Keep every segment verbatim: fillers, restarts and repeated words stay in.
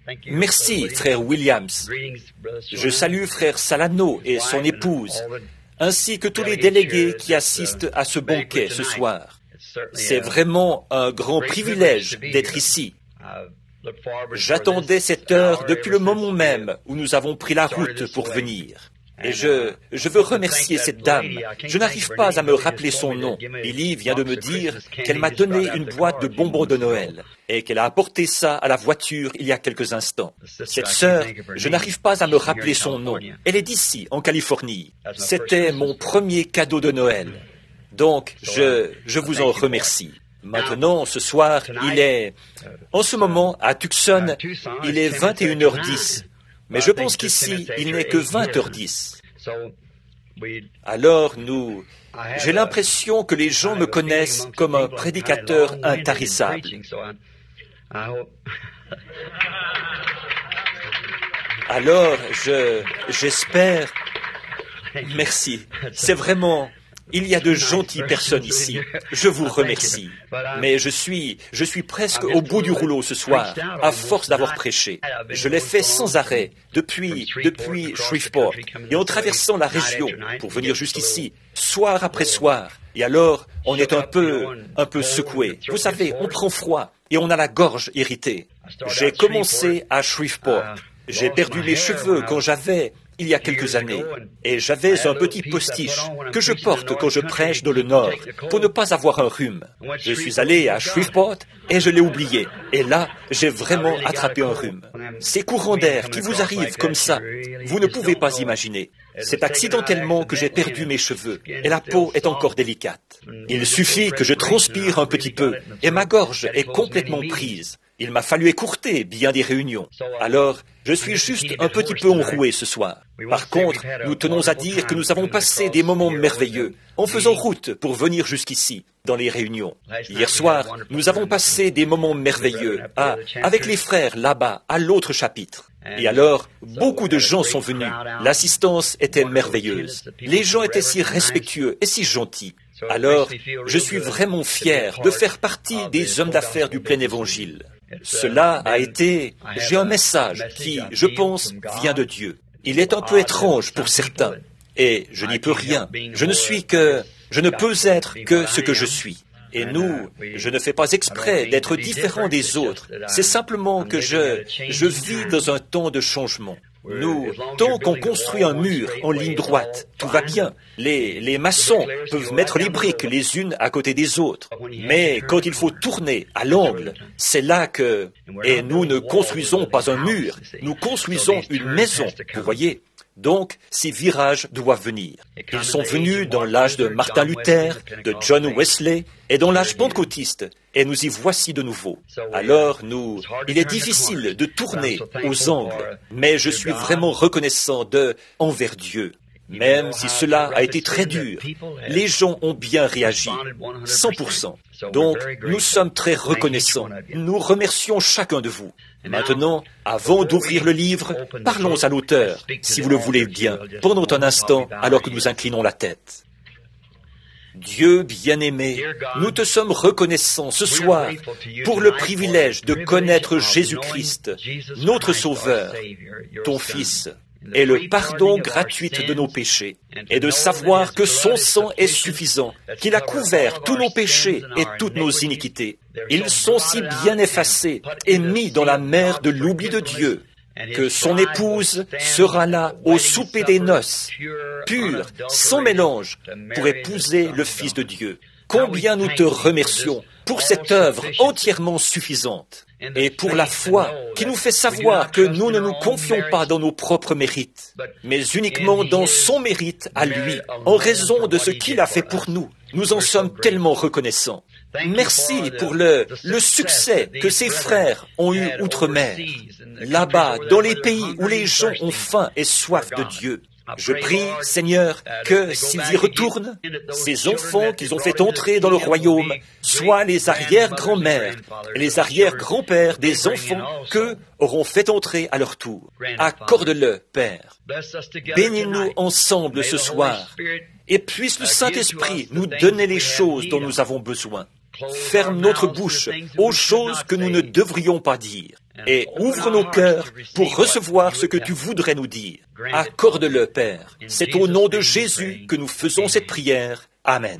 Merci, frère Williams. Je salue frère Salano et son épouse, ainsi que tous les délégués qui assistent à ce banquet ce soir. C'est vraiment un grand privilège d'être ici. J'attendais cette heure depuis le moment même où nous avons pris la route pour venir. Et je, je veux remercier cette dame. Je n'arrive pas à me rappeler son nom. Billy vient de me dire qu'elle m'a donné une boîte de bonbons de Noël et qu'elle a apporté ça à la voiture il y a quelques instants. Cette sœur, je n'arrive pas à me rappeler son nom. Elle est d'ici, en Californie. C'était mon premier cadeau de Noël. Donc, je, je vous en remercie. Maintenant, ce soir, il est... En ce moment, à Tucson, il est vingt et une heures dix. Mais je pense qu'ici, il n'est que vingt heures dix. Alors, nous... J'ai l'impression que les gens me connaissent comme un prédicateur intarissable. Alors, je... J'espère... Merci. C'est vraiment... Il y a de gentilles personnes ici. Je vous remercie. Mais je suis, je suis presque au bout du rouleau ce soir, à force d'avoir prêché. Je l'ai fait sans arrêt, depuis, depuis Shreveport, et en traversant la région pour venir jusqu'ici, soir après soir. Et alors, on est un peu, un peu secoué. Vous savez, on prend froid et on a la gorge irritée. J'ai commencé à Shreveport. J'ai perdu mes cheveux quand j'avais... il y a quelques années, et j'avais un petit postiche que je porte quand je prêche dans le Nord, pour ne pas avoir un rhume. Je suis allé à Shreveport et je l'ai oublié. Et là, j'ai vraiment attrapé un rhume. Ces courants d'air qui vous arrivent comme ça, vous ne pouvez pas imaginer. C'est accidentellement que j'ai perdu mes cheveux, et la peau est encore délicate. Il suffit que je transpire un petit peu, et ma gorge est complètement prise. Il m'a fallu écourter bien des réunions. Alors, je suis juste un petit peu enroué ce soir. Par contre, nous tenons à dire que nous avons passé des moments merveilleux en faisant route pour venir jusqu'ici, dans les réunions. Hier soir, nous avons passé des moments merveilleux ah, avec les frères là-bas, à l'autre chapitre. Et alors, beaucoup de gens sont venus. L'assistance était merveilleuse. Les gens étaient si respectueux et si gentils. Alors, je suis vraiment fier de faire partie des hommes d'affaires du plein évangile. Cela a été... J'ai un message qui, je pense, vient de Dieu. Il est un peu étrange pour certains, et je n'y peux rien. Je ne suis que... Je ne peux être que ce que je suis. Et nous, je ne fais pas exprès d'être différent des autres. C'est simplement que je, je vis dans un temps de changement. Nous, tant qu'on construit un mur en ligne droite, tout va bien. Les, les maçons peuvent mettre les briques les unes à côté des autres. Mais quand il faut tourner à l'angle, c'est là que... Et nous ne construisons pas un mur, nous construisons une maison, vous voyez. Donc, ces virages doivent venir. Ils sont venus dans l'âge de Martin Luther, de John Wesley et dans l'âge pentecôtiste, et nous y voici de nouveau. Alors, nous, il est difficile de tourner aux angles, mais je suis vraiment reconnaissant de envers Dieu. Même si cela a été très dur, les gens ont bien réagi, cent pour cent. Donc, nous sommes très reconnaissants. Nous remercions chacun de vous. Maintenant, avant d'ouvrir le livre, parlons à l'auteur, si vous le voulez bien, pendant un instant, alors que nous inclinons la tête. Dieu bien-aimé, nous te sommes reconnaissants ce soir pour le privilège de connaître Jésus-Christ, notre Sauveur, ton Fils, et le pardon gratuit de nos péchés, et de savoir que son sang est suffisant, qu'il a couvert tous nos péchés et toutes nos iniquités. Ils sont si bien effacés et mis dans la mer de l'oubli de Dieu, que son épouse sera là au souper des noces, pure, sans mélange, pour épouser le Fils de Dieu. Combien nous te remercions pour cette œuvre entièrement suffisante, et pour la foi qui nous fait savoir que nous ne nous confions pas dans nos propres mérites, mais uniquement dans son mérite à lui, en raison de ce qu'il a fait pour nous. Nous en sommes tellement reconnaissants. Merci pour le, le succès que ces frères ont eu outre-mer, là-bas, dans les pays où les gens ont faim et soif de Dieu. Je prie, Seigneur, que s'ils y retournent, ces enfants qu'ils ont fait entrer dans le royaume soient les arrière-grand-mères et les arrière-grands-pères des enfants qu'eux auront fait entrer à leur tour. Accorde-le, Père. Bénis-nous ensemble ce soir, et puisse le Saint-Esprit nous donner les choses dont nous avons besoin. Ferme notre bouche aux choses que nous ne devrions pas dire, et ouvre nos cœurs pour recevoir ce que tu voudrais nous dire. Accorde-le, Père. C'est au nom de Jésus que nous faisons cette prière. Amen.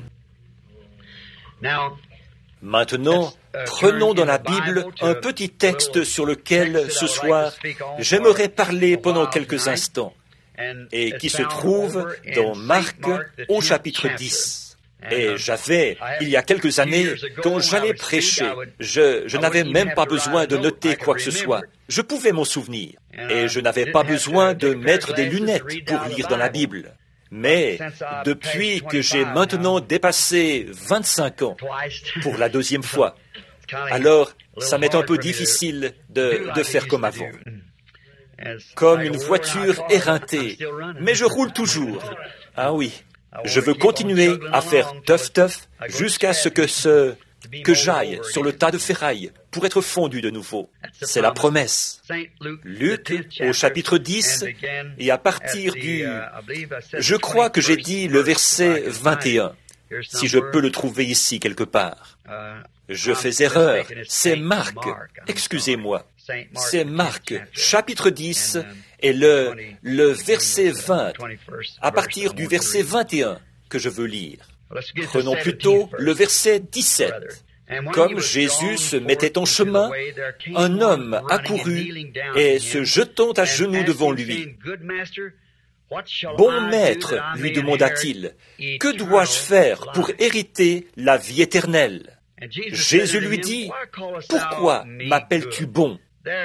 Maintenant, prenons dans la Bible un petit texte sur lequel, ce soir, j'aimerais parler pendant quelques instants, et qui se trouve dans Marc au chapitre dix. Et j'avais, il y a quelques années, quand j'allais prêcher, je, je n'avais même pas besoin de noter quoi que ce soit. Je pouvais m'en souvenir. Et je n'avais pas besoin de mettre des lunettes pour lire dans la Bible. Mais depuis que j'ai maintenant dépassé vingt-cinq ans, pour la deuxième fois, alors ça m'est un peu difficile de, de faire comme avant. Comme une voiture éreintée, mais je roule toujours. Ah oui. Je veux continuer à faire teuf-teuf jusqu'à ce que ce, que j'aille sur le tas de ferraille pour être fondu de nouveau. C'est la promesse. Luc, au chapitre dix, et à partir du... Je crois que j'ai dit le verset vingt et un, si je peux le trouver ici quelque part. Je fais erreur. C'est Marc. Excusez-moi. C'est Marc, chapitre dix, et le, le verset vingt, à partir du verset vingt et un que je veux lire. Prenons plutôt le verset dix-sept. Comme Jésus se mettait en chemin, un homme accourut et se jetant à genoux devant lui. « Bon maître, lui demanda-t-il, que dois-je faire pour hériter la vie éternelle ?» Jésus lui dit, « Pourquoi m'appelles-tu bon ?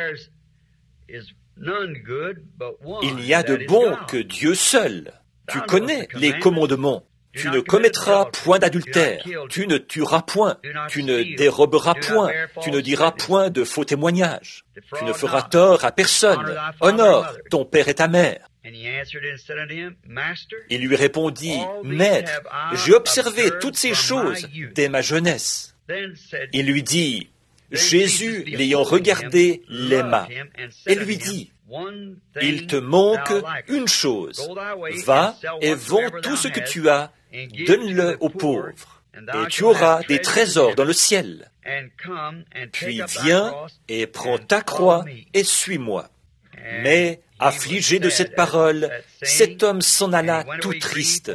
Il n'y a de bon que Dieu seul. Tu connais les commandements. Tu ne commettras point d'adultère. Tu ne tueras point. Tu ne déroberas point. Tu ne diras point de faux témoignages. Tu ne feras tort à personne. Honore ton père et ta mère. Il lui répondit, « Maître, j'ai observé toutes ces choses dès ma jeunesse. » Il lui dit, Jésus, l'ayant regardé, l'aima et lui dit, « Il te manque une chose. Va et vends tout ce que tu as, donne-le aux pauvres, et tu auras des trésors dans le ciel. Puis viens et prends ta croix et suis-moi. » Mais, affligé de cette parole, cet homme s'en alla tout triste,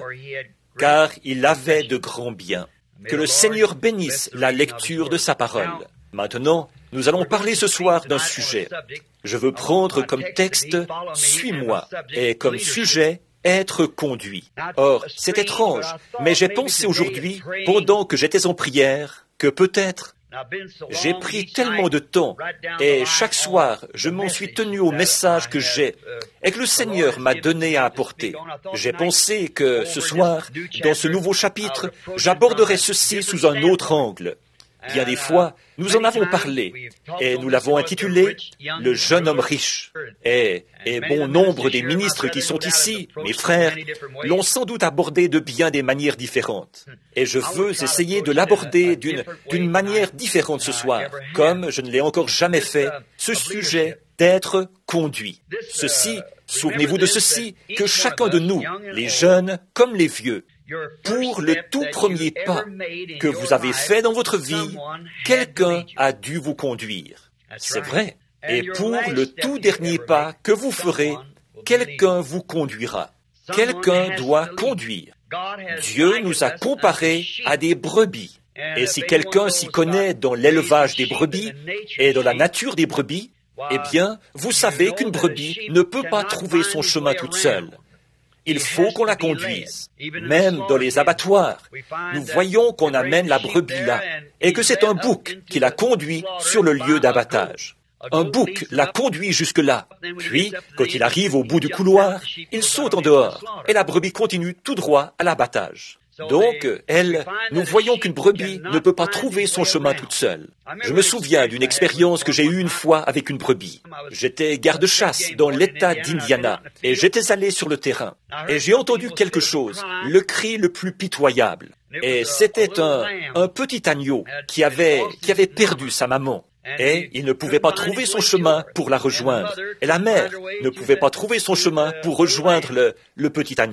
car il avait de grands biens. Que le Seigneur bénisse la lecture de sa parole. Maintenant, nous allons parler ce soir d'un sujet. Je veux prendre comme texte « Suis-moi » et comme sujet « Être conduit ». Or, c'est étrange, mais j'ai pensé aujourd'hui, pendant que j'étais en prière, que peut-être j'ai pris tellement de temps et chaque soir, je m'en suis tenu au message que j'ai et que le Seigneur m'a donné à apporter. J'ai pensé que ce soir, dans ce nouveau chapitre, j'aborderais ceci sous un autre angle. Bien des fois, nous en avons parlé, et nous l'avons intitulé « Le jeune homme riche ». Et, et bon nombre des ministres qui sont ici, mes frères, l'ont sans doute abordé de bien des manières différentes. Et je veux essayer de l'aborder d'une, d'une manière différente ce soir, comme je ne l'ai encore jamais fait, ce sujet d'être conduit. Ceci, souvenez-vous de ceci, que chacun de nous, les jeunes comme les vieux, pour le tout premier pas que vous avez fait dans votre vie, quelqu'un a dû vous conduire. C'est vrai. Et pour le tout dernier pas que vous ferez, quelqu'un vous conduira. Quelqu'un doit conduire. Dieu nous a comparés à des brebis. Et si quelqu'un s'y connaît dans l'élevage des brebis et dans la nature des brebis, eh bien, vous savez qu'une brebis ne peut pas trouver son chemin toute seule. Il faut qu'on la conduise. Même dans les abattoirs, nous voyons qu'on amène la brebis là, et que c'est un bouc qui la conduit sur le lieu d'abattage. Un bouc la conduit jusque-là. Puis, quand il arrive au bout du couloir, il saute en dehors, et la brebis continue tout droit à l'abattage. Donc, elle, nous voyons qu'une brebis ne peut pas trouver son chemin toute seule. Je me souviens d'une expérience que j'ai eue une fois avec une brebis. J'étais garde-chasse dans l'État d'Indiana et j'étais allé sur le terrain. Et j'ai entendu quelque chose, le cri le plus pitoyable. Et c'était un, un petit agneau qui avait, qui avait perdu sa maman. Et il ne pouvait pas trouver son chemin pour la rejoindre. Et la mère ne pouvait pas trouver son chemin pour rejoindre le, le petit agneau.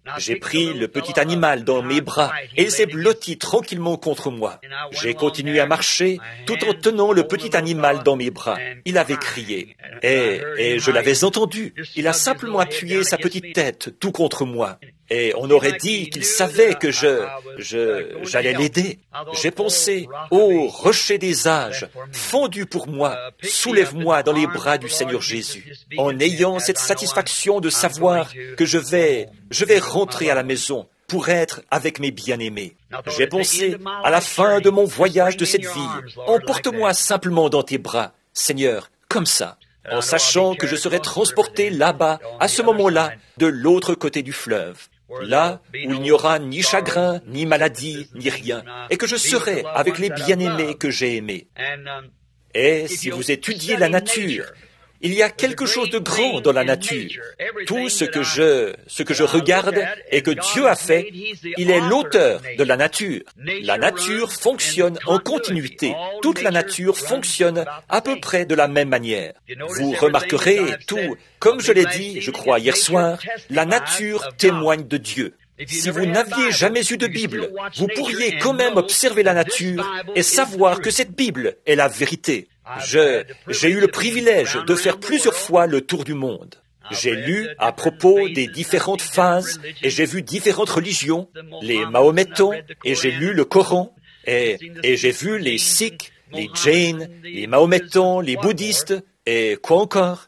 J'ai pris le petit animal dans mes bras et il s'est blotti tranquillement contre moi. J'ai continué à marcher tout en tenant le petit animal dans mes bras. Il avait crié et, et je l'avais entendu. Il a simplement appuyé sa petite tête tout contre moi. Et on aurait dit qu'il savait que je, je, j'allais l'aider. J'ai pensé, ô rocher des âges, fondu pour moi, soulève-moi dans les bras du Seigneur Jésus, en ayant cette satisfaction de savoir que je vais, je vais rentrer à la maison pour être avec mes bien-aimés. J'ai pensé, à la fin de mon voyage de cette vie, emporte-moi simplement dans tes bras, Seigneur, comme ça, en sachant que je serai transporté là-bas, à ce moment-là, de l'autre côté du fleuve. Là où il n'y aura ni chagrin, ni maladie, ni rien, et que je serai avec les bien-aimés que j'ai aimés. Et si vous étudiez la nature, il y a quelque chose de grand dans la nature. Tout ce que je, ce que je regarde et que Dieu a fait, il est l'auteur de la nature. La nature fonctionne en continuité. Toute la nature fonctionne à peu près de la même manière. Vous remarquerez tout, comme je l'ai dit, je crois, hier soir, la nature témoigne de Dieu. Si vous n'aviez jamais eu de Bible, vous pourriez quand même observer la nature et savoir que cette Bible est la vérité. Je, j'ai eu le privilège de faire plusieurs fois le tour du monde. J'ai lu à propos des différentes phases et j'ai vu différentes religions, les Mahométans, et j'ai lu le Coran, et, et j'ai vu les Sikhs, les Jains, les Mahométans, les bouddhistes, et quoi encore.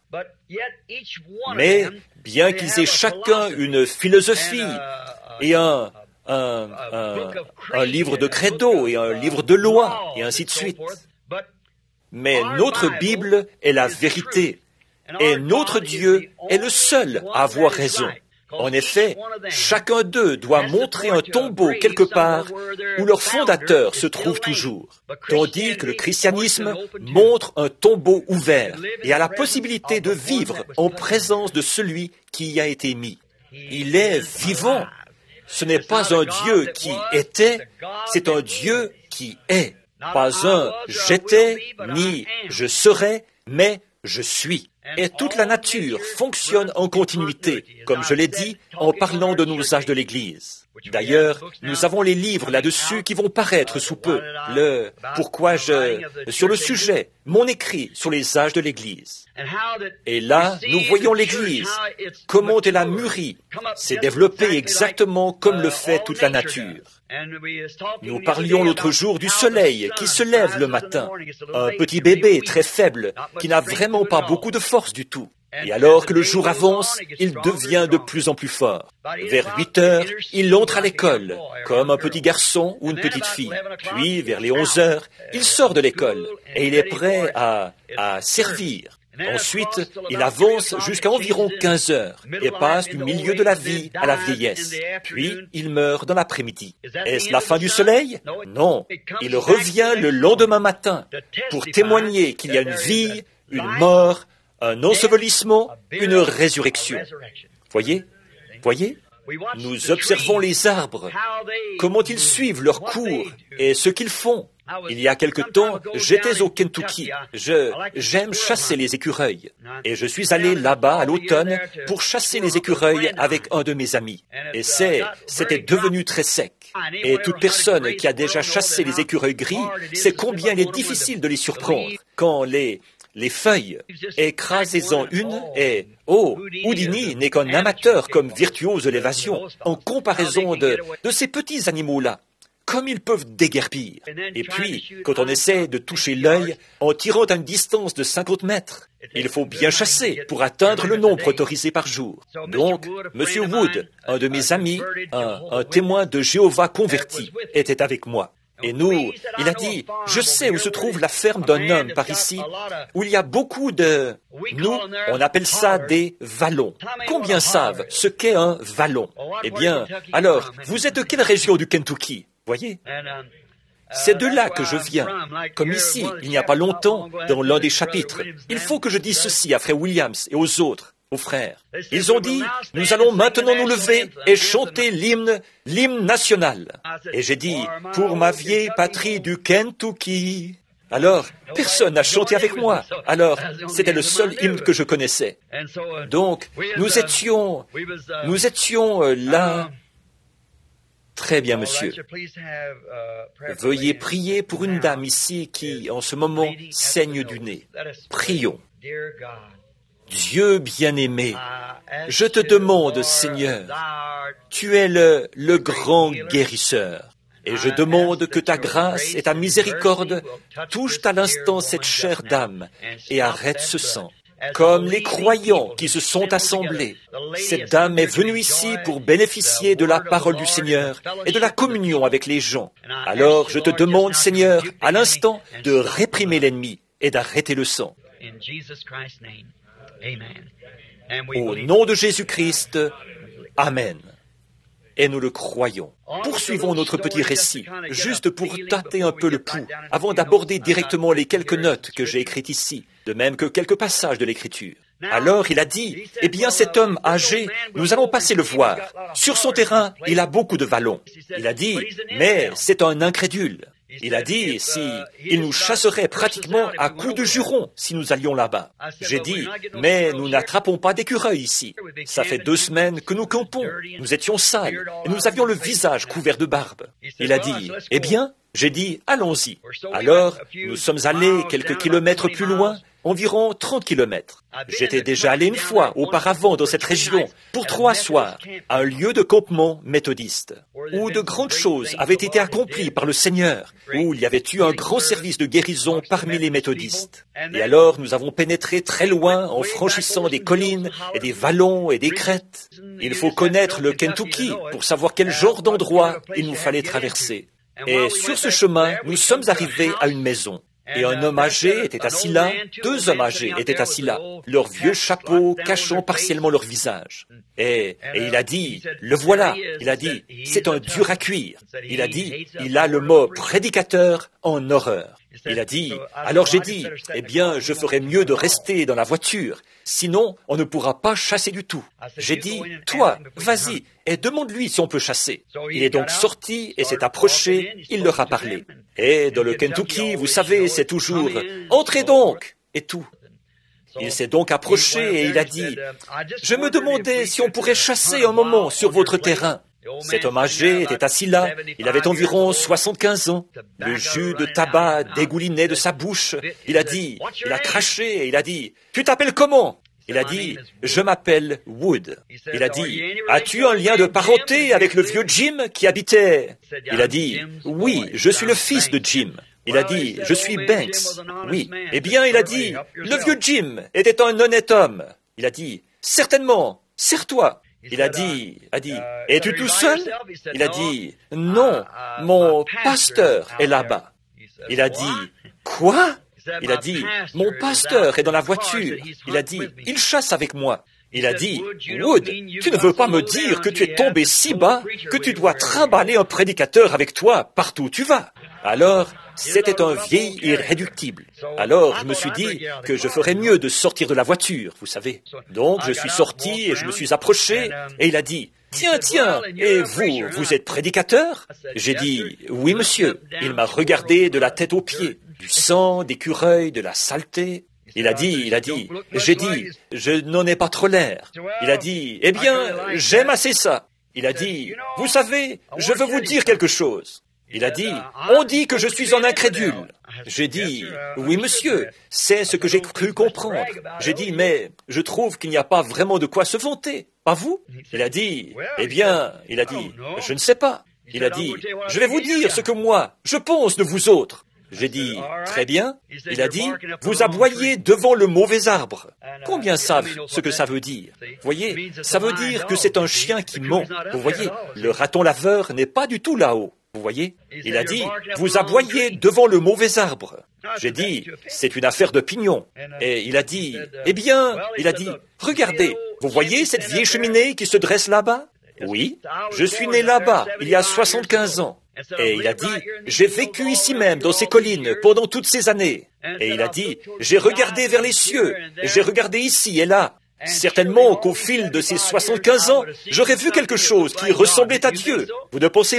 Mais bien qu'ils aient chacun une philosophie et un, un, un, un livre de credo et un livre de loi, et ainsi de suite, mais notre Bible est la vérité, et notre Dieu est le seul à avoir raison. En effet, chacun d'eux doit montrer un tombeau quelque part où leur fondateur se trouve toujours, tandis que le christianisme montre un tombeau ouvert et a la possibilité de vivre en présence de celui qui y a été mis. Il est vivant. Ce n'est pas un Dieu qui était, c'est un Dieu qui est. Pas un « j'étais » ni « je serai », mais « je suis ». Et toute la nature fonctionne en continuité, comme je l'ai dit, en parlant de nos âges de l'Église. D'ailleurs, nous avons les livres là-dessus qui vont paraître sous peu. Le « Pourquoi je » sur le sujet, mon écrit sur les âges de l'Église. Et là, nous voyons l'Église, comment elle a mûri, s'est développée exactement comme le fait toute la nature. Nous parlions l'autre jour du soleil qui se lève le matin, un petit bébé très faible qui n'a vraiment pas beaucoup de force du tout. Et alors que le jour avance, il devient de plus en plus fort. Vers huit heures, il entre à l'école, comme un petit garçon ou une petite fille. Puis, vers les onze heures, il sort de l'école et il est prêt à, à servir. Ensuite, il avance jusqu'à environ quinze heures et passe du milieu de la vie à la vieillesse. Puis, il meurt dans l'après-midi. Est-ce la fin du soleil? Non. Il revient le lendemain matin pour témoigner qu'il y a une vie, une mort, un ensevelissement, une résurrection. Voyez? Voyez? Nous observons les arbres, comment ils suivent leur cours et ce qu'ils font. Il y a quelque temps, j'étais au Kentucky. Je, j'aime chasser les écureuils. Et je suis allé là-bas à l'automne pour chasser les écureuils avec un de mes amis. Et c'est, c'était devenu très sec. Et toute personne qui a déjà chassé les écureuils gris sait combien il est difficile de les surprendre. Quand les, les feuilles, écrasez-en une et, oh, Houdini n'est qu'un amateur comme virtuose de l'évasion en comparaison de, de ces petits animaux-là. Comme ils peuvent déguerpir. Et puis, quand on essaie de toucher l'œil en tirant à une distance de cinquante mètres, il faut bien chasser pour atteindre le nombre autorisé par jour. Donc, Monsieur Wood, un de mes amis, un, un témoin de Jéhovah converti, était avec moi. Et nous, il a dit, je sais où se trouve la ferme d'un homme par ici, où il y a beaucoup de... Nous, on appelle ça des vallons. Combien savent ce qu'est un vallon? Eh bien, alors, vous êtes de quelle région du Kentucky? Voyez, c'est de là que je viens. Comme ici, il n'y a pas longtemps, dans l'un des chapitres, il faut que je dise ceci à Frère Williams et aux autres, aux frères. Ils ont dit, nous allons maintenant nous lever et chanter l'hymne, l'hymne national. Et j'ai dit, pour ma vieille patrie du Kentucky, Alors, personne n'a chanté avec moi. Alors, c'était le seul hymne que je connaissais. Donc, nous étions, nous étions euh, là. Très bien, monsieur. Veuillez prier pour une dame ici qui, en ce moment, saigne du nez. Prions. Dieu bien-aimé, je te demande, Seigneur, tu es le, le grand guérisseur. Et je demande que ta grâce et ta miséricorde touchent à l'instant cette chère dame et arrêtent ce sang. Comme les croyants qui se sont assemblés, cette dame est venue ici pour bénéficier de la parole du Seigneur et de la communion avec les gens. Alors je te demande, Seigneur, à l'instant, de réprimer l'ennemi et d'arrêter le sang. Au nom de Jésus-Christ, Amen. Et nous le croyons. Poursuivons notre petit récit, juste pour tâter un peu le pouls, avant d'aborder directement les quelques notes que j'ai écrites ici, de même que quelques passages de l'Écriture. Alors il a dit, « Eh bien cet homme âgé, nous allons passer le voir. Sur son terrain, il a beaucoup de vallons. » Il a dit, « Mais c'est un incrédule. » Il a dit, si il nous chasserait pratiquement à coups de jurons si nous allions là-bas. J'ai dit, mais nous n'attrapons pas d'écureuils ici. Ça fait deux semaines que nous campons. Nous étions sales et nous avions le visage couvert de barbe. Il a dit, eh bien, j'ai dit, allons-y. Alors, nous sommes allés quelques kilomètres plus loin, environ trente kilomètres. J'étais déjà allé une fois auparavant dans cette région, pour trois soirs, à un lieu de campement méthodiste, où de grandes choses avaient été accomplies par le Seigneur, où il y avait eu un grand service de guérison parmi les méthodistes. Et alors nous avons pénétré très loin en franchissant des collines et des vallons et des crêtes. Il faut connaître le Kentucky pour savoir quel genre d'endroit il nous fallait traverser. Et sur ce chemin, nous sommes arrivés à une maison. Et un homme âgé était assis là, deux hommes âgés étaient assis là, leurs vieux chapeaux cachant partiellement leur visage. Et, et il a dit, le voilà, il a dit, c'est un dur à cuire. Il a dit, il a le mot prédicateur en horreur. Il a dit, alors j'ai dit, eh bien, je ferais mieux de rester dans la voiture, sinon on ne pourra pas chasser du tout. J'ai dit, toi, vas-y, et demande-lui si on peut chasser. Il est donc sorti et s'est approché, il leur a parlé. Et dans le Kentucky, vous savez, c'est toujours « Entrez donc !» et tout. Il s'est donc approché et il a dit « Je me demandais si on pourrait chasser un moment sur votre terrain. » Cet homme âgé était assis là, il avait environ soixante-quinze ans. Le jus de tabac dégoulinait de sa bouche. Il a dit, il a craché et il a dit « Tu t'appelles comment ?» Il a dit, je m'appelle Wood. Il a dit, as-tu un lien de parenté avec le vieux Jim qui habitait? Il a dit, oui, je suis le fils de Jim. Il a dit, je suis Banks. Oui. Eh bien, il a dit, le vieux Jim était un honnête homme. Il a dit, certainement, serre-toi. Il a dit, a dit, es-tu tout seul? Il a dit, non, mon pasteur est là-bas. Il a dit, quoi? Il a dit, mon pasteur est dans la voiture. Il a dit, il chasse avec moi. Il a dit, Wood, tu ne veux pas me dire que tu es tombé si bas que tu dois trimballer un prédicateur avec toi partout où tu vas. Alors, c'était un vieil irréductible. Alors, je me suis dit que je ferais mieux de sortir de la voiture, vous savez. Donc, je suis sorti et je me suis approché et il a dit, tiens, tiens, et vous, vous êtes prédicateur? J'ai dit, oui, monsieur. Il m'a regardé de la tête aux pieds. Du sang, d'écureuils, de la saleté. Il a dit, il a dit, j'ai dit, je n'en ai pas trop l'air. Il a dit, eh bien, j'aime assez ça. Il a dit, vous savez, je veux vous dire quelque chose. Il a dit, on dit que je suis un incrédule. J'ai dit, oui, monsieur, c'est ce que j'ai cru comprendre. J'ai dit, mais je trouve qu'il n'y a pas vraiment de quoi se vanter. Pas vous? Il a dit, eh bien, il a dit, je ne sais pas. Il a dit, je vais vous dire ce que moi, je pense de vous autres. J'ai dit, très bien. Il a dit, vous aboyez devant le mauvais arbre. Combien savent ce que ça veut dire? Vous voyez, ça veut dire que c'est un chien qui ment. Vous voyez, le raton laveur n'est pas du tout là-haut. Vous voyez, il a dit, vous aboyez devant le mauvais arbre. J'ai dit, c'est une affaire d'opinion. Et il a dit, eh bien, il a dit, regardez, vous voyez cette vieille cheminée qui se dresse là-bas? Oui, je suis né là-bas, il y a soixante-quinze ans. Et il a dit, j'ai vécu ici même, dans ces collines, pendant toutes ces années. Et il a dit, j'ai regardé vers les cieux, j'ai regardé ici et là. Certainement qu'au fil de ces soixante-quinze ans, j'aurais vu quelque chose qui ressemblait à Dieu. Vous ne pensez pas?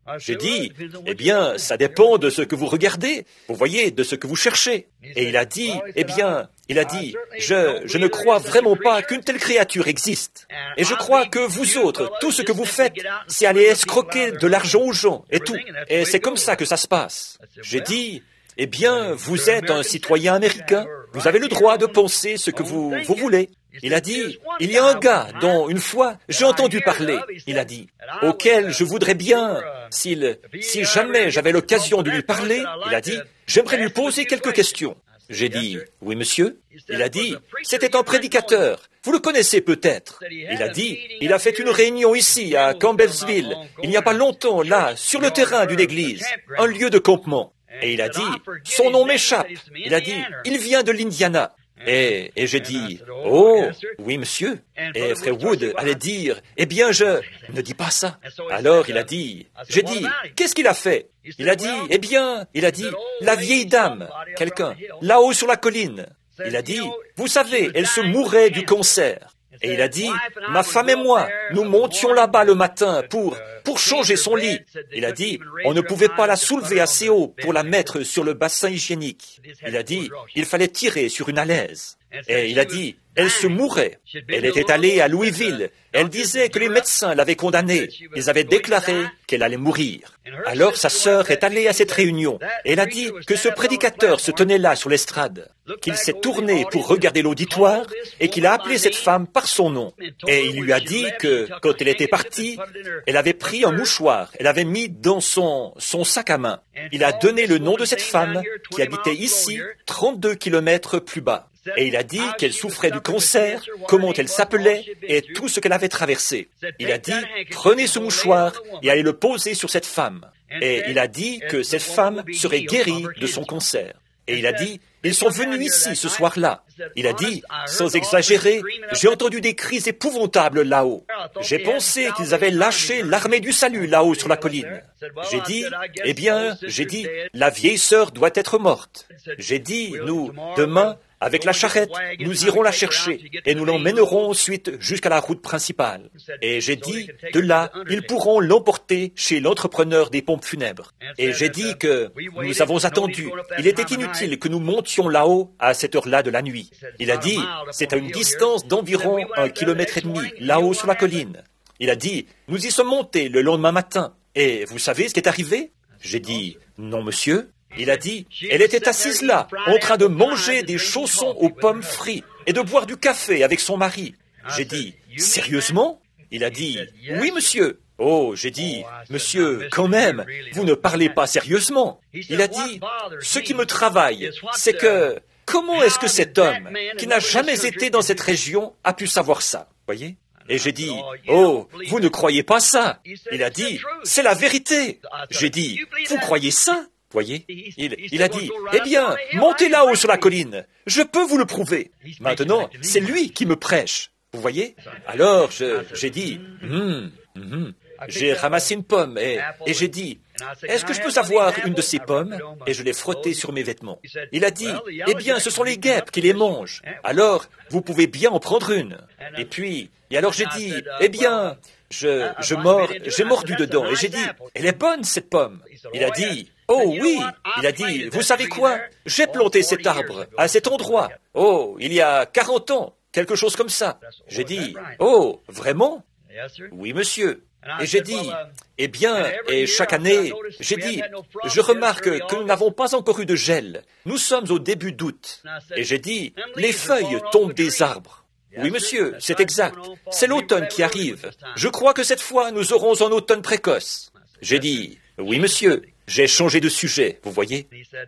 J'ai dit, eh bien, ça dépend de ce que vous regardez, vous voyez, de ce que vous cherchez. Et il a dit, eh bien, il a dit, je, je ne crois vraiment pas qu'une telle créature existe. Et je crois que vous autres, tout ce que vous faites, c'est aller escroquer de l'argent aux gens, et tout. Et c'est comme ça que ça se passe. J'ai dit, eh bien, vous êtes un citoyen américain, vous avez le droit de penser ce que vous, vous voulez. Il a dit, il y a un gars dont une fois j'ai entendu parler, il a dit, auquel je voudrais bien, s'il, si jamais j'avais l'occasion de lui parler, il a dit, j'aimerais lui poser quelques questions. J'ai dit, oui monsieur. Il a dit, c'était un prédicateur, vous le connaissez peut-être. Il a dit, il a fait une réunion ici à Campbellsville, il n'y a pas longtemps, là, sur le terrain d'une église, un lieu de campement. Et il a dit, son nom m'échappe. Il a dit, il vient de l'Indiana. Et, et j'ai dit, oh, oui, monsieur. Et Frère Wood allait dire, eh bien, je ne dis pas ça. Alors, il a dit, j'ai dit, qu'est-ce qu'il a fait? Il a dit, eh bien, il a dit, la vieille dame, quelqu'un, là-haut sur la colline. Il a dit, vous savez, elle se mourait du cancer. Et il a dit, ma femme et moi, nous montions là-bas le matin pour, pour changer son lit. Il a dit, on ne pouvait pas la soulever assez haut pour la mettre sur le bassin hygiénique. Il a dit, il fallait tirer sur une alaise. Et il a dit, elle se mourait. Elle était allée à Louisville. Elle disait que les médecins l'avaient condamnée. Ils avaient déclaré qu'elle allait mourir. Alors sa sœur est allée à cette réunion. Et elle a dit que ce prédicateur se tenait là sur l'estrade, qu'il s'est tourné pour regarder l'auditoire et qu'il a appelé cette femme par son nom. Et il lui a dit que, quand elle était partie, elle avait pris un mouchoir, elle avait mis dans son, son sac à main. Il a donné le nom de cette femme qui habitait ici, trente-deux kilomètres plus bas. Et il a dit qu'elle souffrait du cancer, comment elle s'appelait et tout ce qu'elle avait traversé. Il a dit, prenez ce mouchoir et allez le poser sur cette femme. Et il a dit que cette femme serait guérie de son cancer. Et il a dit, ils sont venus ici ce soir-là. Il a dit, sans exagérer, j'ai entendu des cris épouvantables là-haut. J'ai pensé qu'ils avaient lâché l'armée du salut là-haut sur la colline. J'ai dit, eh bien, j'ai dit, la vieille sœur doit être morte. J'ai dit, nous, demain, avec la charrette, nous irons la chercher et nous l'emmènerons ensuite jusqu'à la route principale. Et j'ai dit, de là, ils pourront l'emporter chez l'entrepreneur des pompes funèbres. Et j'ai dit que nous avons attendu. Il était inutile que nous montions là-haut à cette heure-là de la nuit. Il a dit, c'est à une distance d'environ un kilomètre et demi, là-haut sur la colline. Il a dit, nous y sommes montés le lendemain matin. Et vous savez ce qui est arrivé? J'ai dit, non monsieur. Il a dit, elle était assise là, en train de manger des chaussons aux pommes frites et de boire du café avec son mari. J'ai dit, sérieusement? Il a dit, oui, monsieur. Oh, j'ai dit, monsieur, quand même, vous ne parlez pas sérieusement. Il a dit, ce qui me travaille, c'est que, comment est-ce que cet homme, qui n'a jamais été dans cette région, a pu savoir ça? Voyez? Et j'ai dit, oh, vous ne croyez pas ça? Il a dit, c'est la vérité. J'ai dit, vous croyez ça? Voyez, il, il a dit, eh bien, montez là-haut sur la colline, je peux vous le prouver. Maintenant, c'est lui qui me prêche, vous voyez. Alors, je, j'ai dit, hum, hum, j'ai ramassé une pomme et, et j'ai dit, est-ce que je peux avoir une de ces pommes? Et je l'ai frottée sur mes vêtements. Il a dit, eh bien, ce sont les guêpes qui les mangent, alors vous pouvez bien en prendre une. Et puis, et alors j'ai dit, eh bien, je, je mords, j'ai mordu dedans et j'ai dit, elle est bonne cette pomme. Il a dit, oh oui, il a dit, vous savez quoi? J'ai planté cet arbre à cet endroit. Oh, il y a quarante ans, quelque chose comme ça. J'ai dit, oh, vraiment? Oui, monsieur. Et j'ai dit, eh bien, et chaque année, j'ai dit, je remarque que nous n'avons pas encore eu de gel. Nous sommes au début d'août. Et j'ai dit, les feuilles tombent des arbres. Oui, monsieur, c'est exact. C'est l'automne qui arrive. Je crois que cette fois, nous aurons un automne précoce. J'ai dit, oui, monsieur, j'ai changé de sujet, vous voyez.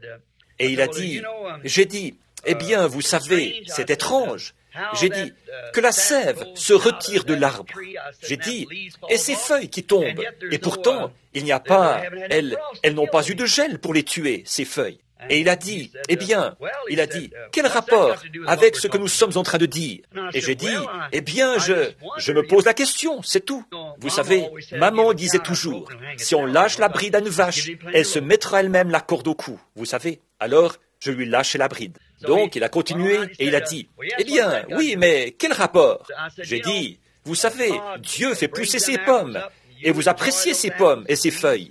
Et il a dit, j'ai dit, eh bien, vous savez, c'est étrange. J'ai dit que la sève se retire de l'arbre. J'ai dit, et ces feuilles qui tombent. Et pourtant, il n'y a pas, elles, elles n'ont pas eu de gel pour les tuer, ces feuilles. Et il a dit, eh bien, il a dit, quel rapport avec ce que nous sommes en train de dire? Et j'ai dit, eh bien, je, je me pose la question, c'est tout. Vous savez, maman disait toujours, si on lâche la bride à une vache, elle se mettra elle-même la corde au cou, vous savez. Alors, je lui lâchai la bride. Donc, il a continué et il a dit, eh bien, oui, mais quel rapport? J'ai dit, vous savez, Dieu fait pousser ses pommes et vous appréciez ses pommes et ses feuilles.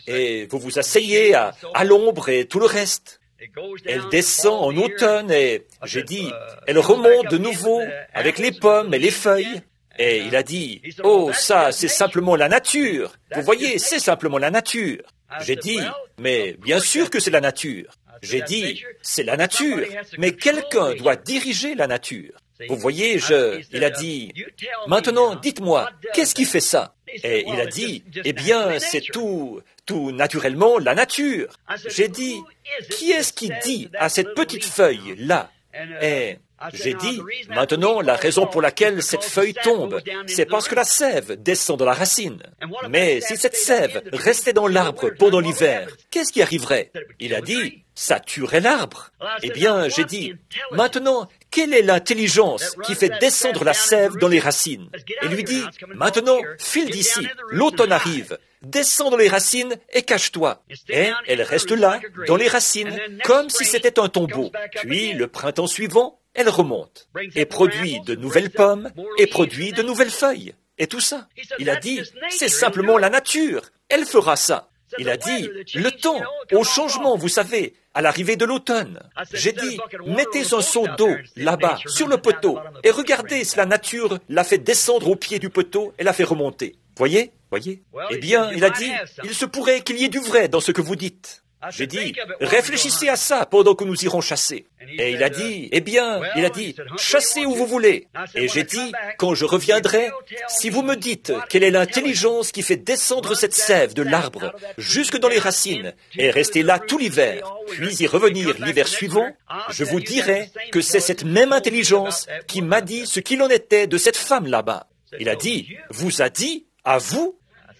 et vous vous asseyez à, à l'ombre et tout le reste. Elle descend en automne et, j'ai dit, elle remonte de nouveau avec les pommes et les feuilles. Et il a dit, « Oh, ça, c'est simplement la nature. Vous voyez, c'est simplement la nature. » J'ai dit, « Mais bien sûr que c'est la nature. » J'ai dit, « C'est la nature, mais quelqu'un doit diriger la nature. » Vous voyez, je, il a dit, « Maintenant, dites-moi, qu'est-ce qui fait ça ?» Et il a dit, « Eh bien, c'est tout, tout naturellement la nature. » J'ai dit, « Qui est-ce qui dit à cette petite feuille là ?» Et j'ai dit, maintenant, la raison pour laquelle cette feuille tombe, c'est parce que la sève descend dans la racine. Mais si cette sève restait dans l'arbre pendant l'hiver, qu'est-ce qui arriverait? Il a dit, ça tuerait l'arbre. Eh bien, j'ai dit, maintenant, quelle est l'intelligence qui fait descendre la sève dans les racines? Et lui dit, maintenant, file d'ici, l'automne arrive. Descends dans les racines et cache-toi. Et elle reste là, dans les racines, comme si c'était un tombeau. Puis, le printemps suivant, elle remonte et produit de nouvelles pommes et produit de nouvelles feuilles. Et tout ça. Il a dit, c'est simplement la nature. Elle fera ça. Il a dit, le temps, au changement, vous savez, à l'arrivée de l'automne. J'ai dit, mettez un seau d'eau là-bas, sur le poteau, et regardez si la nature l'a fait descendre au pied du poteau et l'a fait remonter. Voyez? Voyez? Eh bien, il a dit, il se pourrait qu'il y ait du vrai dans ce que vous dites. J'ai dit, réfléchissez à ça pendant que nous irons chasser. Et il a dit, eh bien, il a dit, chassez où vous voulez. Et j'ai dit, quand je reviendrai, si vous me dites quelle est l'intelligence qui fait descendre cette sève de l'arbre jusque dans les racines et rester là tout l'hiver, puis y revenir l'hiver suivant, je vous dirai que c'est cette même intelligence qui m'a dit ce qu'il en était de cette femme là-bas. Il a dit, vous a dit, à vous?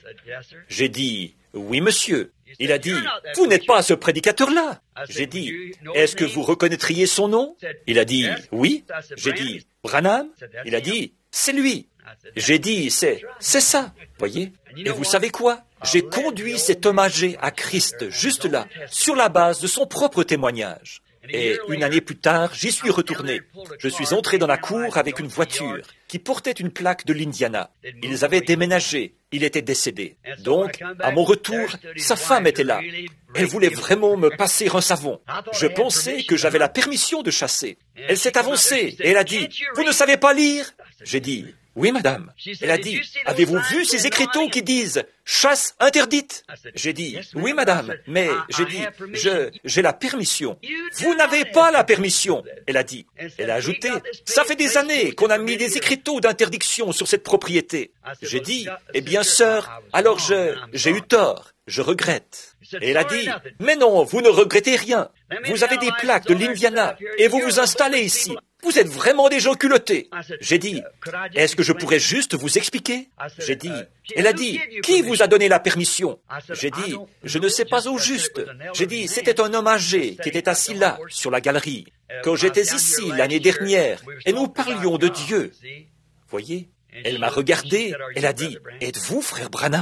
J'ai dit, oui, monsieur. Il a dit, vous n'êtes pas ce prédicateur-là. J'ai dit, est-ce que vous reconnaîtriez son nom? Il a dit, oui. J'ai dit, Branham? Il a dit, c'est lui. J'ai dit, c'est, c'est ça. Voyez? Et vous savez quoi? J'ai conduit cet homme âgé à Christ, juste là, sur la base de son propre témoignage. Et une année plus tard, j'y suis retourné. Je suis entré dans la cour avec une voiture qui portait une plaque de l'Indiana. Ils avaient déménagé. Il était décédé. Donc, à mon retour, sa femme était là. Elle voulait vraiment me passer un savon. Je pensais que j'avais la permission de chasser. Elle s'est avancée et elle a dit, « Vous ne savez pas lire ?» J'ai dit, « Oui, madame. » Elle a dit, « Avez-vous vu ces écriteaux qui disent « Chasse interdite » ?» J'ai dit, « Oui, madame. » Mais j'ai dit, « Je, j'ai la permission. » « Vous n'avez pas la permission. » Elle a dit. Elle a ajouté, « Ça fait des années qu'on a mis des écriteaux d'interdiction sur cette propriété. » J'ai dit, « Eh bien, sœur, alors je, j'ai eu tort. Je regrette. » Et elle a dit, « Mais non, vous ne regrettez rien. Vous avez des plaques de l'Indiana et vous vous installez ici. Vous êtes vraiment des gens culottés. » J'ai dit, « Est-ce que je pourrais juste vous expliquer ?» J'ai dit, elle a dit, « Qui vous a donné la permission ?» J'ai dit, « Je ne sais pas au juste. » J'ai dit, « C'était un homme âgé qui était assis là, sur la galerie. Quand j'étais ici l'année dernière et nous parlions de Dieu. » Voyez? Elle m'a regardé. Elle a dit, « Êtes-vous frère Branham ?»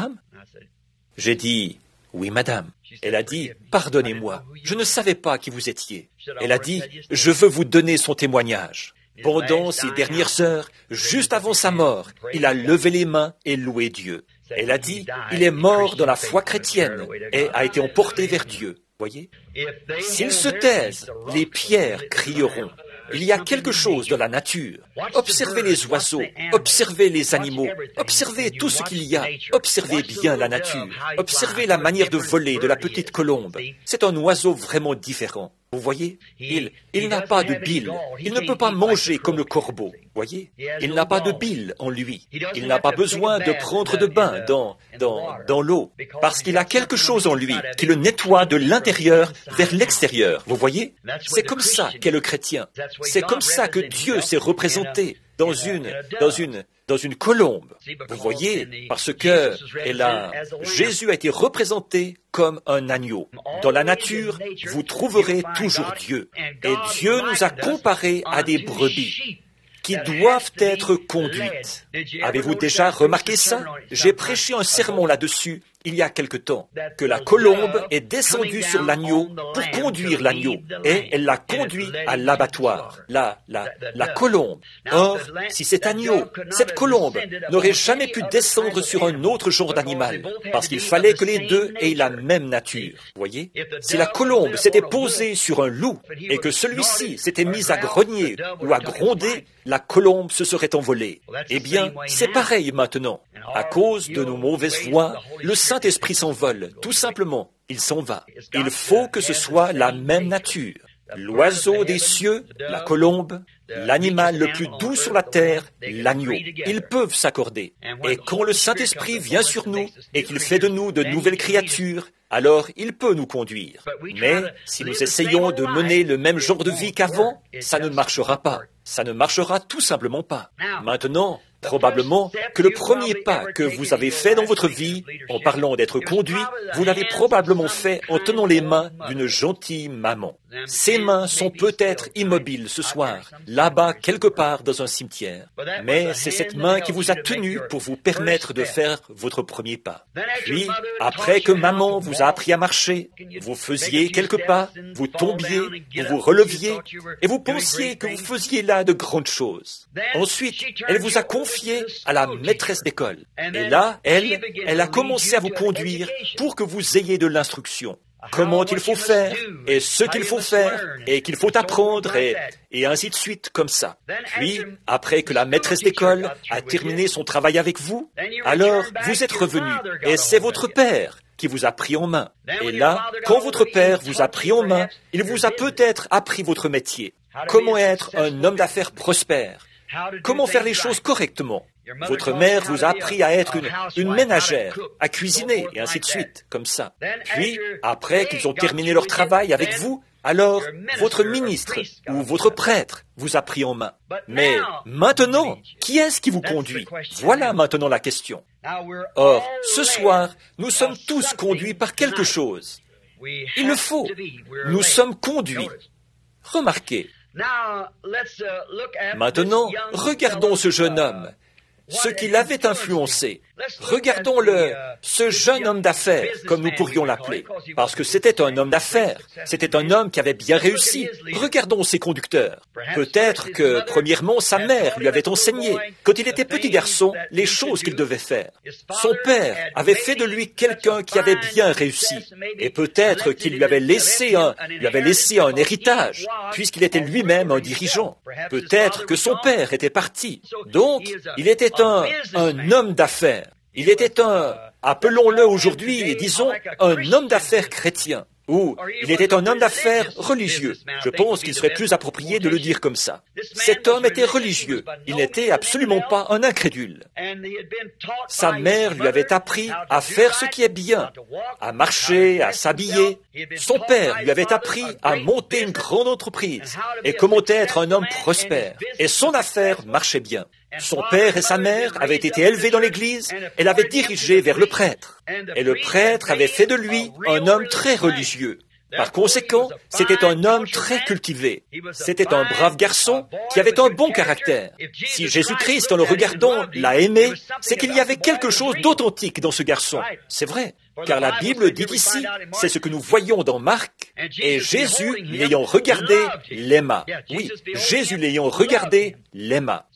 J'ai dit, « Oui, madame. » Elle a dit, « Pardonnez-moi, je ne savais pas qui vous étiez. » Elle a dit, « Je veux vous donner son témoignage. » Pendant ces dernières heures, juste avant sa mort, il a levé les mains et loué Dieu. Elle a dit, « Il est mort dans la foi chrétienne et a été emporté vers Dieu. » Voyez? S'ils se taisent, les pierres crieront. Il y a quelque chose dans la nature. Observez les oiseaux, observez les animaux, observez tout ce qu'il y a, observez bien la nature, observez la manière de voler de la petite colombe. C'est un oiseau vraiment différent. Vous voyez? Il, il n'a pas de bile. Il ne peut pas manger comme le corbeau. Voyez? Il n'a pas de bile en lui. Il n'a pas besoin de prendre de bain dans, dans, dans l'eau, parce qu'il a quelque chose en lui qui le nettoie de l'intérieur vers l'extérieur. Vous voyez? C'est comme ça qu'est le chrétien. C'est comme ça que Dieu s'est représenté dans une, dans une, dans une colombe. Vous voyez, parce que elle a, Jésus a été représenté comme un agneau. Dans la nature, vous trouverez toujours Dieu. Et Dieu nous a comparés à des brebis qui doivent être conduites. Avez-vous déjà remarqué ça? J'ai prêché un sermon là-dessus il y a quelque temps, que la colombe est descendue sur l'agneau pour conduire l'agneau, et elle l'a conduit à l'abattoir, la, la, la colombe. Or, si cet agneau, cette colombe, n'aurait jamais pu descendre sur un autre genre d'animal, parce qu'il fallait que les deux aient la même nature, voyez? Si la colombe s'était posée sur un loup, et que celui-ci s'était mis à grogner ou à gronder, la colombe se serait envolée. Eh bien, c'est pareil maintenant. À cause de nos mauvaises voies, le Saint-Esprit s'envole, tout simplement. Il s'en va. Il faut que ce soit la même nature. L'oiseau des cieux, la colombe, l'animal le plus doux sur la terre, l'agneau. Ils peuvent s'accorder. Et quand le Saint-Esprit vient sur nous et qu'il fait de nous de nouvelles créatures, alors il peut nous conduire. Mais si nous essayons de mener le même genre de vie qu'avant, ça ne marchera pas. Ça ne marchera tout simplement pas. Maintenant, probablement que le premier pas que vous avez fait dans votre vie, en parlant d'être conduit, vous l'avez probablement fait en tenant les mains d'une gentille maman. Ces mains sont peut-être immobiles ce soir, là-bas quelque part dans un cimetière. Mais c'est cette main qui vous a tenu pour vous permettre de faire votre premier pas. Puis, après que maman vous a appris à marcher, vous faisiez quelques pas, vous tombiez, vous vous releviez, et vous pensiez que vous faisiez là de grandes choses. Ensuite, elle vous a confié à la maîtresse d'école. Et là, elle, elle a commencé à vous conduire pour que vous ayez de l'instruction. Comment il faut faire, et ce qu'il faut faire, et qu'il faut apprendre, et, et ainsi de suite, comme ça. Puis, après que la maîtresse d'école a terminé son travail avec vous, alors vous êtes revenu, et c'est votre père qui vous a pris en main. Et là, quand votre père vous a pris en main, il vous a peut-être appris votre métier. Comment être un homme d'affaires prospère? Comment faire les choses correctement? Votre mère vous a appris à être une, une ménagère, à cuisiner, et ainsi de suite, comme ça. Puis, après qu'ils ont terminé leur travail avec vous, alors votre ministre ou votre prêtre vous a pris en main. Mais maintenant, qui est-ce qui vous conduit? Voilà maintenant la question. Or, ce soir, nous sommes tous conduits par quelque chose. Il le faut. Nous sommes conduits. Remarquez. Maintenant, regardons ce jeune homme, ce qui l'avait influencé. Regardons-le, ce jeune homme d'affaires, comme nous pourrions l'appeler, parce que c'était un homme d'affaires, c'était un homme qui avait bien réussi. Regardons ses conducteurs. Peut-être que, premièrement, sa mère lui avait enseigné, quand il était petit garçon, les choses qu'il devait faire. Son père avait fait de lui quelqu'un qui avait bien réussi, et peut-être qu'il lui avait laissé un, lui avait laissé un héritage, puisqu'il était lui-même un dirigeant. Peut-être que son père était parti. Donc, il était un, un homme d'affaires. Il était un, appelons-le aujourd'hui, et disons, un homme d'affaires chrétien. Ou il était un homme d'affaires religieux. Je pense qu'il serait plus approprié de le dire comme ça. Cet homme était religieux. Il n'était absolument pas un incrédule. Sa mère lui avait appris à faire ce qui est bien, à marcher, à s'habiller. Son père lui avait appris à monter une grande entreprise et comment être un homme prospère. Et son affaire marchait bien. Son père et sa mère avaient été élevés dans l'église et l'avaient dirigé vers le prêtre. Et le prêtre avait fait de lui un homme très religieux. Par conséquent, c'était un homme très cultivé. C'était un brave garçon qui avait un bon caractère. Si Jésus-Christ, en le regardant, l'a aimé, c'est qu'il y avait quelque chose d'authentique dans ce garçon. C'est vrai, car la Bible dit ici, c'est ce que nous voyons dans Marc, et Jésus, l'ayant regardé, l'aima. Oui, Jésus l'ayant regardé, l'aima.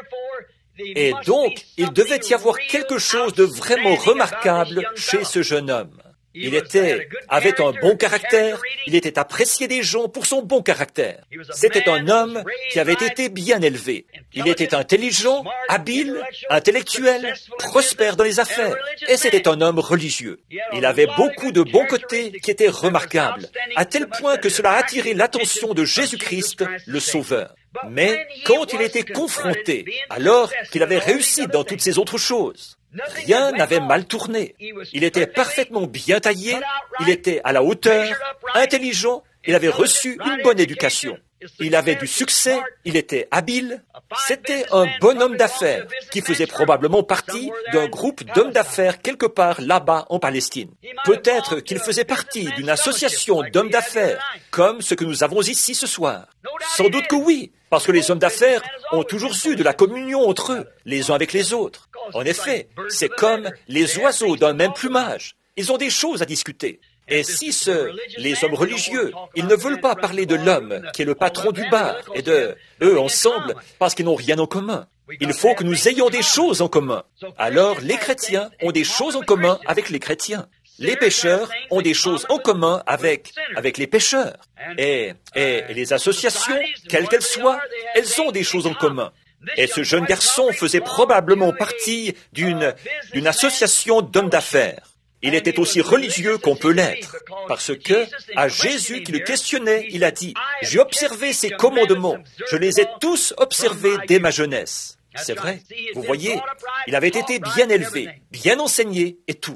Et donc, il devait y avoir quelque chose de vraiment remarquable chez ce jeune homme. Il était, avait un bon caractère, il était apprécié des gens pour son bon caractère. C'était un homme qui avait été bien élevé. Il était intelligent, habile, intellectuel, prospère dans les affaires. Et c'était un homme religieux. Il avait beaucoup de bons côtés qui étaient remarquables, à tel point que cela a attiré l'attention de Jésus-Christ, le Sauveur. Mais quand il était confronté, alors qu'il avait réussi dans toutes ces autres choses, rien n'avait mal tourné. Il était parfaitement bien taillé, il était à la hauteur, intelligent, il avait reçu une bonne éducation. Il avait du succès, il était habile. C'était un bon homme d'affaires qui faisait probablement partie d'un groupe d'hommes d'affaires quelque part là-bas en Palestine. Peut-être qu'il faisait partie d'une association d'hommes d'affaires, comme ce que nous avons ici ce soir. Sans doute que oui, parce que les hommes d'affaires ont toujours eu de la communion entre eux, les uns avec les autres. En effet, c'est comme les oiseaux d'un même plumage. Ils ont des choses à discuter. Et si ce, les hommes religieux, ils ne veulent pas parler de l'homme qui est le patron du bar et de eux ensemble parce qu'ils n'ont rien en commun. Il faut que nous ayons des choses en commun. Alors les chrétiens ont des choses en commun avec les chrétiens. Les pécheurs ont des choses en commun avec, avec les pécheurs. Et, et les associations, quelles qu'elles soient, elles ont des choses en commun. Et ce jeune garçon faisait probablement partie d'une, d'une association d'hommes d'affaires. Il était aussi religieux qu'on peut l'être, parce que, à Jésus qui le questionnait, il a dit, « J'ai observé ces commandements, je les ai tous observés dès ma jeunesse. » C'est vrai, vous voyez, il avait été bien élevé, bien enseigné et tout.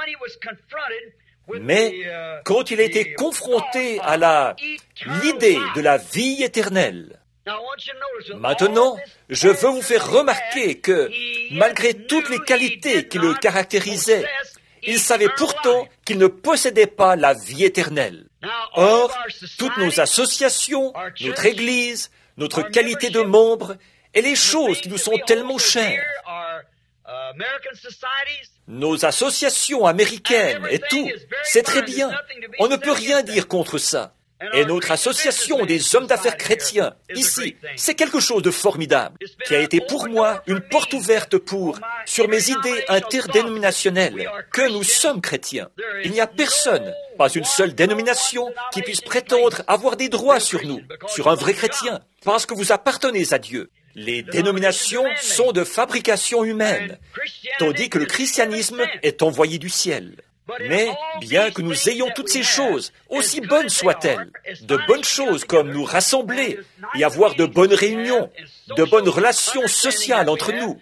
Mais quand il a été confronté à la, l'idée de la vie éternelle, maintenant, je veux vous faire remarquer que, malgré toutes les qualités qui le caractérisaient, il savait pourtant qu'il ne possédait pas la vie éternelle. Or, toutes nos associations, notre Église, notre qualité de membre, et les choses qui nous sont tellement chères, nos associations américaines et tout, c'est très bien. On ne peut rien dire contre ça. Et notre association des hommes d'affaires chrétiens, ici, c'est quelque chose de formidable, qui a été pour moi une porte ouverte pour, sur mes idées interdénominationnelles, que nous sommes chrétiens. Il n'y a personne, pas une seule dénomination, qui puisse prétendre avoir des droits sur nous, sur un vrai chrétien, parce que vous appartenez à Dieu. Les dénominations sont de fabrication humaine, tandis que le christianisme est envoyé du ciel. Mais, bien que nous ayons toutes ces choses, aussi bonnes soient-elles, de bonnes choses comme nous rassembler et avoir de bonnes réunions, de bonnes relations sociales entre nous,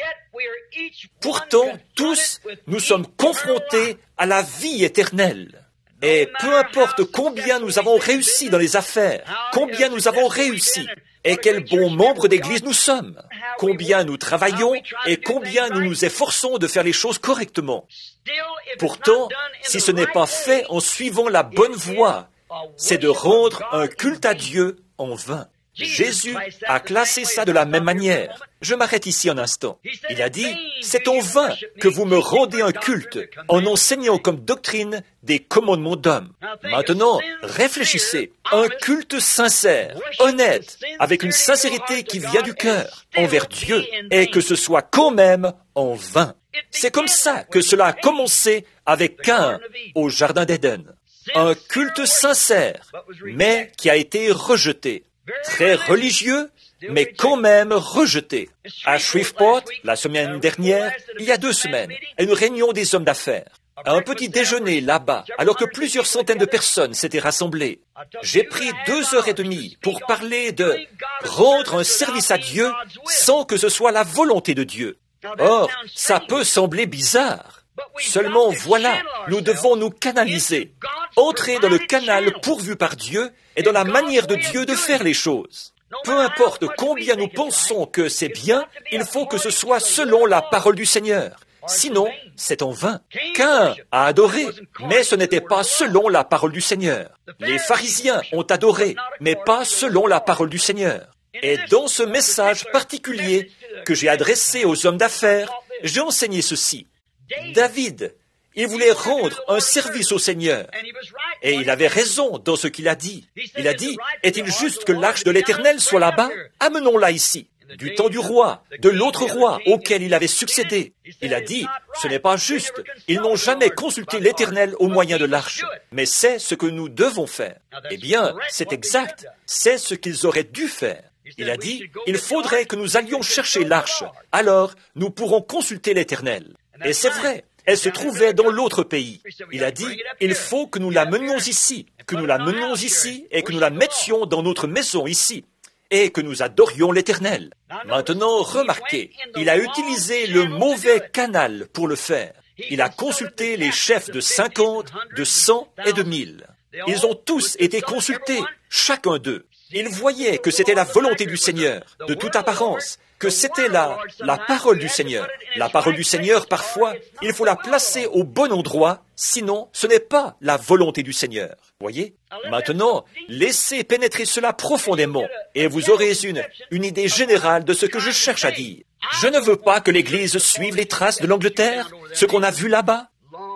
pourtant, tous, nous sommes confrontés à la vie éternelle. Et peu importe combien nous avons réussi dans les affaires, combien nous avons réussi, et quels bons membres d'Église nous sommes, combien nous travaillons et combien nous nous efforçons de faire les choses correctement. Pourtant, si ce n'est pas fait en suivant la bonne voie, c'est de rendre un culte à Dieu en vain. Jésus a classé ça de la même manière. Je m'arrête ici un instant. Il a dit, c'est en vain que vous me rendez un culte en enseignant comme doctrine des commandements d'hommes. Maintenant, réfléchissez. Un culte sincère, honnête, avec une sincérité qui vient du cœur envers Dieu, et que ce soit quand même en vain. C'est comme ça que cela a commencé avec Caïn au Jardin d'Éden. Un culte sincère, mais qui a été rejeté. Très religieux, mais quand même rejeté. À Shreveport, la semaine dernière, il y a deux semaines, à une réunion des hommes d'affaires, à un petit déjeuner là-bas, alors que plusieurs centaines de personnes s'étaient rassemblées. J'ai pris deux heures et demie pour parler de rendre un service à Dieu sans que ce soit la volonté de Dieu. Or, ça peut sembler bizarre. Seulement, voilà, nous devons nous canaliser, entrer dans le canal pourvu par Dieu et dans la manière de Dieu de faire les choses. Peu importe combien nous pensons que c'est bien, il faut que ce soit selon la parole du Seigneur. Sinon, c'est en vain. Caïn a adoré, mais ce n'était pas selon la parole du Seigneur. Les pharisiens ont adoré, mais pas selon la parole du Seigneur. Et dans ce message particulier que j'ai adressé aux hommes d'affaires, j'ai enseigné ceci. David, il voulait rendre un service au Seigneur. Et il avait raison dans ce qu'il a dit. Il a dit, est-il juste que l'arche de l'Éternel soit là-bas? Amenons-la ici. Du temps du roi, de l'autre roi auquel il avait succédé. Il a dit, ce n'est pas juste. Ils n'ont jamais consulté l'Éternel au moyen de l'arche. Mais c'est ce que nous devons faire. Eh bien, c'est exact. C'est ce qu'ils auraient dû faire. Il a dit, il faudrait que nous allions chercher l'arche. Alors, nous pourrons consulter l'Éternel. Et c'est vrai, elle se trouvait dans l'autre pays. Il a dit, il faut que nous la menions ici, que nous la menions ici et que nous la mettions dans notre maison ici, et que nous adorions l'Éternel. Maintenant, remarquez, il a utilisé le mauvais canal pour le faire. Il a consulté les chefs de cinquante, de cent et de mille. Ils ont tous été consultés, chacun d'eux. Ils voyaient que c'était la volonté du Seigneur, de toute apparence, que c'était la, la parole du Seigneur. La parole du Seigneur, parfois, il faut la placer au bon endroit, sinon ce n'est pas la volonté du Seigneur. Voyez? Maintenant, laissez pénétrer cela profondément, et vous aurez une, une idée générale de ce que je cherche à dire. Je ne veux pas que l'Église suive les traces de l'Angleterre, ce qu'on a vu là-bas.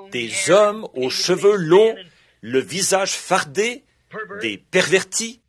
des hommes aux cheveux longs, le visage fardé, des pervertis.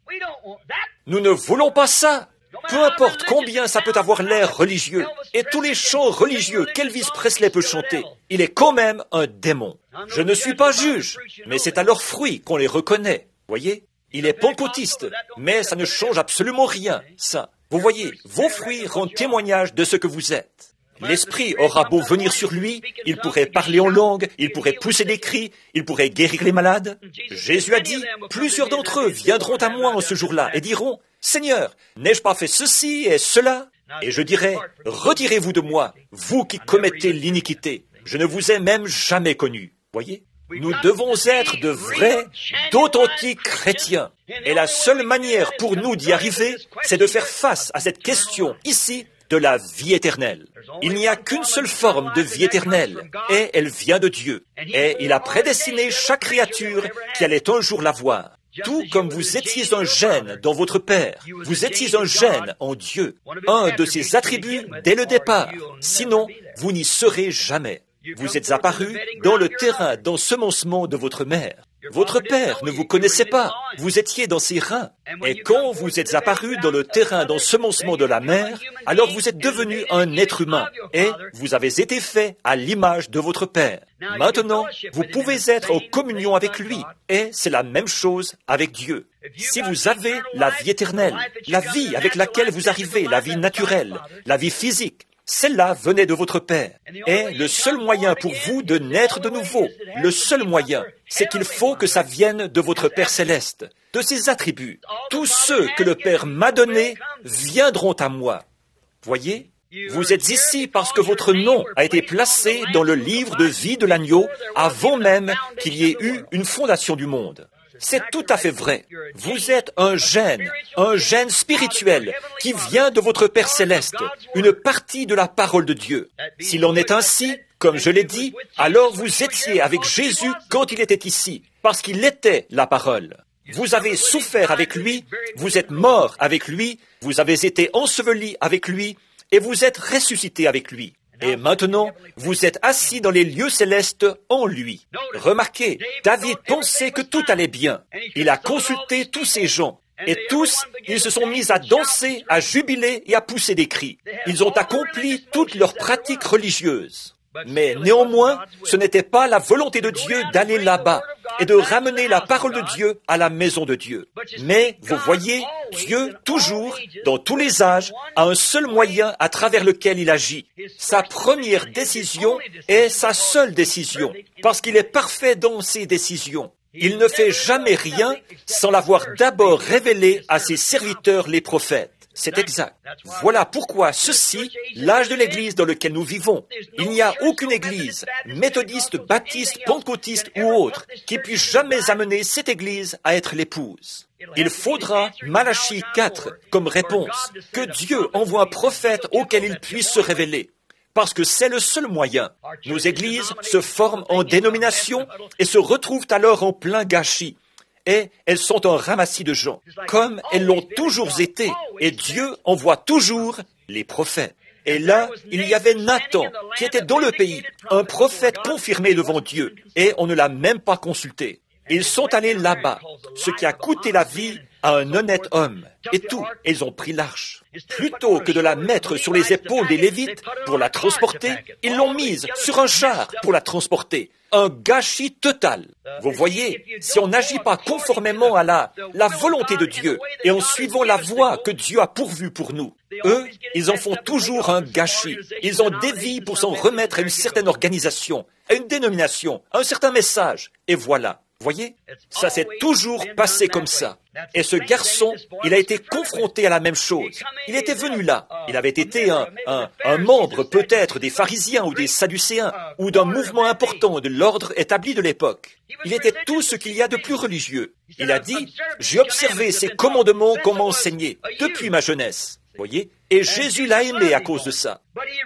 Nous ne voulons pas ça. Peu importe combien ça peut avoir l'air religieux, et tous les chants religieux qu'Elvis Presley peut chanter, il est quand même un démon. Je ne suis pas juge, mais c'est à leurs fruits qu'on les reconnaît. Voyez, il est pentecôtiste, mais ça ne change absolument rien, ça. Vous voyez, vos fruits rendent témoignage de ce que vous êtes. L'Esprit aura beau venir sur lui, il pourrait parler en langue, il pourrait pousser des cris, il pourrait guérir les malades. Jésus a dit, plusieurs d'entre eux viendront à moi en ce jour-là et diront, « Seigneur, n'ai-je pas fait ceci et cela ?» Et je dirai, « Retirez-vous de moi, vous qui commettez l'iniquité. Je ne vous ai même jamais connu. » Voyez ? Nous devons être de vrais, d'authentiques chrétiens. Et la seule manière pour nous d'y arriver, c'est de faire face à cette question ici de la vie éternelle. Il n'y a qu'une seule forme de vie éternelle, et elle vient de Dieu. Et il a prédestiné chaque créature qui allait un jour la voir. Tout comme vous étiez un gène dans votre Père, vous étiez un gène en Dieu, un de ses attributs dès le départ. Sinon, vous n'y serez jamais. Vous êtes apparu dans le terrain d'ensemencement de votre mère. Votre père ne vous connaissait pas, vous étiez dans ses reins. Et quand vous êtes apparu dans le terrain d'ensemencement de la mère, alors vous êtes devenu un être humain et vous avez été fait à l'image de votre père. Maintenant, vous pouvez être en communion avec lui et c'est la même chose avec Dieu. Si vous avez la vie éternelle, la vie avec laquelle vous arrivez, la vie naturelle, la vie physique, celle-là venait de votre Père. Et le seul moyen pour vous de naître de nouveau, le seul moyen, c'est qu'il faut que ça vienne de votre Père céleste, de ses attributs. Tous ceux que le Père m'a donnés viendront à moi. Voyez, vous êtes ici parce que votre nom a été placé dans le livre de vie de l'agneau avant même qu'il y ait eu une fondation du monde. C'est tout à fait vrai. Vous êtes un gène, un gène spirituel qui vient de votre Père céleste, une partie de la parole de Dieu. S'il en est ainsi, comme je l'ai dit, alors vous étiez avec Jésus quand il était ici, parce qu'il était la parole. Vous avez souffert avec lui, vous êtes mort avec lui, vous avez été enseveli avec lui, et vous êtes ressuscité avec lui. Et maintenant, vous êtes assis dans les lieux célestes en lui. Remarquez, David pensait que tout allait bien. Il a consulté tous ces gens. Et tous, ils se sont mis à danser, à jubiler et à pousser des cris. Ils ont accompli toutes leurs pratiques religieuses. Mais néanmoins, ce n'était pas la volonté de Dieu d'aller là-bas et de ramener la parole de Dieu à la maison de Dieu. Mais, vous voyez, Dieu, toujours, dans tous les âges, a un seul moyen à travers lequel il agit. Sa première décision est sa seule décision, parce qu'il est parfait dans ses décisions. Il ne fait jamais rien sans l'avoir d'abord révélé à ses serviteurs les prophètes. C'est exact. Voilà pourquoi ceci, l'âge de l'Église dans lequel nous vivons. Il n'y a aucune Église, méthodiste, baptiste, pentecôtiste ou autre, qui puisse jamais amener cette Église à être l'épouse. Il faudra Malachie quatre comme réponse, que Dieu envoie un prophète auquel il puisse se révéler. Parce que c'est le seul moyen. Nos églises se forment en dénomination et se retrouvent alors en plein gâchis. Et elles sont un ramassis de gens, comme elles l'ont toujours été. Et Dieu envoie toujours les prophètes. Et là, il y avait Nathan, qui était dans le pays, un prophète confirmé devant Dieu. Et on ne l'a même pas consulté. Ils sont allés là-bas, ce qui a coûté la vie à un honnête homme. Et tout, ils ont pris l'arche. Plutôt que de la mettre sur les épaules des Lévites pour la transporter, ils l'ont mise sur un char pour la transporter. Un gâchis total. Vous voyez, si on n'agit pas conformément à la, la volonté de Dieu et en suivant la voie que Dieu a pourvue pour nous, eux, ils en font toujours un gâchis. Ils en dévient pour s'en remettre à une certaine organisation, à une dénomination, à un certain message. Et voilà. Voyez, ça s'est toujours passé comme ça. Et ce garçon, il a été confronté à la même chose. Il était venu là. Il avait été un, un, un membre peut-être des pharisiens ou des sadducéens ou d'un mouvement important de l'ordre établi de l'époque. Il était tout ce qu'il y a de plus religieux. Il a dit, j'ai observé ces commandements qu'on m'a enseignés depuis ma jeunesse. Voyez, et Jésus l'a aimé à cause de ça.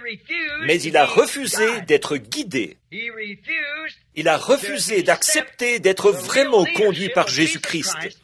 Mais il a refusé d'être guidé. Il a refusé d'accepter d'être vraiment conduit par Jésus-Christ.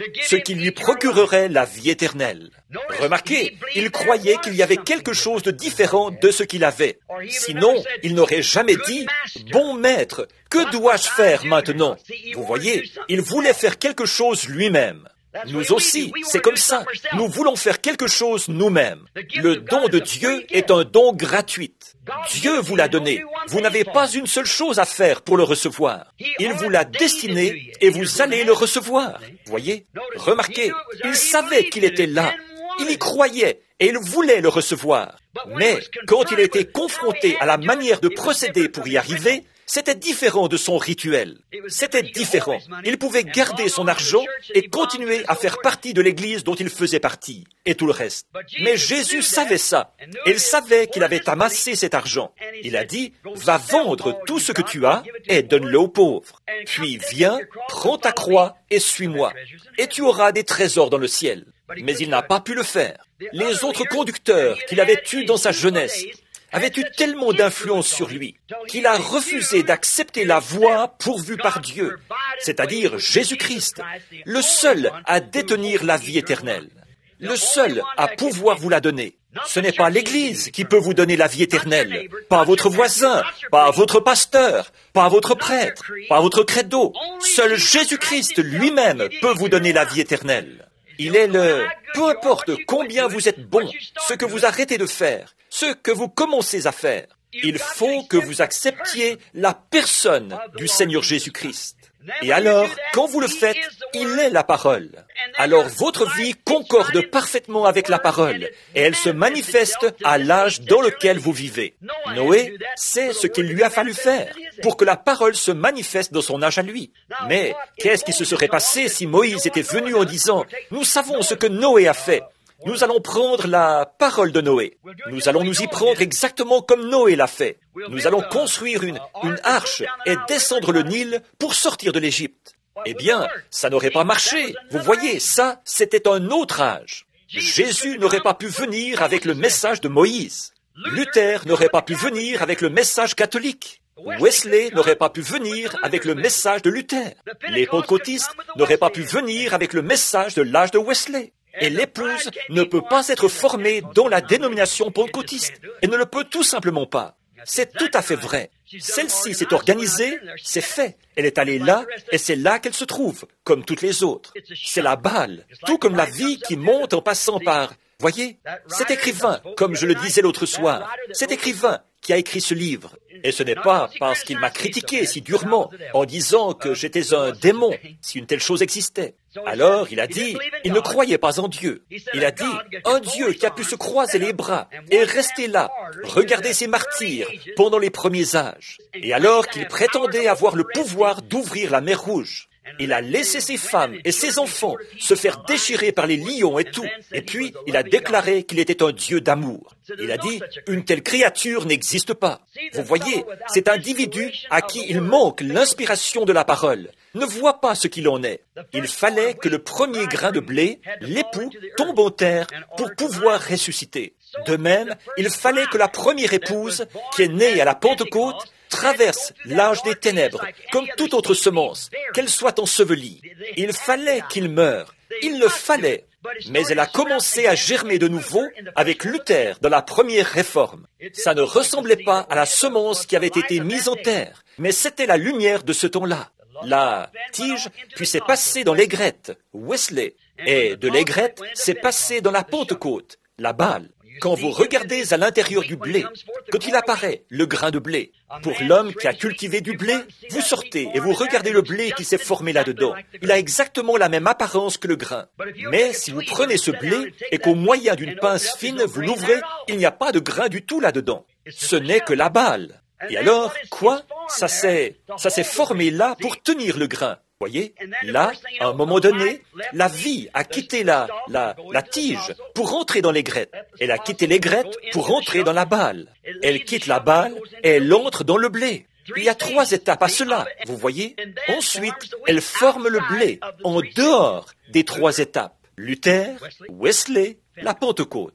ce qui lui procurerait la vie éternelle. Remarquez, il croyait qu'il y avait quelque chose de différent de ce qu'il avait. Sinon, il n'aurait jamais dit « Bon maître, que dois-je faire maintenant ?» Vous voyez, il voulait faire quelque chose lui-même. Nous aussi, c'est comme ça. Nous voulons faire quelque chose nous-mêmes. Le don de Dieu est un don gratuit. Dieu vous l'a donné. Vous n'avez pas une seule chose à faire pour le recevoir. Il vous l'a destiné et vous allez le recevoir. Voyez, remarquez, il savait qu'il était là. Il y croyait et il voulait le recevoir. Mais quand il était confronté à la manière de procéder pour y arriver, c'était différent de son rituel. C'était différent. Il pouvait garder son argent et continuer à faire partie de l'Église dont il faisait partie, et tout le reste. Mais Jésus savait ça. Il savait qu'il avait amassé cet argent. Il a dit, « Va vendre tout ce que tu as et donne-le aux pauvres. Puis viens, prends ta croix et suis-moi, et tu auras des trésors dans le ciel. » Mais il n'a pas pu le faire. Les autres conducteurs qu'il avait eus dans sa jeunesse avait eu tellement d'influence sur lui qu'il a refusé d'accepter la voie pourvue par Dieu, c'est-à-dire Jésus-Christ, le seul à détenir la vie éternelle, le seul à pouvoir vous la donner. Ce n'est pas l'Église qui peut vous donner la vie éternelle, pas votre voisin, pas votre pasteur, pas votre prêtre, pas votre credo. Seul Jésus-Christ lui-même peut vous donner la vie éternelle. Il est le... Peu importe combien vous êtes bon, ce que vous arrêtez de faire, ce que vous commencez à faire, il faut que vous acceptiez la personne du Seigneur Jésus-Christ. Et alors, quand vous le faites, il est la parole. Alors votre vie concorde parfaitement avec la parole et elle se manifeste à l'âge dans lequel vous vivez. Noé, c'est ce qu'il lui a fallu faire pour que la parole se manifeste dans son âge à lui. Mais qu'est-ce qui se serait passé si Moïse était venu en disant « Nous savons ce que Noé a fait. Nous allons prendre la parole de Noé. Nous allons nous y prendre exactement comme Noé l'a fait. Nous allons construire une, une arche et descendre le Nil pour sortir de l'Égypte. » Eh bien, ça n'aurait pas marché. Vous voyez, ça, c'était un autre âge. Jésus n'aurait pas pu venir avec le message de Moïse. Luther n'aurait pas pu venir avec le message catholique. Wesley n'aurait pas pu venir avec le message de Luther. Les pentecôtistes n'auraient pas pu venir avec le message de l'âge de Wesley. Et l'épouse ne peut pas être formée dans la dénomination pentecôtiste. Elle ne le peut tout simplement pas. C'est tout à fait vrai. Celle-ci s'est organisée, c'est fait. Elle est allée là, et c'est là qu'elle se trouve, comme toutes les autres. C'est la balle, tout comme la vie qui monte en passant par... Voyez, cet écrivain, comme je le disais l'autre soir, cet écrivain qui a écrit ce livre, et ce n'est pas parce qu'il m'a critiqué si durement en disant que j'étais un démon, si une telle chose existait. Alors, il a dit, il ne croyait pas en Dieu. Il a dit, un Dieu qui a pu se croiser les bras et rester là, regarder ses martyrs pendant les premiers âges. Et alors qu'il prétendait avoir le pouvoir d'ouvrir la mer Rouge. Il a laissé ses femmes et ses enfants se faire déchirer par les lions et tout. Et puis, il a déclaré qu'il était un Dieu d'amour. Il a dit, une telle créature n'existe pas. Vous voyez, cet individu à qui il manque l'inspiration de la parole ne voit pas ce qu'il en est. Il fallait que le premier grain de blé, l'époux, tombe en terre pour pouvoir ressusciter. De même, il fallait que la première épouse, qui est née à la Pentecôte, traverse l'âge des ténèbres, comme toute autre semence, qu'elle soit ensevelie. Il fallait qu'il meure. Il le fallait. Mais elle a commencé à germer de nouveau avec Luther dans la première réforme. Ça ne ressemblait pas à la semence qui avait été mise en terre, mais c'était la lumière de ce temps-là. La tige, puis c'est passé dans l'aigrette, Wesley, et de l'aigrette, c'est passé dans la Pentecôte, la balle. Quand vous regardez à l'intérieur du blé, quand il apparaît, le grain de blé, pour l'homme qui a cultivé du blé, vous sortez et vous regardez le blé qui s'est formé là-dedans. Il a exactement la même apparence que le grain. Mais si vous prenez ce blé et qu'au moyen d'une pince fine, vous l'ouvrez, il n'y a pas de grain du tout là-dedans. Ce n'est que la balle. Et alors, quoi? Ça s'est, ça s'est formé là pour tenir le grain. Voyez, là, à un moment donné, la vie a quitté la, la, la tige pour rentrer dans l'aigrette. Elle a quitté l'aigrette pour rentrer dans la balle. Elle quitte la balle et elle entre dans le blé. Il y a trois étapes à cela, vous voyez. Ensuite, elle forme le blé en dehors des trois étapes. Luther, Wesley, la Pentecôte.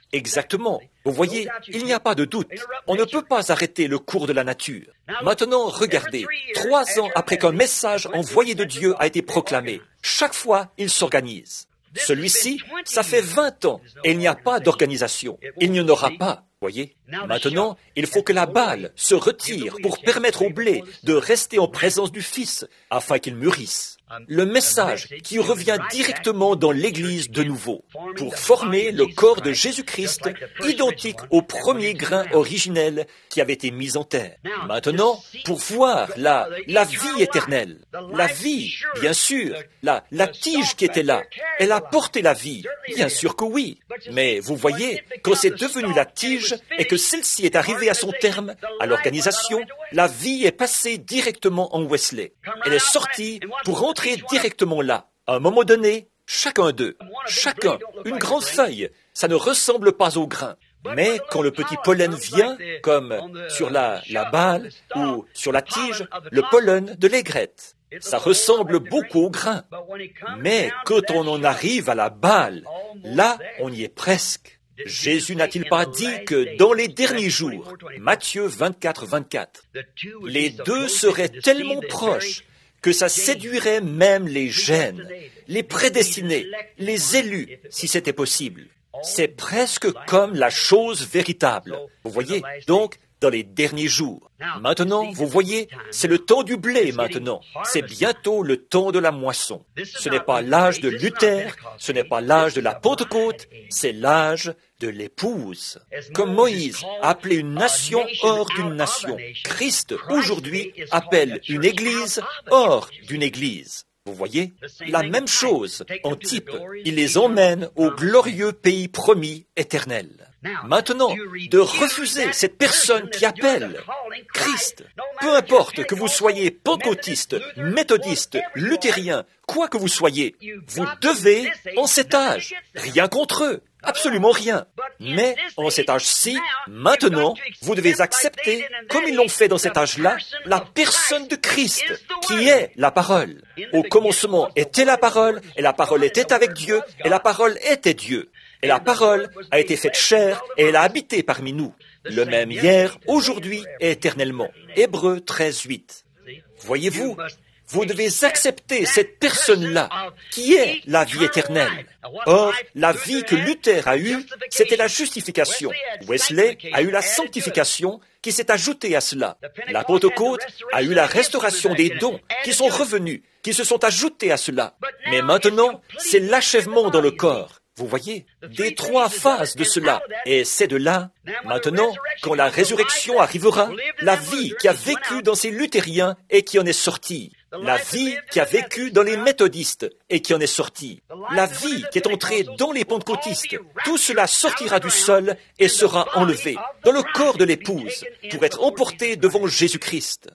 Exactement. Vous voyez, il n'y a pas de doute. On ne peut pas arrêter le cours de la nature. Maintenant, regardez, trois ans après qu'un message envoyé de Dieu a été proclamé, chaque fois, il s'organise. Celui-ci, ça fait vingt ans, et il n'y a pas d'organisation. Il n'y en aura pas. Voyez, maintenant, il faut que la balle se retire pour permettre au blé de rester en présence du Fils, afin qu'il mûrisse. Le message qui revient directement dans l'Église de nouveau, pour former le corps de Jésus-Christ, identique au premier grain originel qui avait été mis en terre. Maintenant, pour voir la, la vie éternelle, la vie, bien sûr, la, la tige qui était là, elle a porté la vie, bien sûr que oui. Mais vous voyez, quand c'est devenu la tige et que celle-ci est arrivée à son terme, à l'organisation, la vie est passée directement en Wesley. Elle est sortie pour entrer directement là. À un moment donné, chacun d'eux, chacun, une grande feuille, ça ne ressemble pas au grain. Mais quand le petit pollen vient, comme sur la, la balle ou sur la tige, le pollen de l'aigrette, ça ressemble beaucoup au grain. Mais quand on en arrive à la balle, là, on y est presque. Jésus n'a-t-il pas dit que dans les derniers jours, Matthieu vingt-quatre, vingt-quatre, les deux seraient tellement proches que ça séduirait même les gènes, les prédestinés, les élus, si c'était possible. C'est presque comme la chose véritable. Vous voyez, donc, dans les derniers jours. Maintenant, vous voyez, c'est le temps du blé maintenant. C'est bientôt le temps de la moisson. Ce n'est pas l'âge de Luther, ce n'est pas l'âge de la Pentecôte, c'est l'âge de l'épouse. Comme Moïse a appelé une nation hors d'une nation, Christ, aujourd'hui, appelle une église hors d'une église. Vous voyez, la même chose, en type, il les emmène au glorieux pays promis éternel. Maintenant, de refuser cette personne qui appelle Christ, peu importe que vous soyez pentecôtiste, méthodiste, luthérien, quoi que vous soyez, vous devez, en cet âge, rien contre eux, absolument rien. Mais en cet âge-ci, maintenant, vous devez accepter, comme ils l'ont fait dans cet âge-là, la personne de Christ, qui est la parole. Au commencement était la parole, et la parole était avec Dieu, et la parole était Dieu. Et la parole a été faite chair et elle a habité parmi nous. Le même hier, aujourd'hui et éternellement. Hébreux treize, huit. Voyez-vous, vous devez accepter cette personne-là, qui est la vie éternelle. Or, la vie que Luther a eue, c'était la justification. Wesley a eu la sanctification qui s'est ajoutée à cela. La Pentecôte a eu la restauration des dons qui sont revenus, qui se sont ajoutés à cela. Mais maintenant, c'est l'achèvement dans le corps. Vous voyez, des trois phases de cela. Et c'est de là, maintenant, quand la résurrection arrivera, la vie qui a vécu dans ces luthériens et qui en est sortie. La vie qui a vécu dans les méthodistes et qui en est sortie. La vie qui est entrée dans les pentecôtistes. Tout cela sortira du sol et sera enlevé dans le corps de l'épouse pour être emporté devant Jésus-Christ.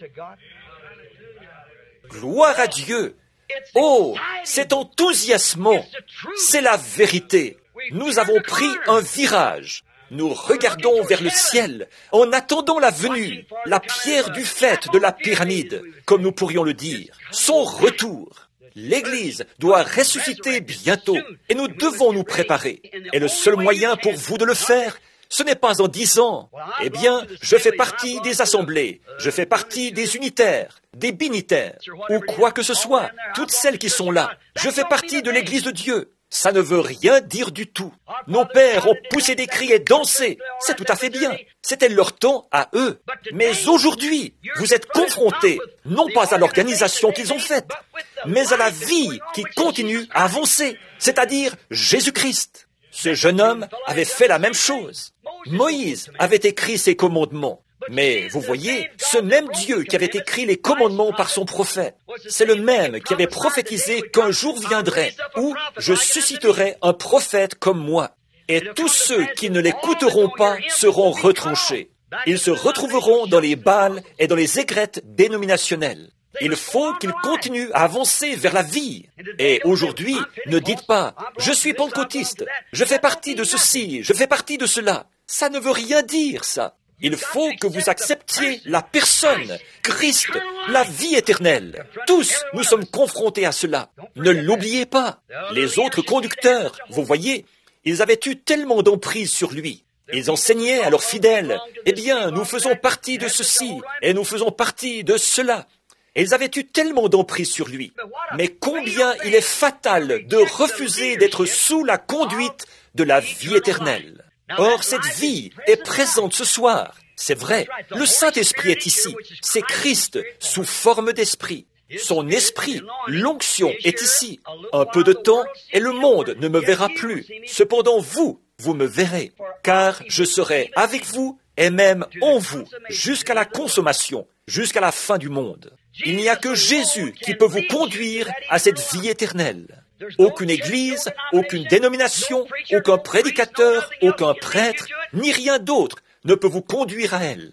Gloire à Dieu! Oh, c'est enthousiasmant, c'est la vérité. Nous avons pris un virage. Nous regardons vers le ciel en attendant la venue, la pierre du faîte de la pyramide, comme nous pourrions le dire, son retour. L'Église doit ressusciter bientôt et nous devons nous préparer. Et le seul moyen pour vous de le faire, ce n'est pas en disant, eh bien, je fais partie des assemblées, je fais partie des unitaires, des binitaires, ou quoi que ce soit, toutes celles qui sont là. Je fais partie de l'Église de Dieu. Ça ne veut rien dire du tout. Nos pères ont poussé des cris et dansé. C'est tout à fait bien. C'était leur temps à eux. Mais aujourd'hui, vous êtes confrontés, non pas à l'organisation qu'ils ont faite, mais à la vie qui continue à avancer, c'est-à-dire Jésus-Christ. Ce jeune homme avait fait la même chose. Moïse avait écrit ses commandements. Mais vous voyez, ce même Dieu qui avait écrit les commandements par son prophète, c'est le même qui avait prophétisé qu'un jour viendrait où je susciterai un prophète comme moi. Et tous ceux qui ne l'écouteront pas seront retranchés. Ils se retrouveront dans les Baals et dans les aigrettes dénominationnelles. Il faut qu'ils continuent à avancer vers la vie. Et aujourd'hui, ne dites pas, je suis pentecôtiste, je fais partie de ceci, je fais partie de cela. Ça ne veut rien dire, ça. Il faut que vous acceptiez la personne, Christ, la vie éternelle. Tous, nous sommes confrontés à cela. Ne l'oubliez pas. Les autres conducteurs, vous voyez, Ils avaient eu tellement d'emprise sur lui. Ils enseignaient à leurs fidèles, « Eh bien, nous faisons partie de ceci, et nous faisons partie de cela. » Et ils avaient eu tellement d'emprise sur lui. Mais combien il est fatal de refuser d'être sous la conduite de la vie éternelle. Or, cette vie est présente ce soir. C'est vrai, le Saint-Esprit est ici. C'est Christ sous forme d'esprit. Son esprit, l'onction est ici. Un peu de temps et le monde ne me verra plus. Cependant, vous, vous me verrez, car je serai avec vous et même en vous, jusqu'à la consommation, jusqu'à la fin du monde. Il n'y a que Jésus qui peut vous conduire à cette vie éternelle. Aucune église, aucune dénomination, aucun prédicateur, aucun prêtre, ni rien d'autre ne peut vous conduire à elle.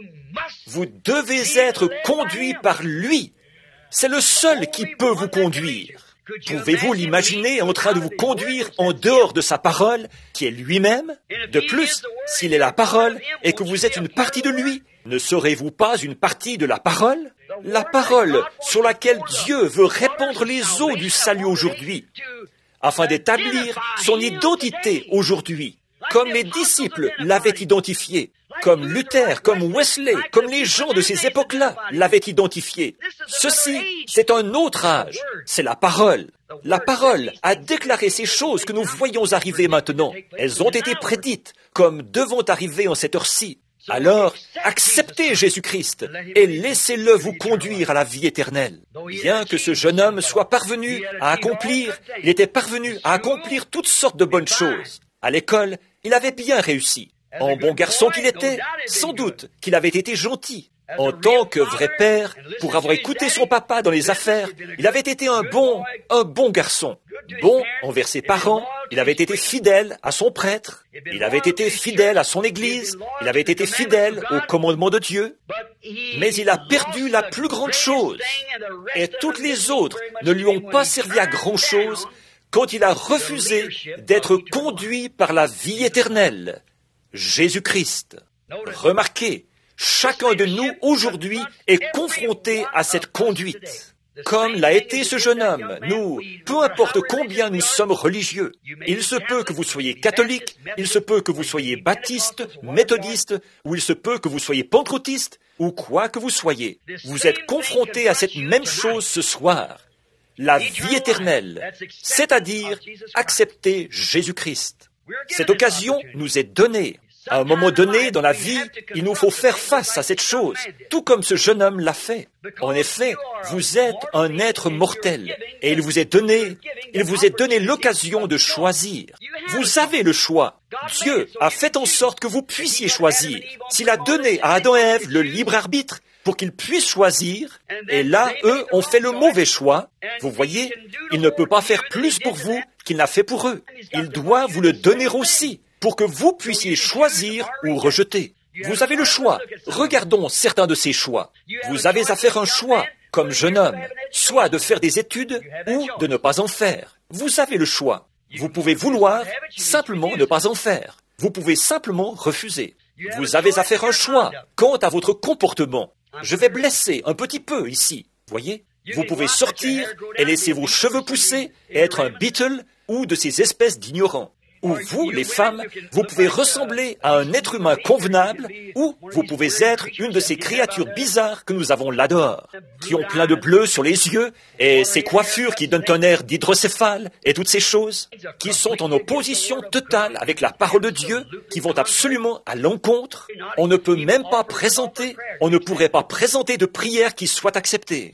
Vous devez être conduit par lui. C'est le seul qui peut vous conduire. Pouvez-vous l'imaginer en train de vous conduire en dehors de sa parole, qui est lui-même? De plus, s'il est la parole et que vous êtes une partie de lui, ne serez-vous pas une partie de la parole? La parole sur laquelle Dieu veut répandre les eaux du salut aujourd'hui, afin d'établir son identité aujourd'hui, comme les disciples l'avaient identifié, comme Luther, comme Wesley, comme les gens de ces époques-là l'avaient identifié. Ceci, c'est un autre âge, c'est la parole. La parole a déclaré ces choses que nous voyons arriver maintenant. Elles ont été prédites comme devant arriver en cette heure-ci. Alors, acceptez Jésus-Christ et laissez-le vous conduire à la vie éternelle. Bien que ce jeune homme soit parvenu à accomplir, il était parvenu à accomplir toutes sortes de bonnes choses. À l'école, il avait bien réussi. En bon garçon qu'il était, sans doute qu'il avait été gentil. En tant que vrai père, pour avoir écouté son papa dans les affaires, il avait été un bon, un bon garçon. Bon envers ses parents, il avait été fidèle à son prêtre, il avait été fidèle à son église, il avait été fidèle au commandement de Dieu, mais il a perdu la plus grande chose, et toutes les autres ne lui ont pas servi à grand-chose quand il a refusé d'être conduit par la vie éternelle, Jésus-Christ. Remarquez, chacun de nous aujourd'hui est confronté à cette conduite. Comme l'a été ce jeune homme, nous, peu importe combien nous sommes religieux, il se peut que vous soyez catholique, il se peut que vous soyez baptiste, méthodiste, ou il se peut que vous soyez pentecôtiste, ou quoi que vous soyez. Vous êtes confronté à cette même chose ce soir, la vie éternelle, c'est-à-dire accepter Jésus-Christ. Cette occasion nous est donnée. À un moment donné dans la vie, il nous faut faire face à cette chose, tout comme ce jeune homme l'a fait. En effet, vous êtes un être mortel, et il vous est donné, il vous est donné l'occasion de choisir. Vous avez le choix. Dieu a fait en sorte que vous puissiez choisir. S'il a donné à Adam et Ève le libre arbitre pour qu'ils puissent choisir, et là, eux ont fait le mauvais choix, vous voyez, il ne peut pas faire plus pour vous qu'il n'a fait pour eux. Il doit vous le donner aussi, pour que vous puissiez choisir ou rejeter. Vous avez le choix. Regardons certains de ces choix. Vous avez à faire un choix, comme jeune homme, soit de faire des études ou de ne pas en faire. Vous avez le choix. Vous pouvez vouloir simplement ne pas en faire. Vous pouvez simplement refuser. Vous avez à faire un choix quant à votre comportement. Je vais blesser un petit peu ici, voyez? Vous pouvez sortir et laisser vos cheveux pousser et être un Beatle ou de ces espèces d'ignorants. Ou vous, les femmes, vous pouvez ressembler à un être humain convenable, ou vous pouvez être une de ces créatures bizarres que nous avons là dehors, qui ont plein de bleu sur les yeux, et ces coiffures qui donnent un air d'hydrocéphale, et toutes ces choses, qui sont en opposition totale avec la parole de Dieu, qui vont absolument à l'encontre. On ne peut même pas présenter, on ne pourrait pas présenter de prière qui soit acceptée.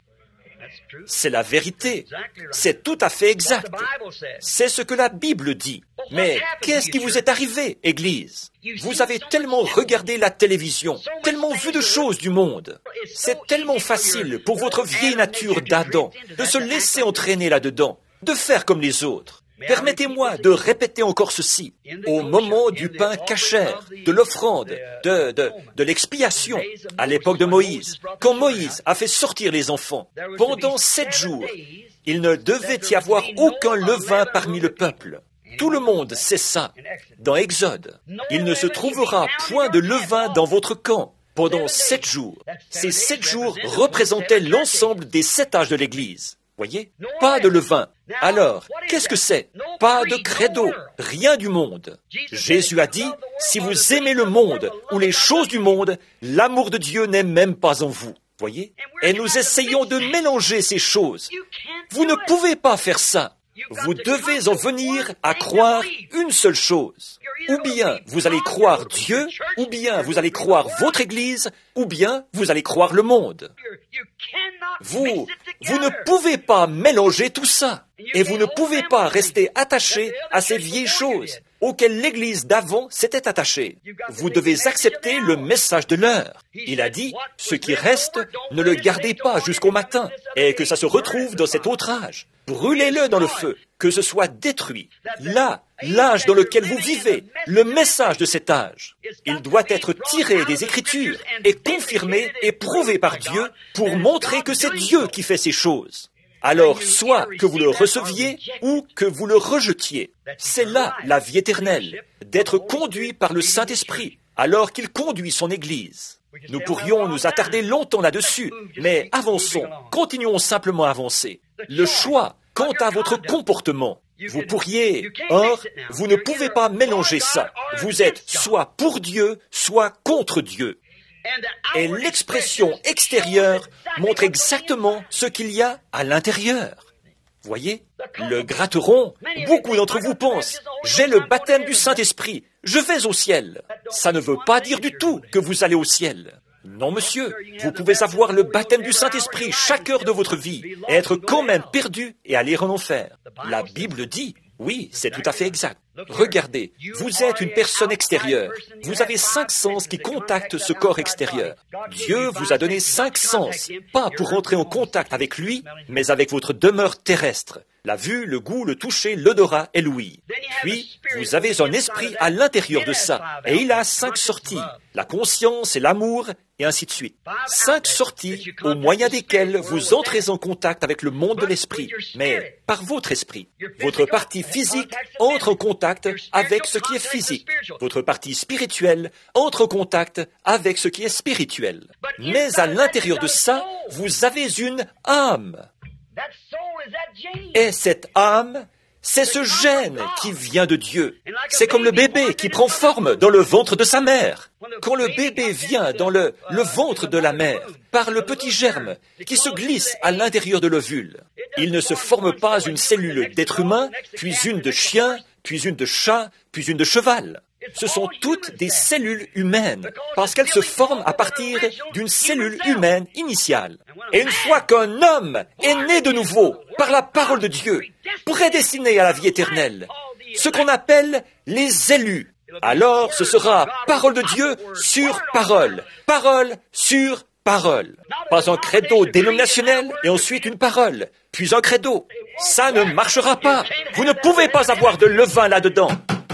C'est la vérité. C'est tout à fait exact. C'est ce que la Bible dit. Mais qu'est-ce qui vous est arrivé, Église? Vous avez tellement regardé la télévision, tellement vu de choses du monde. C'est tellement facile pour votre vieille nature d'Adam de se laisser entraîner là-dedans, de faire comme les autres. Permettez-moi de répéter encore ceci. Au moment du pain cachère, de l'offrande, de, de, de l'expiation, à l'époque de Moïse, quand Moïse a fait sortir les enfants, pendant sept jours, il ne devait y avoir aucun levain parmi le peuple. Tout le monde sait ça. Dans Exode, il ne se trouvera point de levain dans votre camp pendant sept jours. Ces sept jours représentaient l'ensemble des sept âges de l'Église. Voyez? Pas de levain. Alors, qu'est-ce que c'est? Pas de credo, rien du monde. Jésus a dit, si vous aimez le monde ou les choses du monde, l'amour de Dieu n'est même pas en vous. Voyez? Et nous essayons de mélanger ces choses. Vous ne pouvez pas faire ça. Vous devez en venir à croire une seule chose. Ou bien vous allez croire Dieu, ou bien vous allez croire votre Église, ou bien vous allez croire le monde. Vous, vous ne pouvez pas mélanger tout ça. Et vous ne pouvez pas rester attaché à ces vieilles choses auxquelles l'Église d'avant s'était attachée. Vous devez accepter le message de l'heure. Il a dit, ce qui reste, ne le gardez pas jusqu'au matin, et que ça se retrouve dans cet autre âge. Brûlez-le dans le feu, que ce soit détruit. Là, l'âge dans lequel vous vivez, le message de cet âge, il doit être tiré des Écritures et confirmé et prouvé par Dieu pour montrer que c'est Dieu qui fait ces choses. Alors, soit que vous le receviez ou que vous le rejetiez. C'est là la vie éternelle, d'être conduit par le Saint-Esprit, alors qu'il conduit son Église. Nous pourrions nous attarder longtemps là-dessus, mais avançons, continuons simplement à avancer. Le choix quant à votre comportement, vous pourriez, or, vous ne pouvez pas mélanger ça. Vous êtes soit pour Dieu, soit contre Dieu. Et l'expression extérieure montre exactement ce qu'il y a à l'intérieur. Voyez, le gratteron, beaucoup d'entre vous pensent, j'ai le baptême du Saint-Esprit, je vais au ciel. Ça ne veut pas dire du tout que vous allez au ciel. Non, monsieur, vous pouvez avoir le baptême du Saint-Esprit chaque heure de votre vie et être quand même perdu et aller en enfer. La Bible dit, oui, c'est tout à fait exact. Regardez, vous êtes une personne extérieure. Vous avez cinq sens qui contactent ce corps extérieur. Dieu vous a donné cinq sens, pas pour entrer en contact avec lui, mais avec votre demeure terrestre. La vue, le goût, le toucher, l'odorat et l'ouïe. Puis, vous avez un esprit à l'intérieur de ça, et il a cinq sorties, la conscience et l'amour, et ainsi de suite. Cinq sorties au moyen desquelles vous entrez en contact avec le monde de l'esprit, mais par votre esprit. Votre partie physique entre en contact avec ce qui est physique. Votre partie spirituelle entre en contact avec ce qui est spirituel. Mais à l'intérieur de ça, vous avez une âme. Et cette âme, c'est ce gène qui vient de Dieu. C'est comme le bébé qui prend forme dans le ventre de sa mère. Quand le bébé vient dans le, le ventre de la mère, par le petit germe qui se glisse à l'intérieur de l'ovule, il ne se forme pas une cellule d'être humain, puis une de chien, puis une de chat, puis une de cheval. Ce sont toutes des cellules humaines, parce qu'elles se forment à partir d'une cellule humaine initiale. Et une fois qu'un homme est né de nouveau par la parole de Dieu, prédestiné à la vie éternelle, ce qu'on appelle les élus, alors ce sera parole de Dieu sur parole, parole sur parole. Pas un credo dénominationnel et ensuite une parole, puis un credo. Ça ne marchera pas. Vous ne pouvez pas avoir de levain là-dedans.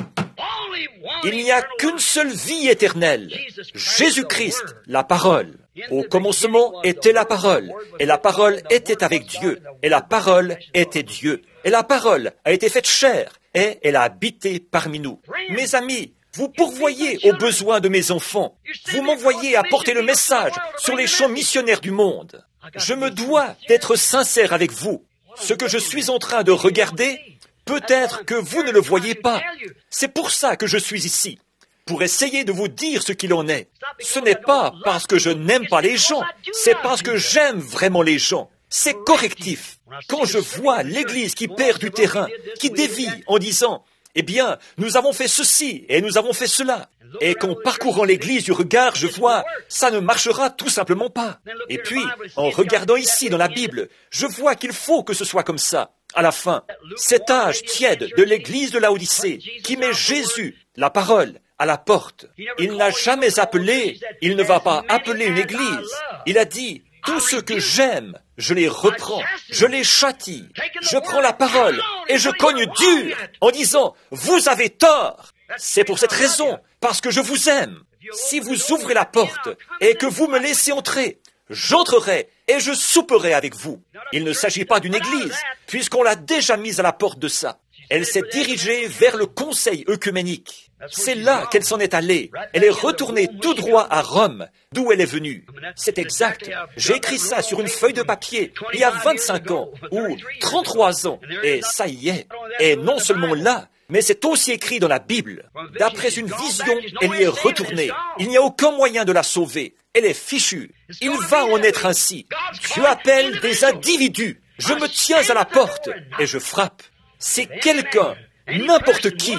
Il n'y a qu'une seule vie éternelle, Jésus-Christ, la parole. Au commencement était la parole, et la parole était avec Dieu, et la parole était Dieu. Et la parole a été faite chair, et elle a habité parmi nous. Mes amis, vous pourvoyez aux besoins de mes enfants. Vous m'envoyez apporter le message sur les champs missionnaires du monde. Je me dois d'être sincère avec vous. Ce que je suis en train de regarder, peut-être que vous ne le voyez pas. C'est pour ça que je suis ici, pour essayer de vous dire ce qu'il en est. Ce n'est pas parce que je n'aime pas les gens, c'est parce que j'aime vraiment les gens. C'est correctif. Quand je vois l'Église qui perd du terrain, qui dévie en disant « Eh bien, nous avons fait ceci et nous avons fait cela », et qu'en parcourant l'Église du regard, je vois « ça ne marchera tout simplement pas ». Et puis, en regardant ici dans la Bible, je vois qu'il faut que ce soit comme ça. À la fin, cet âge tiède de l'Église de Laodicée, qui met Jésus, la parole, à la porte. Il n'a jamais appelé, il ne va pas appeler une Église. Il a dit, tout ce que j'aime, je les reprends, je les châtie. Je prends la parole et je cogne dur en disant, vous avez tort. C'est pour cette raison, parce que je vous aime. Si vous ouvrez la porte et que vous me laissez entrer, j'entrerai et je souperai avec vous. Il ne s'agit pas d'une église, puisqu'on l'a déjà mise à la porte de ça. Elle s'est dirigée vers le Conseil œcuménique. C'est là qu'elle s'en est allée. Elle est retournée tout droit à Rome, d'où elle est venue. C'est exact. J'ai écrit ça sur une feuille de papier il y a vingt-cinq ans ou trente-trois ans. Et ça y est. Et non seulement là, mais c'est aussi écrit dans la Bible. D'après une vision, elle y est retournée. Il n'y a aucun moyen de la sauver. Elle est fichue. Il va en être ainsi. Dieu appelle des individus. Je me tiens à la porte et je frappe. C'est quelqu'un, n'importe qui,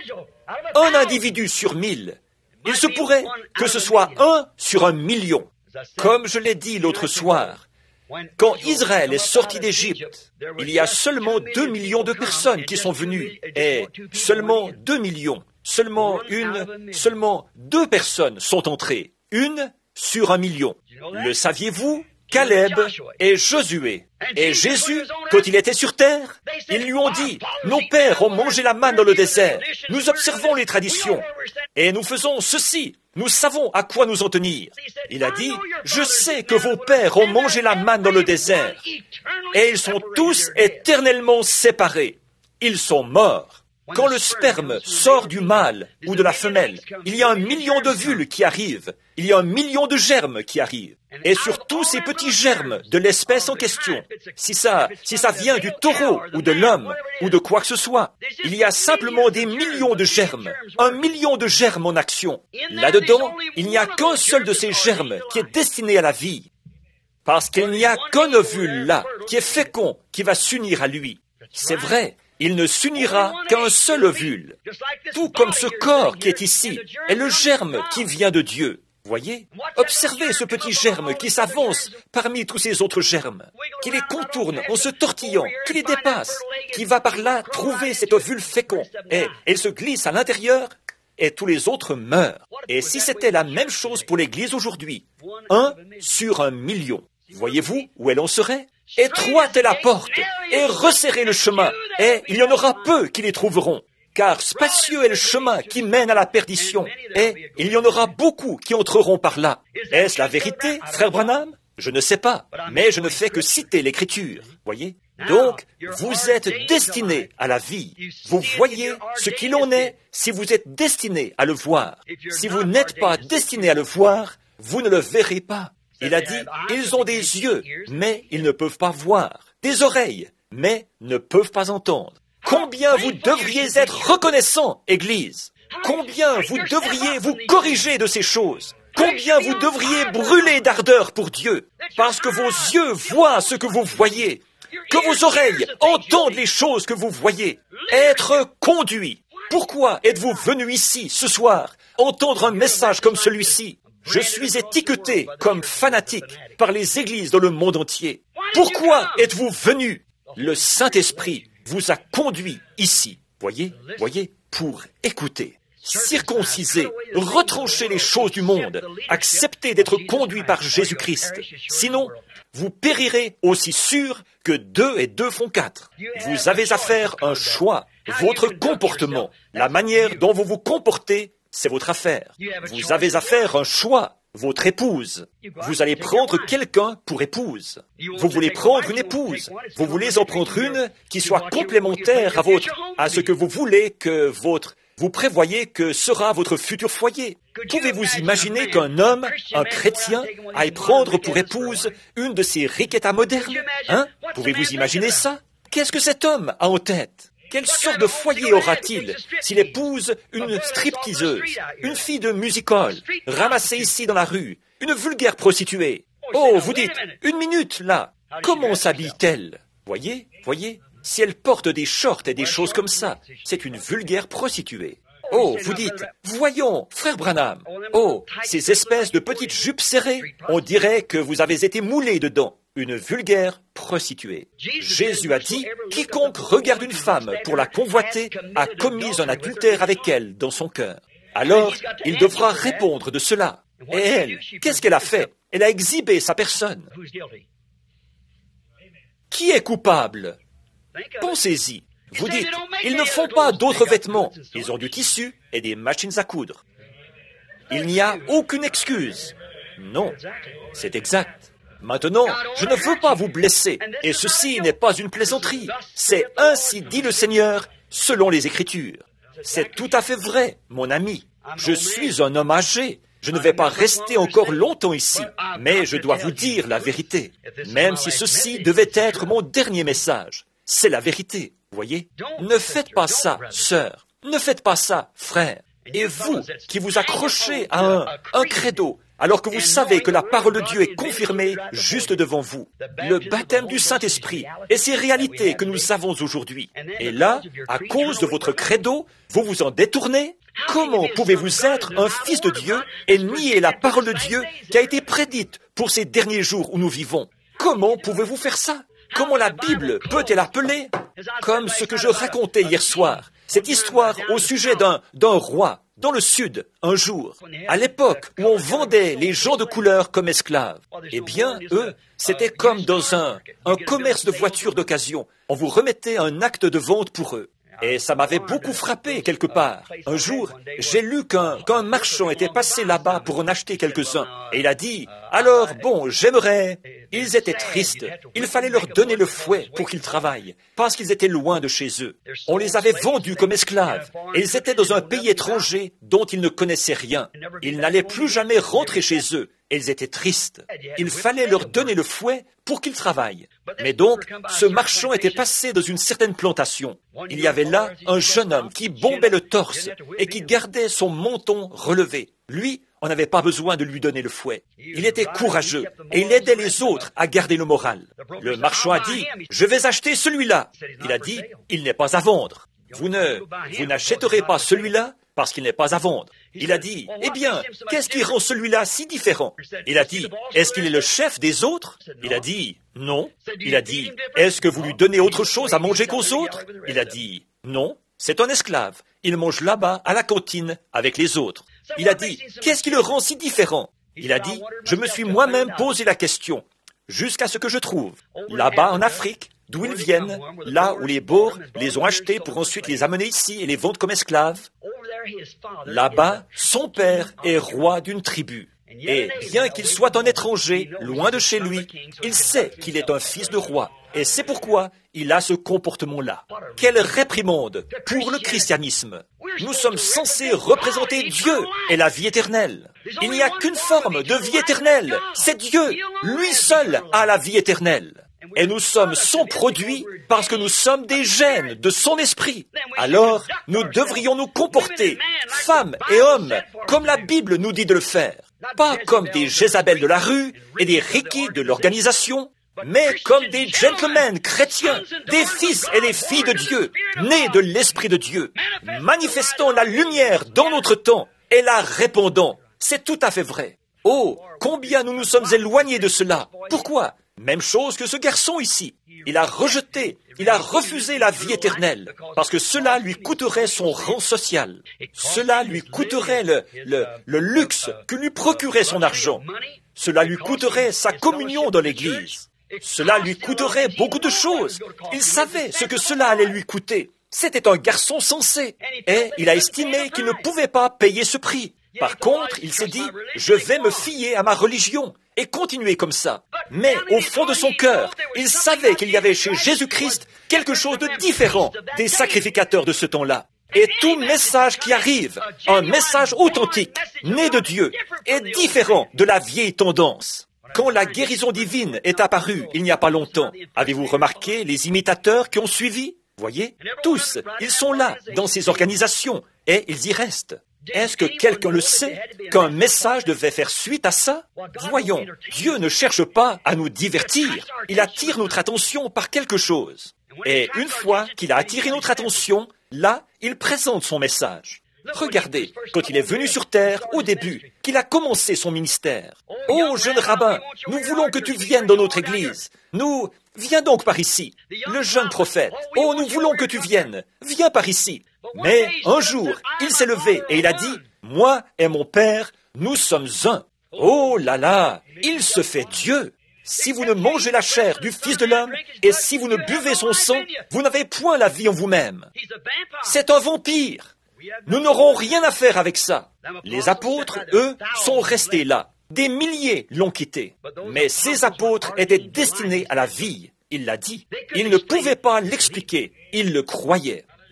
un individu sur mille. Il se pourrait que ce soit un sur un million. Comme je l'ai dit l'autre soir, quand Israël est sorti d'Égypte, il y a seulement deux millions de personnes qui sont venues. Et seulement deux millions, seulement une, seulement deux personnes sont entrées. Une sur un million. Le saviez-vous? Caleb et Josué. Et Jésus, quand il était sur terre, ils lui ont dit, « Nos pères ont mangé la manne dans le désert. Nous observons les traditions. Et nous faisons ceci. Nous savons à quoi nous en tenir. » Il a dit, « Je sais que vos pères ont mangé la manne dans le désert. Et ils sont tous éternellement séparés. Ils sont morts. » Quand le sperme sort du mâle ou de la femelle, il y a un million d'ovules qui arrivent. Il y a un million de germes qui arrivent. Et sur tous ces petits germes de l'espèce en question, si ça, si ça vient du taureau ou de l'homme ou de quoi que ce soit, il y a simplement des millions de germes, un million de germes en action. Là-dedans, il n'y a qu'un seul de ces germes qui est destiné à la vie. Parce qu'il n'y a qu'un ovule là, qui est fécond, qui va s'unir à lui. C'est vrai. Il ne s'unira qu'un seul ovule. Tout comme ce corps qui est ici est le germe qui vient de Dieu. Voyez? Observez ce petit germe qui s'avance parmi tous ces autres germes, qui les contourne en se tortillant, qui les dépasse, qui va par là trouver cet ovule fécond, et il se glisse à l'intérieur, et tous les autres meurent. Et si c'était la même chose pour l'Église aujourd'hui, un sur un million, voyez-vous où elle en serait? Étroite est la porte, et resserrez le chemin, et il y en aura peu qui les trouveront. Car spacieux est le chemin qui mène à la perdition, et il y en aura beaucoup qui entreront par là. Est-ce la vérité, frère Branham? Je ne sais pas, mais je ne fais que citer l'Écriture, voyez? Donc, vous êtes destiné à la vie. Vous voyez ce qu'il en est si vous êtes destiné à le voir. Si vous n'êtes pas destiné à le voir, vous ne le verrez pas. Il a dit, ils ont des yeux, mais ils ne peuvent pas voir, des oreilles, mais ne peuvent pas entendre. Combien vous devriez être reconnaissant, Église? Combien vous devriez vous corriger de ces choses? Combien vous devriez brûler d'ardeur pour Dieu? Parce que vos yeux voient ce que vous voyez, que vos oreilles entendent les choses que vous voyez. Être conduit. Pourquoi êtes-vous venu ici, ce soir, entendre un message comme celui-ci? Je suis étiqueté comme fanatique par les églises dans le monde entier. Pourquoi êtes-vous venu? Le Saint-Esprit vous a conduit ici, voyez, voyez, pour écouter, circonciser, retrancher les choses du monde, accepter d'être conduit par Jésus-Christ. Sinon, vous périrez aussi sûr que deux et deux font quatre. Vous avez à faire un choix. Votre comportement, la manière dont vous vous comportez, c'est votre affaire. Vous avez à faire un choix. Votre épouse. Vous allez prendre quelqu'un pour épouse. Vous voulez prendre une épouse. Vous voulez en prendre une qui soit complémentaire à votre, à ce que vous voulez que votre, vous prévoyez que sera votre futur foyer. Pouvez-vous imaginer qu'un homme, un chrétien, aille prendre pour épouse une de ces riquetas modernes? Hein? Pouvez-vous imaginer ça? Qu'est-ce que cet homme a en tête? Quelle sorte de foyer aura-t-il s'il épouse une stripteaseuse, une fille de music-hall, ramassée ici dans la rue, une vulgaire prostituée? Oh, vous dites, une minute, là. Comment s'habille-t-elle? Voyez, voyez, si elle porte des shorts et des choses comme ça, c'est une vulgaire prostituée. Oh, vous dites, voyons, frère Branham. Oh, ces espèces de petites jupes serrées, on dirait que vous avez été moulé dedans. Une vulgaire prostituée. Jésus a dit, quiconque regarde une femme pour la convoiter a commis un adultère avec elle dans son cœur. Alors, il devra répondre de cela. Et elle, qu'est-ce qu'elle a fait? Elle a exhibé sa personne. Qui est coupable? Pensez-y. Vous dites, ils ne font pas d'autres vêtements. Ils ont du tissu et des machines à coudre. Il n'y a aucune excuse. Non, c'est exact. Maintenant, je ne veux pas vous blesser, et ceci n'est pas une plaisanterie. C'est ainsi dit le Seigneur, selon les Écritures. C'est tout à fait vrai, mon ami. Je suis un homme âgé. Je ne vais pas rester encore longtemps ici, mais je dois vous dire la vérité. Même si ceci devait être mon dernier message, c'est la vérité, voyez. Ne faites pas ça, sœur. Ne faites pas ça, frère. Et vous, qui vous accrochez à un, un credo, alors que vous savez que la parole de Dieu est confirmée juste devant vous, le baptême du Saint-Esprit et ces réalités que nous avons aujourd'hui. Et là, à cause de votre credo, vous vous en détournez? Comment pouvez-vous être un fils de Dieu et nier la parole de Dieu qui a été prédite pour ces derniers jours où nous vivons? Comment pouvez-vous faire ça? Comment la Bible peut-elle appeler? Comme ce que je racontais hier soir, cette histoire au sujet d'un, d'un roi dans le sud, un jour, à l'époque où on vendait les gens de couleur comme esclaves. Eh bien, eux, c'était comme dans un, un commerce de voitures d'occasion. On vous remettait un acte de vente pour eux. Et ça m'avait beaucoup frappé quelque part. Un jour, j'ai lu qu'un, qu'un marchand était passé là-bas pour en acheter quelques-uns. Et il a dit, « Alors, bon, j'aimerais... » Ils étaient tristes. Il fallait leur donner le fouet pour qu'ils travaillent, parce qu'ils étaient loin de chez eux. On les avait vendus comme esclaves, et ils étaient dans un pays étranger dont ils ne connaissaient rien. Ils n'allaient plus jamais rentrer chez eux, et ils étaient tristes. Il fallait leur donner le fouet pour qu'ils travaillent. Mais donc, ce marchand était passé dans une certaine plantation. Il y avait là un jeune homme qui bombait le torse et qui gardait son menton relevé. Lui, on n'avait pas besoin de lui donner le fouet. Il était courageux et il aidait les autres à garder le moral. Le marchand a dit, « Je vais acheter celui-là. » Il a dit, « Il n'est pas à vendre. Vous ne, vous n'achèterez pas celui-là parce qu'il n'est pas à vendre. » Il a dit, « Eh bien, qu'est-ce qui rend celui-là si différent ?» Il a dit, « Est-ce qu'il est le chef des autres ?» Il a dit, « Non. » Il a dit, « Est-ce que vous lui donnez autre chose à manger qu'aux autres ?» Il a dit, « Non. C'est un esclave. Il mange là-bas à la cantine avec les autres. » Il a dit, « Qu'est-ce qui le rend si différent ?» Il a dit, « Je me suis moi-même posé la question, jusqu'à ce que je trouve, là-bas en Afrique, d'où ils viennent, là où les Boers les ont achetés pour ensuite les amener ici et les vendre comme esclaves. Là-bas, son père est roi d'une tribu. Et bien qu'il soit un étranger, loin de chez lui, il sait qu'il est un fils de roi. Et c'est pourquoi il a ce comportement-là. Quelle réprimande pour le christianisme! Nous sommes censés représenter Dieu et la vie éternelle. Il n'y a qu'une forme de vie éternelle. C'est Dieu. Lui seul a la vie éternelle. Et nous sommes son produit parce que nous sommes des gènes de son esprit. Alors, nous devrions nous comporter, femmes et hommes, comme la Bible nous dit de le faire. Pas comme des Jézabel de la rue et des Ricky de l'organisation, mais comme des gentlemen chrétiens, des fils et des filles de Dieu, nés de l'Esprit de Dieu, manifestant la lumière dans notre temps et la répandant. C'est tout à fait vrai. Oh, combien nous nous sommes éloignés de cela. Pourquoi? Même chose que ce garçon ici. Il a rejeté, il a refusé la vie éternelle, parce que cela lui coûterait son rang social. Cela lui coûterait le, le, le luxe que lui procurait son argent. Cela lui coûterait sa communion dans l'Église. Cela lui coûterait beaucoup de choses. Il savait ce que cela allait lui coûter. C'était un garçon sensé. Et il a estimé qu'il ne pouvait pas payer ce prix. Par contre, il s'est dit, je vais me fier à ma religion et continuer comme ça. Mais au fond de son cœur, il savait qu'il y avait chez Jésus-Christ quelque chose de différent des sacrificateurs de ce temps-là. Et tout message qui arrive, un message authentique, né de Dieu, est différent de la vieille tendance. Quand la guérison divine est apparue il n'y a pas longtemps, avez-vous remarqué les imitateurs qui ont suivi? Voyez, tous, ils sont là, dans ces organisations, et ils y restent. Est-ce que quelqu'un le sait, qu'un message devait faire suite à ça? Voyons, Dieu ne cherche pas à nous divertir, il attire notre attention par quelque chose. Et une fois qu'il a attiré notre attention, là, il présente son message. Regardez, quand il est venu sur terre, au début, qu'il a commencé son ministère. « Oh, jeune rabbin, nous voulons que tu viennes dans notre église. Nous, viens donc par ici. » Le jeune prophète, « Oh, nous voulons que tu viennes. Viens par ici. » Mais un jour, il s'est levé et il a dit, « Moi et mon Père, nous sommes un. » Oh là là, il se fait Dieu. Si vous ne mangez la chair du Fils de l'homme et si vous ne buvez son sang, vous n'avez point la vie en vous-même. C'est un vampire. Nous n'aurons rien à faire avec ça. Les apôtres, eux, sont restés là. Des milliers l'ont quitté. Mais ces apôtres étaient destinés à la vie. Il l'a dit. Ils ne pouvaient pas l'expliquer. Ils le croyaient.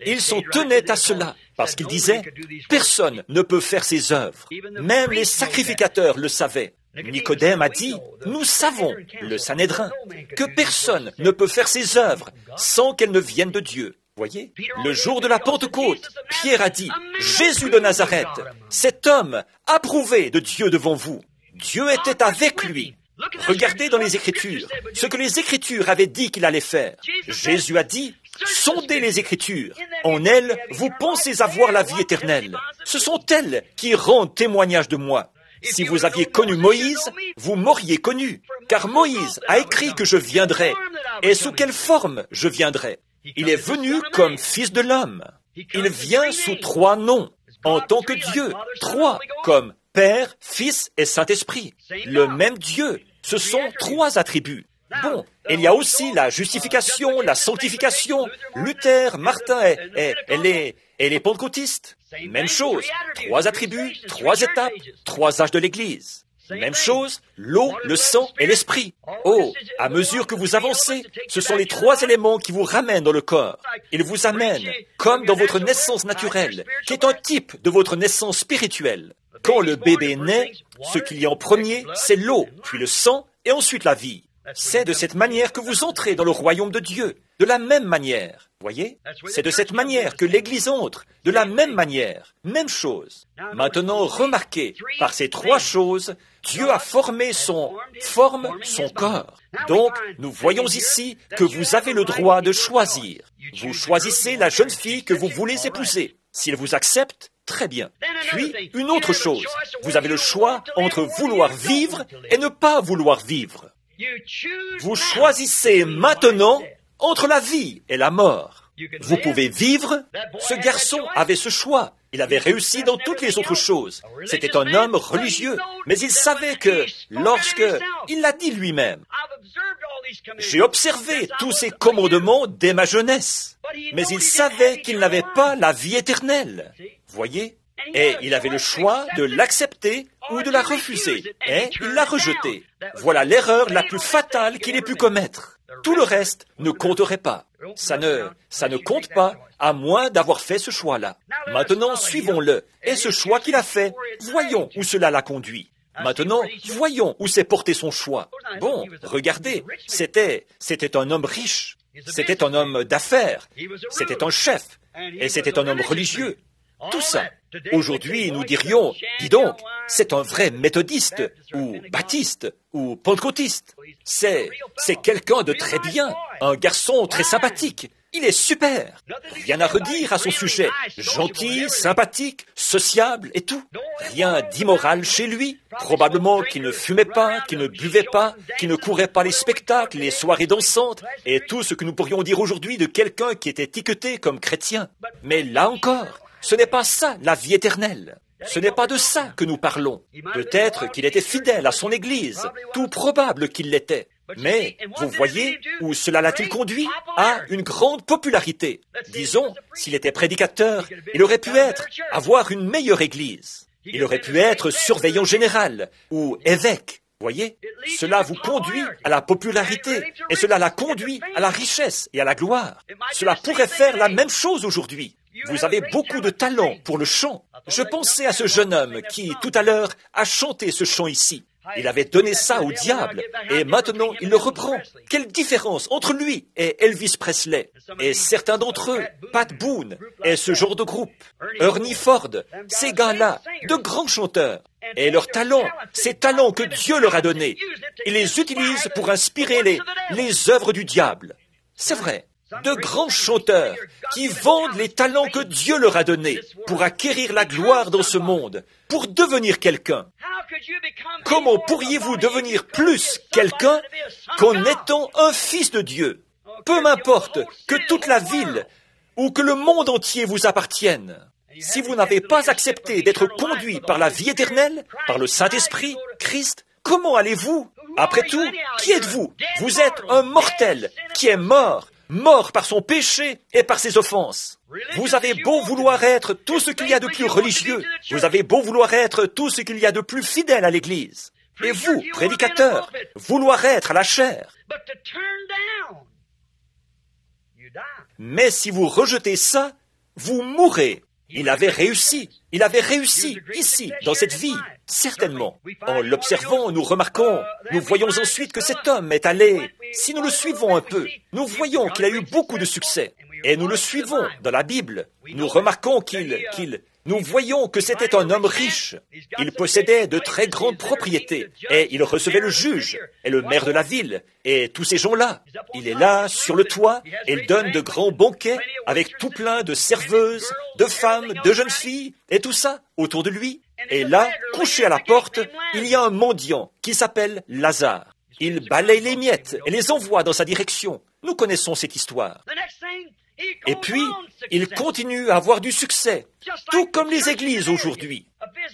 Ils s'en tenaient à cela, parce qu'ils disaient, personne ne peut faire ces œuvres. Même les sacrificateurs le savaient. Nicodème a dit, nous savons, le Sanhédrin, que personne ne peut faire ces œuvres sans qu'elles ne viennent de Dieu. Voyez, le jour de la Pentecôte, Pierre a dit, Jésus de Nazareth, cet homme approuvé de Dieu devant vous. Dieu était avec lui. Regardez dans les Écritures, ce que les Écritures avaient dit qu'il allait faire. Jésus a dit, sondez les Écritures. En elles, vous pensez avoir la vie éternelle. Ce sont elles qui rendent témoignage de moi. Si vous aviez connu Moïse, vous m'auriez connu, car Moïse a écrit que je viendrai. Et sous quelle forme je viendrai? Il est venu comme fils de l'homme. Il vient sous trois noms, en tant que Dieu, trois, comme Père, Fils et Saint-Esprit. Le même Dieu, ce sont trois attributs. Bon, il y a aussi la justification, la sanctification. Luther, Martin et, et, et, les, et les pentecôtistes. Même chose, trois attributs, trois étapes, trois âges de l'Église. Même chose, l'eau, le sang et l'esprit. Oh, à mesure que vous avancez, ce sont les trois éléments qui vous ramènent dans le corps. Ils vous amènent, comme dans votre naissance naturelle, qui est un type de votre naissance spirituelle. Quand le bébé naît, ce qu'il y a en premier, c'est l'eau, puis le sang et ensuite la vie. C'est de cette manière que vous entrez dans le royaume de Dieu, de la même manière. Voyez? C'est de cette manière que l'Église entre, de la même manière, même chose. Maintenant, remarquez, par ces trois choses, Dieu a formé son, forme son corps. Donc, nous voyons ici que vous avez le droit de choisir. Vous choisissez la jeune fille que vous voulez épouser. S'il vous accepte, très bien. Puis, une autre chose, vous avez le choix entre vouloir vivre et ne pas vouloir vivre. Vous choisissez maintenant entre la vie et la mort. Vous pouvez vivre. Ce garçon avait ce choix. Il avait réussi dans toutes les autres choses. C'était un homme religieux. Mais il savait que, lorsque, il l'a dit lui-même, j'ai observé tous ces commandements dès ma jeunesse. Mais il savait qu'il n'avait pas la vie éternelle. Voyez? Et il avait le choix de l'accepter ou de la refuser. Et il l'a rejetée. Voilà l'erreur la plus fatale qu'il ait pu commettre. Tout le reste ne compterait pas. Ça ne, ça ne compte pas, à moins d'avoir fait ce choix-là. Maintenant, suivons-le. Et ce choix qu'il a fait, voyons où cela l'a conduit. Maintenant, voyons où s'est porté son choix. Bon, regardez, c'était, c'était un homme riche. C'était un homme d'affaires. C'était un chef. Et c'était un homme religieux. Tout ça. Aujourd'hui, nous dirions, dis donc, c'est un vrai méthodiste, ou baptiste, ou pentecôtiste. C'est, c'est quelqu'un de très bien, un garçon très sympathique. Il est super. Rien à redire à son sujet. Gentil, sympathique, sociable et tout. Rien d'immoral chez lui. Probablement qu'il ne fumait pas, qu'il ne buvait pas, qu'il ne courait pas les spectacles, les soirées dansantes, et tout ce que nous pourrions dire aujourd'hui de quelqu'un qui était étiqueté comme chrétien. Mais là encore, ce n'est pas ça, la vie éternelle. Ce n'est pas de ça que nous parlons. Peut-être qu'il était fidèle à son Église, tout probable qu'il l'était. Mais, vous voyez, où cela l'a-t-il conduit? À une grande popularité. Disons, s'il était prédicateur, il aurait pu être, avoir une meilleure Église. Il aurait pu être surveillant général, ou évêque. Voyez, cela vous conduit à la popularité, et cela l'a conduit à la richesse et à la gloire. Cela pourrait faire la même chose aujourd'hui. Vous avez beaucoup de talent pour le chant. Je pensais à ce jeune homme qui, tout à l'heure, a chanté ce chant ici. Il avait donné ça au diable, et maintenant il le reprend. Quelle différence entre lui et Elvis Presley, et certains d'entre eux, Pat Boone, et ce genre de groupe, Ernie Ford, ces gars-là, de grands chanteurs. Et leurs talents, ces talents que Dieu leur a donnés, ils les utilisent pour inspirer les, les œuvres du diable. C'est vrai. De grands chanteurs qui vendent les talents que Dieu leur a donnés pour acquérir la gloire dans ce monde, pour devenir quelqu'un. Comment pourriez-vous devenir plus quelqu'un qu'en étant un fils de Dieu? Peu m'importe que toute la ville ou que le monde entier vous appartienne. Si vous n'avez pas accepté d'être conduit par la vie éternelle, par le Saint-Esprit, Christ, comment allez-vous? Après tout, qui êtes-vous? Vous êtes un mortel qui est mort, mort par son péché et par ses offenses. Vous avez beau vouloir être tout ce qu'il y a de plus religieux, vous avez beau vouloir être tout ce qu'il y a de plus fidèle à l'Église, et vous, prédicateur, vouloir être à la chair. Mais si vous rejetez ça, vous mourrez. Il avait réussi, il avait réussi ici, dans cette vie, certainement. En l'observant, nous remarquons, nous voyons ensuite que cet homme est allé, si nous le suivons un peu, nous voyons qu'il a eu beaucoup de succès. Et nous le suivons dans la Bible. Nous remarquons qu'il, qu'il, nous voyons que c'était un homme riche. Il possédait de très grandes propriétés et il recevait le juge et le maire de la ville et tous ces gens-là. Il est là, sur le toit, et il donne de grands banquets avec tout plein de serveuses, de femmes, de jeunes filles et tout ça autour de lui. Et là, couché à la porte, il y a un mendiant qui s'appelle Lazare. Il balaye les miettes et les envoie dans sa direction. Nous connaissons cette histoire. Et puis, il continue à avoir du succès, tout comme les églises aujourd'hui.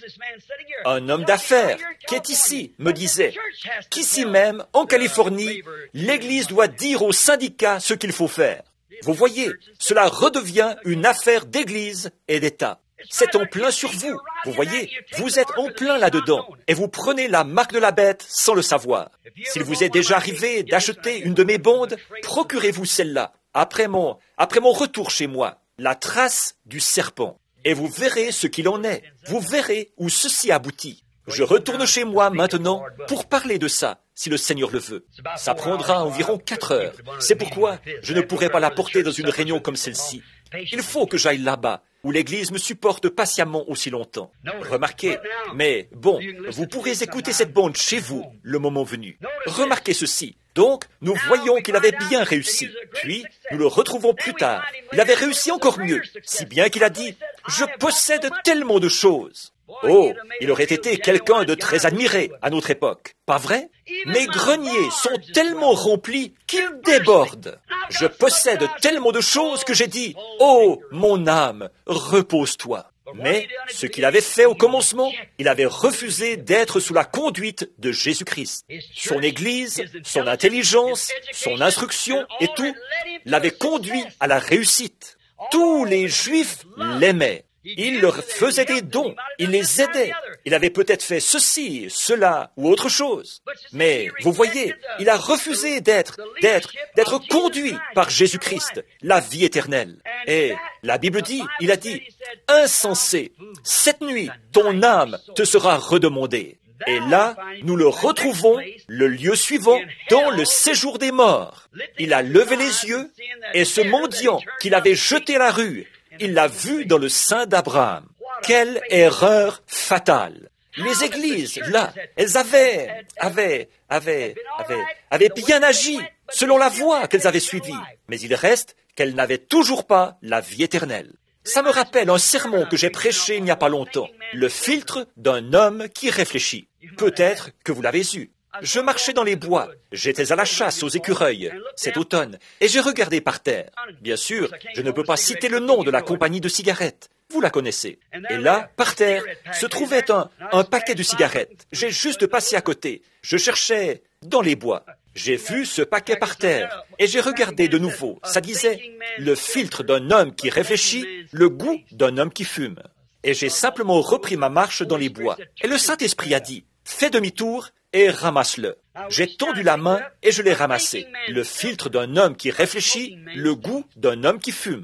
Un homme d'affaires qui est ici me disait qu'ici même, en Californie, l'église doit dire aux syndicats ce qu'il faut faire. Vous voyez, cela redevient une affaire d'église et d'État. C'est en plein sur vous. Vous voyez, vous êtes en plein là-dedans et vous prenez la marque de la bête sans le savoir. S'il vous est déjà arrivé d'acheter une de mes bandes, procurez-vous celle-là. Après mon, après mon retour chez moi, la trace du serpent. Et vous verrez ce qu'il en est. Vous verrez où ceci aboutit. Je retourne chez moi maintenant pour parler de ça, si le Seigneur le veut. Ça prendra environ quatre heures. C'est pourquoi je ne pourrai pas la porter dans une réunion comme celle-ci. Il faut que j'aille là-bas, où l'Église me supporte patiemment aussi longtemps. Remarquez, mais bon, vous pourrez écouter cette bande chez vous, le moment venu. Remarquez ceci. Donc, nous voyons qu'il avait bien réussi. Puis, nous le retrouvons plus tard. Il avait réussi encore mieux, si bien qu'il a dit « Je possède tellement de choses ». Oh, il aurait été quelqu'un de très admiré à notre époque, pas vrai? Mes greniers sont tellement remplis qu'ils débordent. Je possède tellement de choses que j'ai dit « Oh, mon âme, repose-toi ». Mais ce qu'il avait fait au commencement, il avait refusé d'être sous la conduite de Jésus-Christ. Son Église, son intelligence, son instruction et tout l'avaient conduit à la réussite. Tous les Juifs l'aimaient. Il leur faisait des dons, il les aidait. Il avait peut-être fait ceci, cela ou autre chose. Mais vous voyez, il a refusé d'être, d'être, d'être conduit par Jésus-Christ, la vie éternelle. Et la Bible dit, il a dit, « Insensé, cette nuit, ton âme te sera redemandée. » Et là, nous le retrouvons, le lieu suivant, dans le séjour des morts. Il a levé les yeux, et ce mendiant qu'il avait jeté à la rue, il l'a vu dans le sein d'Abraham. Quelle erreur fatale! Les églises, là, elles avaient, avaient, avaient, avaient, avaient bien agi selon la voie qu'elles avaient suivie. Mais il reste qu'elles n'avaient toujours pas la vie éternelle. Ça me rappelle un sermon que j'ai prêché il n'y a pas longtemps. Le filtre d'un homme qui réfléchit. Peut-être que vous l'avez eu. Je marchais dans les bois, j'étais à la chasse aux écureuils, cet automne, et j'ai regardé par terre. Bien sûr, je ne peux pas citer le nom de la compagnie de cigarettes. Vous la connaissez. Et là, par terre, se trouvait un, un paquet de cigarettes. J'ai juste passé à côté. Je cherchais dans les bois. J'ai vu ce paquet par terre, et j'ai regardé de nouveau. Ça disait « Le filtre d'un homme qui réfléchit, le goût d'un homme qui fume ». Et j'ai simplement repris ma marche dans les bois. Et le Saint-Esprit a dit « Fais demi-tour et ramasse-le. » J'ai tendu la main et je l'ai ramassé. Le filtre d'un homme qui réfléchit, le goût d'un homme qui fume.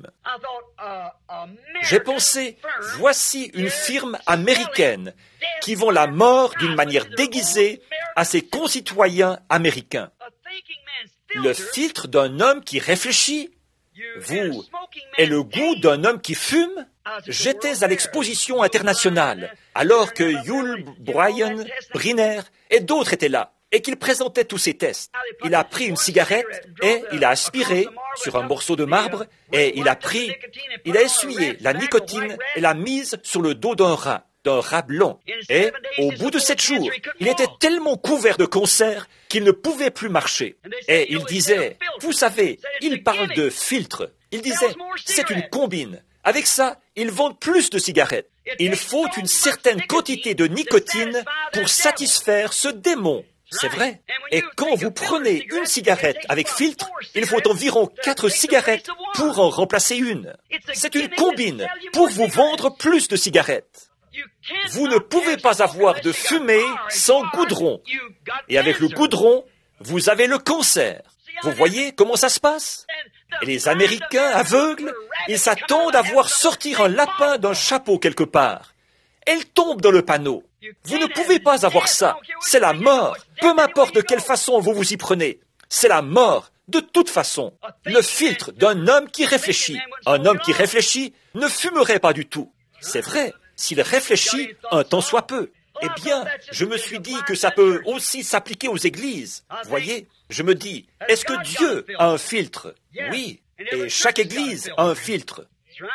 J'ai pensé, voici une firme américaine qui vend la mort d'une manière déguisée à ses concitoyens américains. Le filtre d'un homme qui réfléchit, vous, et le goût d'un homme qui fume. J'étais à l'exposition internationale, alors que Yul Bryan, Briner et d'autres étaient là, et qu'ils présentaient tous ces tests. Il a pris une cigarette et il a aspiré sur un morceau de marbre et il a pris, il a essuyé la nicotine et l'a mise sur le dos d'un rat, d'un rat blanc. Et au bout de sept jours, il était tellement couvert de cancer qu'il ne pouvait plus marcher. Et il disait, vous savez, il parle de filtre. Il disait, c'est une combine. Avec ça, ils vendent plus de cigarettes. Il faut une certaine quantité de nicotine pour satisfaire ce démon. C'est vrai. Et quand vous prenez une cigarette avec filtre, il faut environ quatre cigarettes pour en remplacer une. C'est une combine pour vous vendre plus de cigarettes. Vous ne pouvez pas avoir de fumée sans goudron. Et avec le goudron, vous avez le cancer. Vous voyez comment ça se passe? Et les Américains aveugles, ils s'attendent à voir sortir un lapin d'un chapeau quelque part. Elle tombe dans le panneau. Vous ne pouvez pas avoir ça. C'est la mort. Peu m'importe de quelle façon vous vous y prenez. C'est la mort. De toute façon, le filtre d'un homme qui réfléchit. Un homme qui réfléchit ne fumerait pas du tout. C'est vrai, s'il réfléchit un tant soit peu. Eh bien, je me suis dit que ça peut aussi s'appliquer aux églises. Vous voyez, je me dis, est-ce que Dieu a un filtre? Oui, et chaque église a un filtre.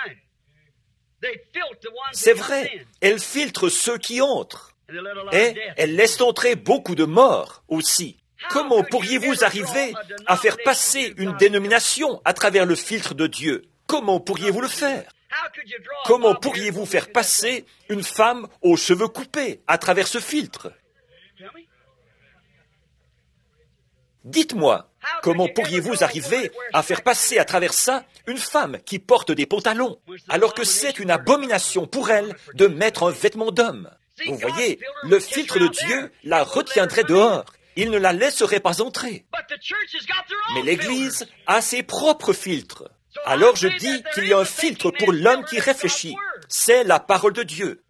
C'est vrai, elle filtre ceux qui entrent. Et elle laisse entrer beaucoup de morts aussi. Comment pourriez-vous arriver à faire passer une dénomination à travers le filtre de Dieu? Comment pourriez-vous le faire? Comment pourriez-vous faire passer une femme aux cheveux coupés à travers ce filtre? Dites-moi, comment pourriez-vous arriver à faire passer à travers ça une femme qui porte des pantalons, alors que c'est une abomination pour elle de mettre un vêtement d'homme? Vous voyez, le filtre de Dieu la retiendrait dehors. Il ne la laisserait pas entrer. Mais l'Église a ses propres filtres. Alors je dis qu'il y a un filtre pour l'homme qui réfléchit. C'est la parole de Dieu.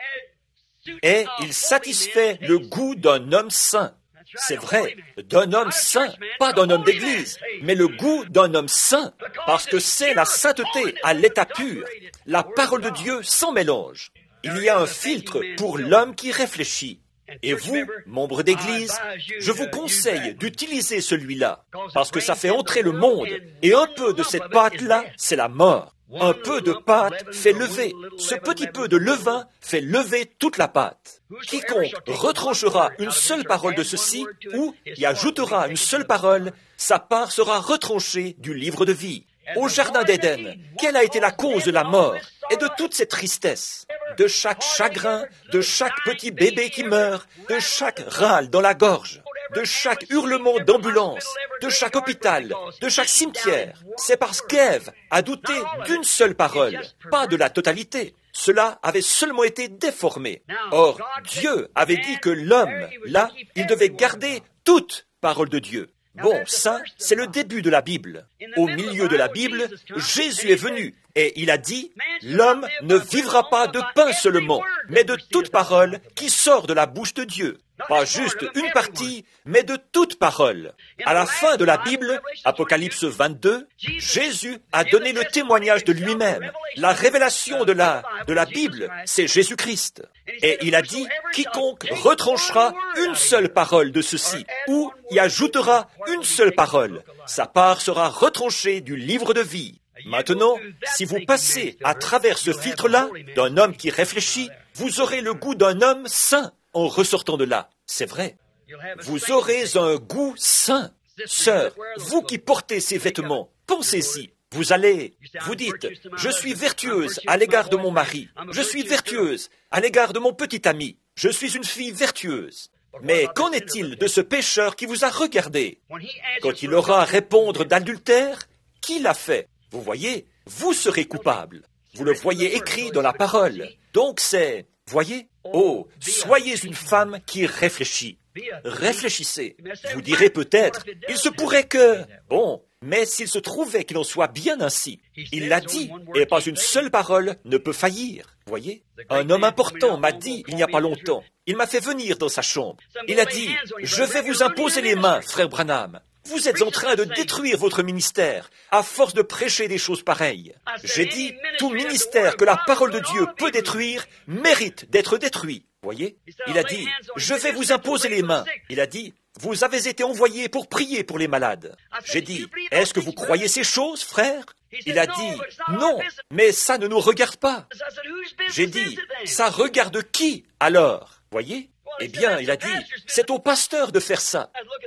Et il satisfait le goût d'un homme saint. C'est vrai, d'un homme saint, pas d'un homme d'église, mais le goût d'un homme saint, parce que c'est la sainteté à l'état pur, la parole de Dieu sans mélange. Il y a un filtre pour l'homme qui réfléchit. Et vous, membres d'église, je vous conseille d'utiliser celui-là, parce que ça fait entrer le monde, et un peu de cette pâte-là, c'est la mort. Un peu de pâte fait lever. Ce petit peu de levain fait lever toute la pâte. Quiconque retranchera une seule parole de ceci, ou y ajoutera une seule parole, sa part sera retranchée du livre de vie. Au jardin d'Éden, quelle a été la cause de la mort et de toute cette tristesse? De chaque chagrin, de chaque petit bébé qui meurt, de chaque râle dans la gorge, de chaque hurlement d'ambulance, de chaque hôpital, de chaque cimetière. C'est parce qu'Ève a douté d'une seule parole, pas de la totalité. Cela avait seulement été déformé. Or, Dieu avait dit que l'homme, là, il devait garder toute parole de Dieu. Bon, ça, c'est le début de la Bible. Au milieu de la Bible, Jésus est venu et il a dit, « L'homme ne vivra pas de pain seulement, mais de toute parole qui sort de la bouche de Dieu. » Pas juste une partie, mais de toute parole. À la fin de la Bible, Apocalypse vingt-deux, Jésus a donné le témoignage de lui-même. La révélation de la, de la Bible, c'est Jésus-Christ. Et il a dit, quiconque retranchera une seule parole de ceci, ou y ajoutera une seule parole, sa part sera retranchée du livre de vie. Maintenant, si vous passez à travers ce filtre-là, d'un homme qui réfléchit, vous aurez le goût d'un homme saint en ressortant de là. C'est vrai. Vous aurez un goût saint. Sœur, vous qui portez ces vêtements, pensez-y. Vous allez, vous dites, je suis vertueuse à l'égard de mon mari. Je suis vertueuse à l'égard de mon petit ami. Je suis une fille vertueuse. Mais qu'en est-il de ce pécheur qui vous a regardé? Quand il aura à répondre d'adultère, qui l'a fait? Vous voyez, vous serez coupable. Vous le voyez écrit dans la parole. Donc c'est, voyez, oh, soyez une femme qui réfléchit. Réfléchissez. Vous direz peut-être, il se pourrait que... Bon, mais s'il se trouvait qu'il en soit bien ainsi, il l'a dit, et pas une seule parole ne peut faillir. Voyez, un homme important m'a dit il n'y a pas longtemps, il m'a fait venir dans sa chambre. Il a dit, je vais vous imposer les mains, frère Branham. Vous êtes en train de détruire votre ministère à force de prêcher des choses pareilles. J'ai dit, tout ministère que la parole de Dieu peut détruire mérite d'être détruit. Voyez, il a dit, je vais vous imposer les mains. Il a dit, vous avez été envoyés pour prier pour les malades. J'ai dit, est-ce que vous croyez ces choses, frère? Il a dit, non, mais ça ne nous regarde pas. J'ai dit, ça regarde qui alors? Voyez? Eh bien, il a dit, c'est au pasteur de faire ça.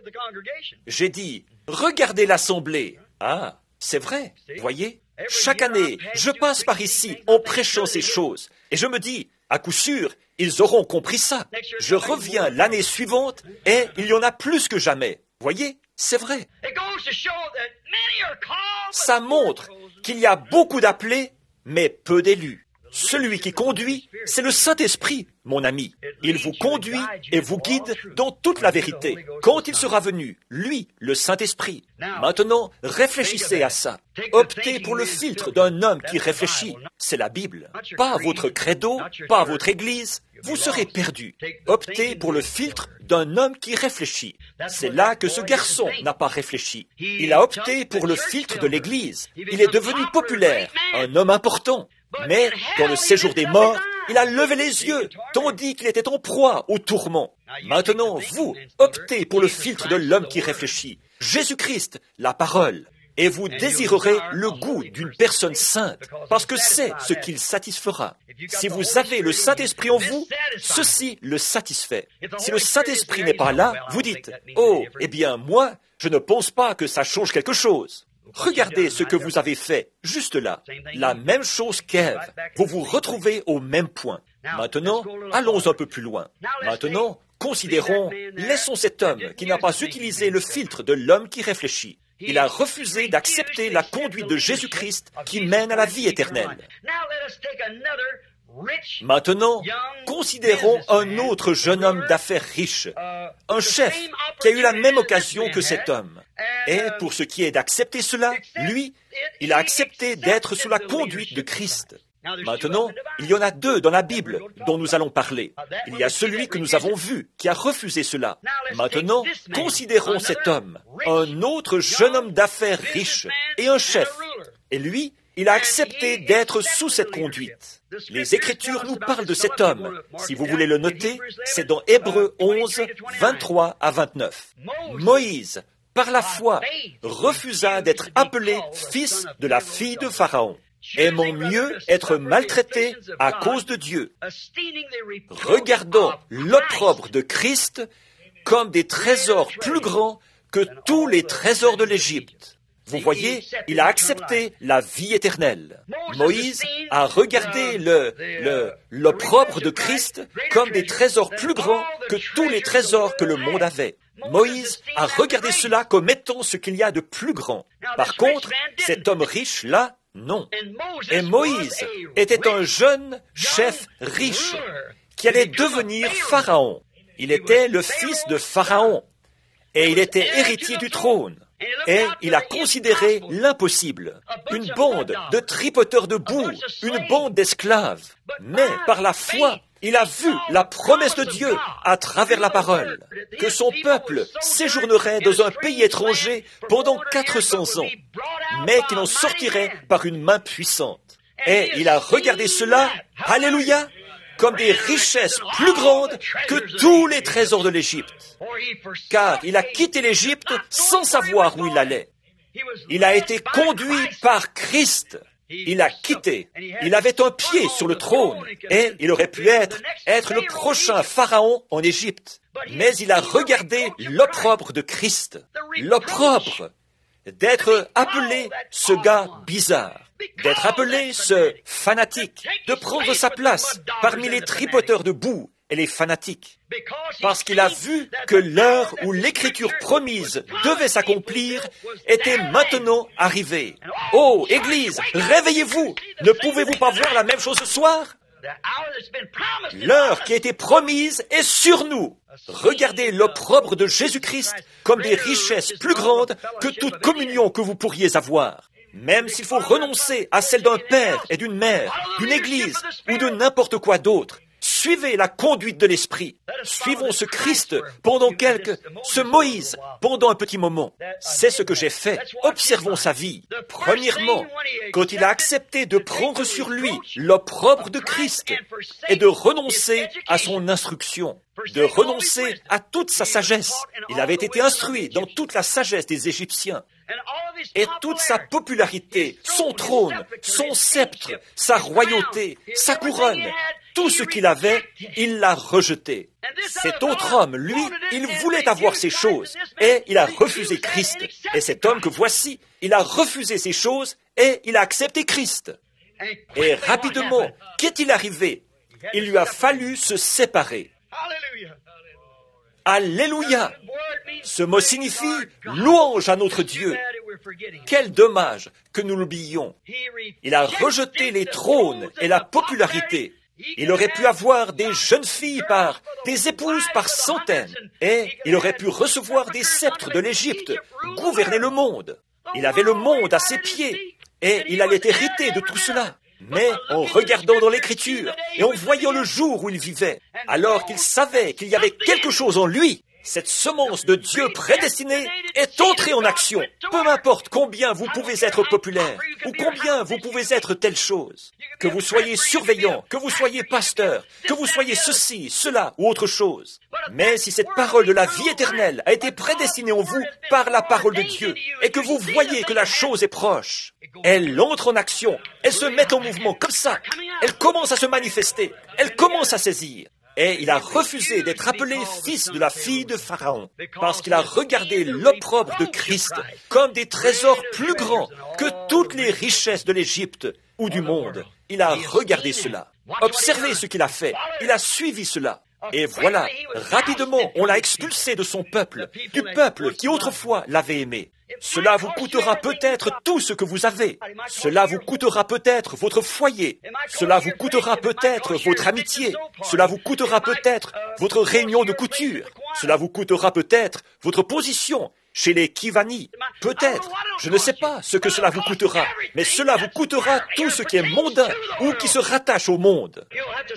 J'ai dit, regardez l'assemblée. Ah, c'est vrai, voyez? Chaque année, je passe par ici en prêchant ces choses. Et je me dis, à coup sûr, ils auront compris ça. Je reviens l'année suivante et il y en a plus que jamais. Voyez? C'est vrai. Ça montre qu'il y a beaucoup d'appelés, mais peu d'élus. Celui qui conduit, c'est le Saint-Esprit, mon ami. Il vous conduit et vous guide dans toute la vérité. Quand il sera venu, lui, le Saint-Esprit. Maintenant, réfléchissez à ça. Optez pour le filtre d'un homme qui réfléchit. C'est la Bible. Pas votre credo, pas votre Église. Vous serez perdu. Optez pour le filtre d'un homme qui réfléchit. C'est là que ce garçon n'a pas réfléchi. Il a opté pour le filtre de l'Église. Il est devenu populaire, un homme important. Mais, dans le séjour des morts, il a levé les yeux, tandis qu'il était en proie au tourment. Maintenant, vous, optez pour le filtre de l'homme qui réfléchit. Jésus-Christ, la parole. Et vous désirerez le goût d'une personne sainte, parce que c'est ce qu'il satisfera. Si vous avez le Saint-Esprit en vous, ceci le satisfait. Si le Saint-Esprit n'est pas là, vous dites, « Oh, eh bien, moi, je ne pense pas que ça change quelque chose. » Regardez ce que vous avez fait, juste là. La même chose qu'Ève. Vous vous retrouvez au même point. Maintenant, allons un peu plus loin. Maintenant, considérons, laissons cet homme qui n'a pas utilisé le filtre de l'homme qui réfléchit. Il a refusé d'accepter la conduite de Jésus-Christ qui mène à la vie éternelle. Maintenant, considérons un autre jeune homme d'affaires riche, un chef qui a eu la même occasion que cet homme. Et pour ce qui est d'accepter cela, lui, il a accepté d'être sous la conduite de Christ. Maintenant, il y en a deux dans la Bible dont nous allons parler. Il y a celui que nous avons vu, qui a refusé cela. Maintenant, considérons cet homme, un autre jeune homme d'affaires riche et un chef. Et lui, il a accepté d'être sous cette conduite. Les Écritures nous parlent de cet homme. Si vous voulez le noter, c'est dans Hébreux onze, vingt-trois à vingt-neuf. Moïse, par la foi, refusa d'être appelé fils de la fille de Pharaon. Aimons mieux être maltraités à cause de Dieu. Regardons l'opprobre de Christ comme des trésors plus grands que tous les trésors de l'Égypte. Vous voyez, il a accepté la vie éternelle. Moïse a regardé le, le, l'opprobre de Christ comme des trésors plus grands que tous les trésors que le monde avait. Moïse a regardé cela comme étant ce qu'il y a de plus grand. Par contre, cet homme riche-là, non. Et Moïse était un jeune chef riche qui allait devenir Pharaon. Il était le fils de Pharaon et il était héritier du trône. Et il a considéré l'impossible, une bande de tripoteurs de boue, une bande d'esclaves. Mais par la foi, il a vu la promesse de Dieu à travers la parole, que son peuple séjournerait dans un pays étranger pendant quatre cents ans, mais qu'il en sortirait par une main puissante. Et il a regardé cela, alléluia, comme des richesses plus grandes que tous les trésors de l'Égypte. Car il a quitté l'Égypte sans savoir où il allait. Il a été conduit par Christ. Il a quitté. Il avait un pied sur le trône et il aurait pu être, être le prochain Pharaon en Égypte. Mais il a regardé l'opprobre de Christ. L'opprobre d'être appelé ce gars bizarre, d'être appelé ce fanatique, de prendre sa place parmi les tripoteurs de boue et les fanatiques, parce qu'il a vu que l'heure où l'écriture promise devait s'accomplir était maintenant arrivée. Oh, Église, réveillez-vous! Ne pouvez-vous pas voir la même chose ce soir? L'heure qui a été promise est sur nous. Regardez l'opprobre de Jésus-Christ comme des richesses plus grandes que toute communion que vous pourriez avoir. Même s'il faut renoncer à celle d'un père et d'une mère, d'une église ou de n'importe quoi d'autre, suivez la conduite de l'Esprit. Suivons ce Christ pendant quelques... ce Moïse pendant un petit moment. C'est ce que j'ai fait. Observons sa vie. Premièrement, quand il a accepté de prendre sur lui l'opprobre de Christ et de renoncer à son instruction, de renoncer à toute sa sagesse. Il avait été instruit dans toute la sagesse des Égyptiens. Et toute sa popularité, son trône, son sceptre, sa royauté, sa couronne, tout ce qu'il avait, il l'a rejeté. Cet autre homme, lui, il voulait avoir ces choses, et il a refusé Christ. Et cet homme que voici, il a refusé ces choses, et il a accepté Christ. Et rapidement, qu'est-il arrivé? Il lui a fallu se séparer. Alléluia! Ce mot signifie louange à notre Dieu. Quel dommage que nous l'oublions. Il a rejeté les trônes et la popularité. Il aurait pu avoir des jeunes filles par, des épouses par centaines, et il aurait pu recevoir des sceptres de l'Égypte, gouverner le monde. Il avait le monde à ses pieds, et il allait hériter de tout cela. Mais en regardant dans l'Écriture, et en voyant le jour où il vivait, alors qu'il savait qu'il y avait quelque chose en lui, cette semence de Dieu prédestinée est entrée en action. Peu importe combien vous pouvez être populaire, ou combien vous pouvez être telle chose, que vous soyez surveillant, que vous soyez pasteur, que vous soyez ceci, cela ou autre chose. Mais si cette parole de la vie éternelle a été prédestinée en vous par la parole de Dieu, et que vous voyez que la chose est proche, elle entre en action, elle se met en mouvement comme ça, elle commence à se manifester, elle commence à saisir. Et il a refusé d'être appelé fils de la fille de Pharaon, parce qu'il a regardé l'opprobre de Christ comme des trésors plus grands que toutes les richesses de l'Égypte ou du monde. Il a regardé cela. Observez ce qu'il a fait. Il a suivi cela. Et voilà, rapidement, on l'a expulsé de son peuple, du peuple qui autrefois l'avait aimé. Cela vous coûtera peut-être tout ce que vous avez. Cela vous coûtera peut-être votre foyer. Cela vous coûtera peut-être votre amitié. Cela vous coûtera peut-être votre réunion de couture. Cela vous coûtera peut-être votre position chez les Kivani. Peut-être, je ne sais pas ce que cela vous coûtera, mais cela vous coûtera tout ce qui est mondain ou qui se rattache au monde.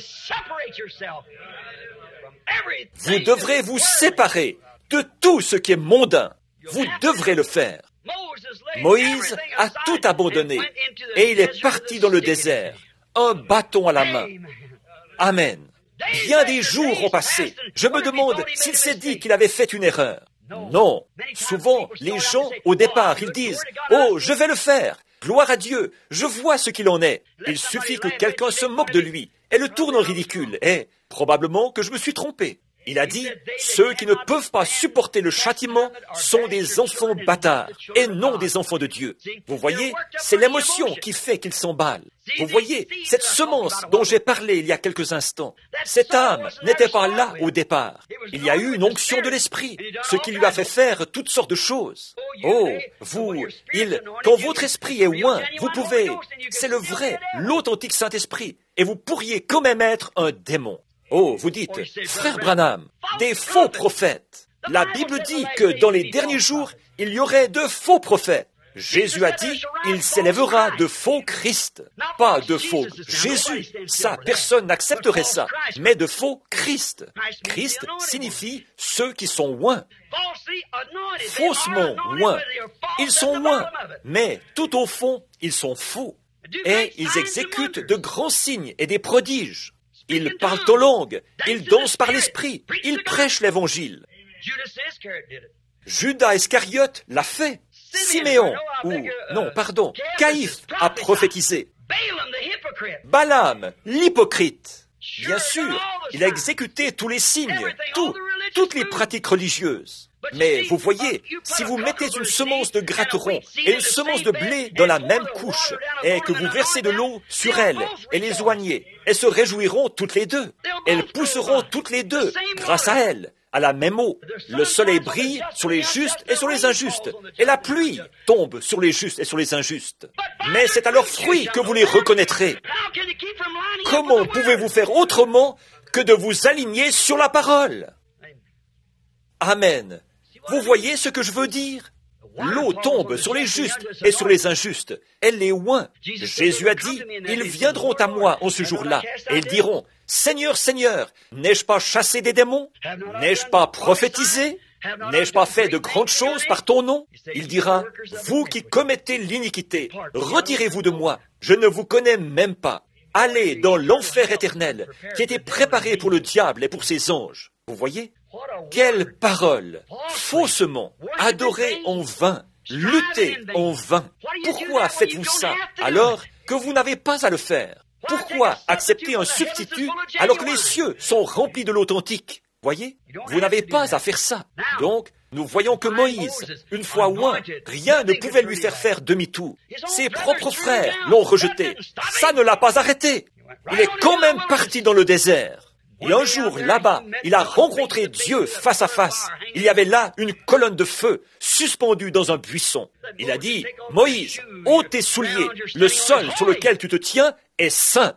Vous devrez vous séparer de tout ce qui est mondain. Vous devrez le faire. Moïse a tout abandonné et il est parti dans le désert, un bâton à la main. Amen. Bien des jours ont passé. Je me demande s'il s'est dit qu'il avait fait une erreur. Non. Souvent, les gens, au départ, ils disent « Oh, je vais le faire. Gloire à Dieu. Je vois ce qu'il en est. » Il suffit que quelqu'un se moque de lui et le tourne en ridicule. Et probablement que je me suis trompé. Il a dit, ceux qui ne peuvent pas supporter le châtiment sont des enfants bâtards et non des enfants de Dieu. Vous voyez, c'est l'émotion qui fait qu'ils s'emballent. Vous voyez, cette semence dont j'ai parlé il y a quelques instants, cette âme n'était pas là au départ. Il y a eu une onction de l'esprit, ce qui lui a fait faire toutes sortes de choses. Oh, vous, il, quand votre esprit est oint, vous pouvez, c'est le vrai, l'authentique Saint-Esprit, et vous pourriez quand même être un démon. Oh, vous dites, frère Branham, des faux prophètes. La Bible dit que dans les derniers jours, il y aurait de faux prophètes. Jésus a dit, il s'élèvera de faux Christ. Pas de faux Jésus. Ça, personne n'accepterait ça. Mais de faux Christ. Christ signifie ceux qui sont oints. Faussement oints. Ils sont oints. Mais tout au fond, ils sont faux. Et ils exécutent de grands signes et des prodiges. Ils parlent en langue, ils dansent par l'esprit, ils prêchent l'évangile. Judas Iscariote l'a fait. Siméon, ou, non, pardon, Caïphe a prophétisé. Balaam, l'hypocrite. Bien sûr, il a exécuté tous les signes, tout, toutes les pratiques religieuses. Mais vous voyez, si vous mettez une semence de gratteron et une semence de blé dans la même couche, et que vous versez de l'eau sur elles et les oignez, elles se réjouiront toutes les deux. Elles pousseront toutes les deux, grâce à elles, à la même eau. Le soleil brille sur les justes et sur les injustes, et la pluie tombe sur les justes et sur les injustes. Mais c'est à leurs fruits que vous les reconnaîtrez. Comment pouvez-vous faire autrement que de vous aligner sur la parole? Amen. Vous voyez ce que je veux dire? L'eau tombe sur les justes et sur les injustes. Elle les oint. Jésus a dit, ils viendront à moi en ce jour-là, et ils diront, Seigneur, Seigneur, n'ai-je pas chassé des démons? N'ai-je pas prophétisé? N'ai-je pas fait de grandes choses par ton nom? Il dira, vous qui commettez l'iniquité, retirez-vous de moi, je ne vous connais même pas. Allez dans l'enfer éternel, qui était préparé pour le diable et pour ses anges. Vous voyez? Quelle parole! Faussement, adorer en vain, lutter en vain. Pourquoi faites-vous ça alors que vous n'avez pas à le faire? Pourquoi accepter un substitut alors que les cieux sont remplis de l'authentique? Voyez? Vous n'avez pas à faire ça. Donc, nous voyons que Moïse, une fois oint, rien ne pouvait lui faire faire demi-tour. Ses propres frères l'ont rejeté. Ça ne l'a pas arrêté. Il est quand même parti dans le désert. Et un jour, là-bas, il a rencontré Dieu face à face. Il y avait là une colonne de feu suspendue dans un buisson. Il a dit, « Moïse, ôte tes souliers, le sol sur lequel tu te tiens est saint,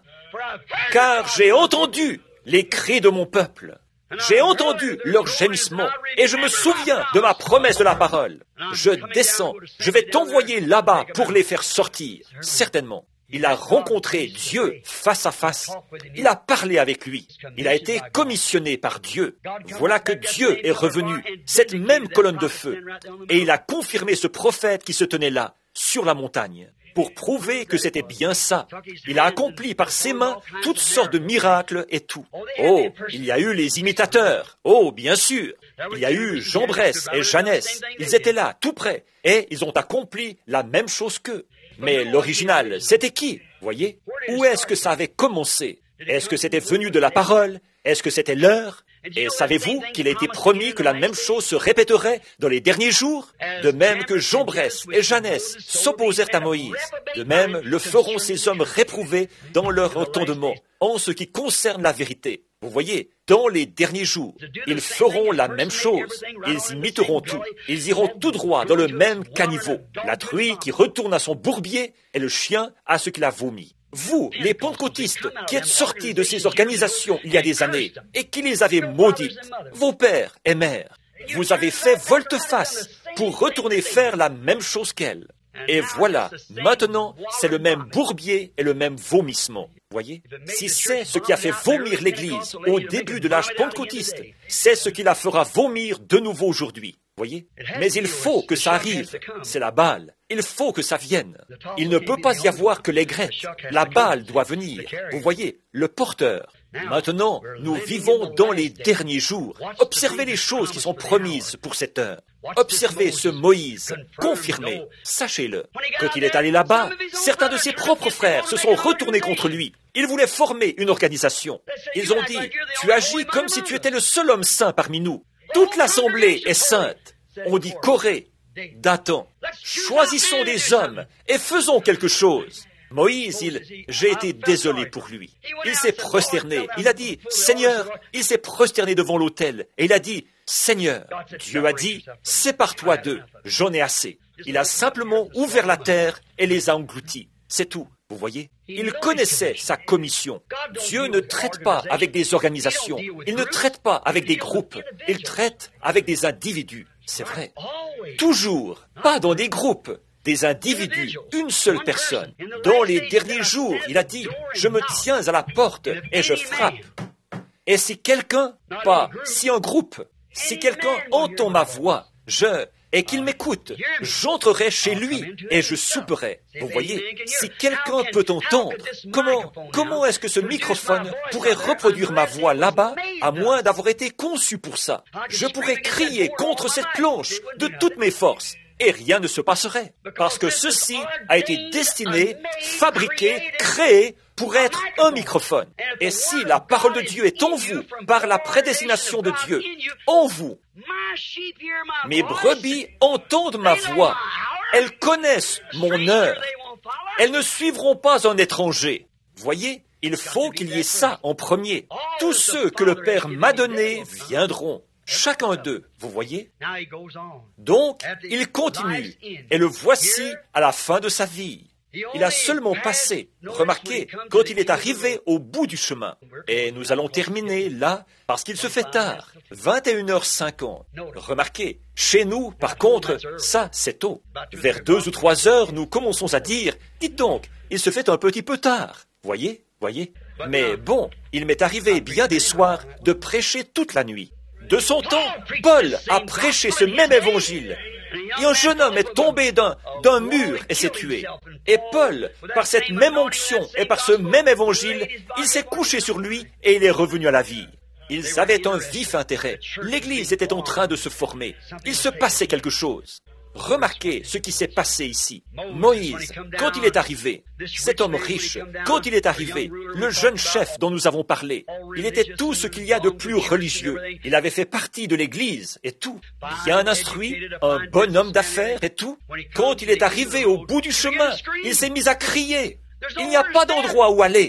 car j'ai entendu les cris de mon peuple. J'ai entendu leurs gémissements et je me souviens de ma promesse de la parole. Je descends, je vais t'envoyer là-bas pour les faire sortir, certainement. » Il a rencontré Dieu face à face. Il a parlé avec lui. Il a été commissionné par Dieu. Voilà que Dieu est revenu, cette même colonne de feu. Et il a confirmé ce prophète qui se tenait là, sur la montagne, pour prouver que c'était bien ça. Il a accompli par ses mains toutes sortes de miracles et tout. Oh, il y a eu les imitateurs. Oh, bien sûr. Il y a eu Jean-Bresse et Jeannès. Ils étaient là, tout près, et ils ont accompli la même chose qu'eux. Mais l'original, c'était qui, voyez? Où est-ce que ça avait commencé? Est-ce que c'était venu de la parole? Est-ce que c'était l'heure? Et savez-vous qu'il a été promis que la même chose se répéterait dans les derniers jours? De même que Jean-Bresse et Jeannès s'opposèrent à Moïse, de même le feront ces hommes réprouvés dans leur entendement, en ce qui concerne la vérité. Vous voyez, dans les derniers jours, ils feront la même chose. Ils imiteront tout. Ils iront tout droit dans le même caniveau. La truie qui retourne à son bourbier et le chien à ce qu'il a vomi. Vous, les pentecôtistes, qui êtes sortis de ces organisations il y a des années et qui les avez maudites, vos pères et mères, vous avez fait volte-face pour retourner faire la même chose qu'elles. Et voilà, maintenant, c'est le même bourbier et le même vomissement. Voyez, si c'est ce qui a fait vomir l'Église au début de l'âge pentecôtiste, c'est ce qui la fera vomir de nouveau aujourd'hui. Voyez, mais il faut que ça arrive. C'est la Baal. Il faut que ça vienne. Il ne peut pas y avoir que les Grecs. La Baal doit venir. Vous voyez, le porteur. Maintenant, nous vivons dans les derniers jours. Observez les choses qui sont promises pour cette heure. Observez ce Moïse, confirmé, sachez-le. Quand il est allé là-bas, certains de ses propres frères se sont retournés contre lui. Ils voulaient former une organisation. Ils ont dit, « Tu agis comme si tu étais le seul homme saint parmi nous. Toute l'assemblée est sainte. » On dit Corée, Dathan. Choisissons des hommes et faisons quelque chose. Moïse, il, j'ai été désolé pour lui. Il s'est prosterné. Il a dit, Seigneur, il s'est prosterné devant l'autel. Et il a dit, Seigneur, Dieu a dit, sépare-toi d'eux, j'en ai assez. Il a simplement ouvert la terre et les a engloutis. C'est tout, vous voyez. Il connaissait sa commission. Dieu ne traite pas avec des organisations. Il ne traite pas avec des groupes. Il traite avec des individus. C'est vrai. Toujours, pas dans des groupes. Des individus, une seule personne. Dans les derniers jours, il a dit, je me tiens à la porte et je frappe. Et si quelqu'un, pas si un groupe, si quelqu'un entend ma voix, je, et qu'il m'écoute, j'entrerai chez lui et je souperai. Vous voyez, si quelqu'un peut entendre, comment, comment est-ce que ce microphone pourrait reproduire ma voix là-bas, à moins d'avoir été conçu pour ça? Je pourrais crier contre cette planche de toutes mes forces. Et rien ne se passerait, parce que ceci a été destiné, fabriqué, créé pour être un microphone. Et si la parole de Dieu est en vous, par la prédestination de Dieu, en vous, mes brebis entendent ma voix, elles connaissent mon heure, elles ne suivront pas un étranger. Voyez, il faut qu'il y ait ça en premier. Tous ceux que le Père m'a donnés viendront. Chacun d'eux, vous voyez? Donc, il continue, et le voici à la fin de sa vie. Il a seulement passé, remarquez, quand il est arrivé au bout du chemin. Et nous allons terminer là, parce qu'il se fait tard, vingt et une heures cinquante. Remarquez, chez nous, par contre, ça, c'est tôt. Vers deux ou trois heures, nous commençons à dire, dites donc, il se fait un petit peu tard. Voyez, voyez? Mais bon, il m'est arrivé bien des soirs de prêcher toute la nuit. De son temps, Paul a prêché ce même évangile. Et un jeune homme est tombé d'un, d'un mur et s'est tué. Et Paul, par cette même onction et par ce même évangile, il s'est couché sur lui et il est revenu à la vie. Ils avaient un vif intérêt. L'Église était en train de se former. Il se passait quelque chose. Remarquez ce qui s'est passé ici. Moïse, quand il est arrivé, cet homme riche, quand il est arrivé, le jeune chef dont nous avons parlé, il était tout ce qu'il y a de plus religieux. Il avait fait partie de l'Église et tout. Bien instruit, un bon homme d'affaires et tout. Quand il est arrivé au bout du chemin, il s'est mis à crier. Il n'y a pas d'endroit où aller.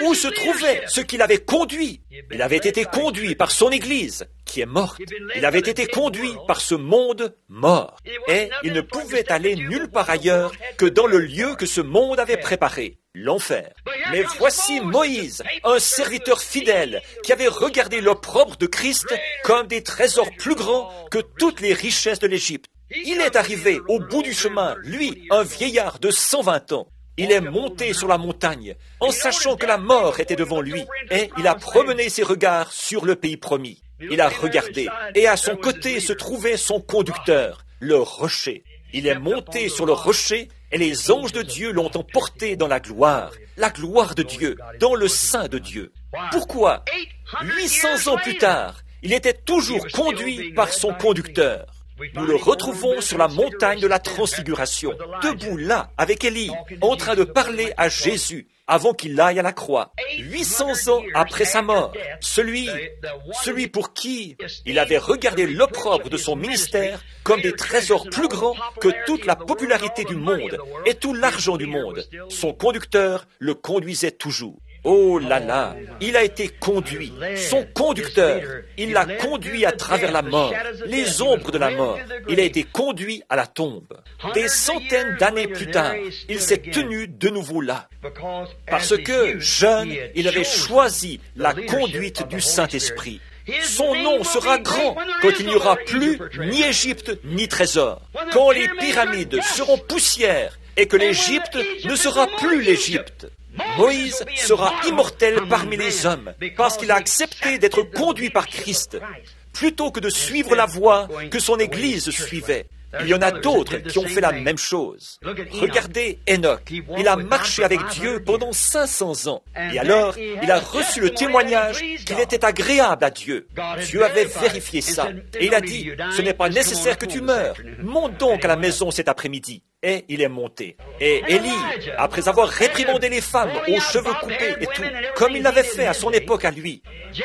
Où se trouvait ce qui l'avait conduit? Il avait été conduit par son Église, qui est morte. Il avait été conduit par ce monde mort. Et il ne pouvait aller nulle part ailleurs que dans le lieu que ce monde avait préparé, l'enfer. Mais voici Moïse, un serviteur fidèle, qui avait regardé l'opprobre de Christ comme des trésors plus grands que toutes les richesses de l'Égypte. Il est arrivé au bout du chemin, lui, un vieillard de cent vingt ans. Il est monté sur la montagne, en sachant que la mort était devant lui, et il a promené ses regards sur le pays promis. Il a regardé, et à son côté se trouvait son conducteur, le rocher. Il est monté sur le rocher, et les anges de Dieu l'ont emporté dans la gloire, la gloire de Dieu, dans le sein de Dieu. Pourquoi? huit cents ans plus tard, il était toujours conduit par son conducteur. Nous le retrouvons sur la montagne de la Transfiguration, debout là, avec Élie, en train de parler à Jésus, avant qu'il aille à la croix. huit cents ans après sa mort, celui, celui pour qui il avait regardé l'opprobre de son ministère comme des trésors plus grands que toute la popularité du monde et tout l'argent du monde, son conducteur le conduisait toujours. Oh là là, il a été conduit, son conducteur, il l'a conduit à travers la mort, les ombres de la mort, il a été conduit à la tombe. Des centaines d'années plus tard, il s'est tenu de nouveau là, parce que, jeune, il avait choisi la conduite du Saint-Esprit. Son nom sera grand quand il n'y aura plus ni Égypte ni trésor, quand les pyramides seront poussière et que l'Égypte ne sera plus l'Égypte. Moïse sera immortel parmi les hommes parce qu'il a accepté d'être conduit par Christ plutôt que de suivre la voie que son Église suivait. Il y en a d'autres qui ont fait la même chose. Regardez Enoch. Il a marché avec Dieu pendant cinq cents ans. Et alors, il a reçu le témoignage qu'il était agréable à Dieu. Dieu avait vérifié ça. Et il a dit, ce n'est pas nécessaire que tu meures. Monte donc à la maison cet après-midi. Et il est monté. Et Élie, après avoir réprimandé les femmes aux cheveux coupés et tout, comme il l'avait fait à son époque à lui,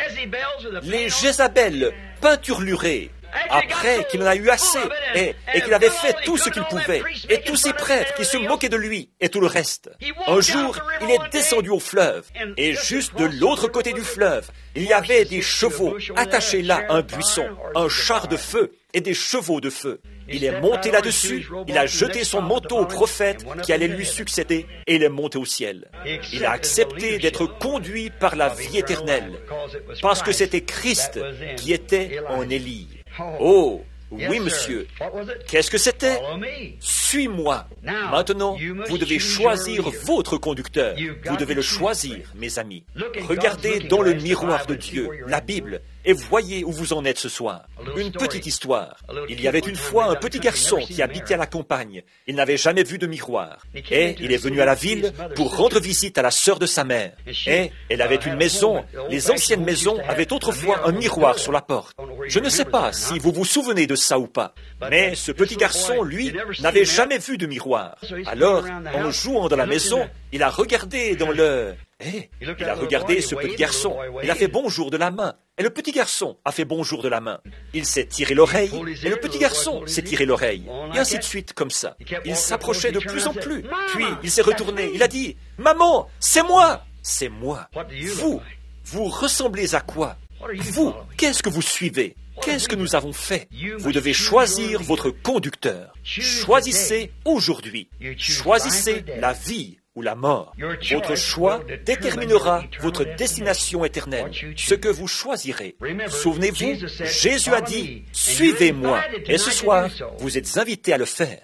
les Jézabel peinturlurées, après qu'il en a eu assez, et, et qu'il avait fait tout ce qu'il pouvait, et tous ces prêtres qui se moquaient de lui, et tout le reste. Un jour, il est descendu au fleuve, et juste de l'autre côté du fleuve, il y avait des chevaux attachés là à un buisson, un char de feu, et des chevaux de feu. Il est monté là-dessus, il a jeté son manteau au prophète qui allait lui succéder, et il est monté au ciel. Il a accepté d'être conduit par la vie éternelle, parce que c'était Christ qui était en Élie. Oh, oui, monsieur. Qu'est-ce que c'était? Suis-moi. Maintenant, vous devez choisir votre conducteur. Vous devez le choisir, mes amis. Regardez dans le miroir de Dieu, la Bible, et voyez où vous en êtes ce soir. Une petite histoire. Il y avait une fois un petit garçon qui habitait à la campagne. Il n'avait jamais vu de miroir. Et il est venu à la ville pour rendre visite à la sœur de sa mère. Et elle avait une maison. Les anciennes maisons avaient autrefois un miroir sur la porte. Je ne sais pas si vous vous souvenez de ça ou pas. Mais ce petit garçon, lui, n'avait jamais vu de miroir. Alors, en jouant dans la maison, il a regardé dans le... Eh, il a regardé ce petit garçon. Il a fait bonjour de la main. Et le petit garçon a fait bonjour de la main. Il s'est tiré l'oreille. Et le petit garçon s'est tiré l'oreille. Et ainsi de suite, comme ça. Il s'approchait de plus en plus. Puis, il s'est retourné. Il a dit, « Maman, c'est moi !»« C'est moi. » Vous, vous ressemblez à quoi? Vous, qu'est-ce que vous suivez? Qu'est-ce que nous avons fait? Vous devez choisir votre conducteur. Choisissez aujourd'hui. Choisissez la vie ou la mort. Votre choix déterminera votre destination éternelle, ce que vous choisirez. Souvenez-vous, Jésus a dit, « Suivez-moi » et ce soir, vous êtes invités à le faire.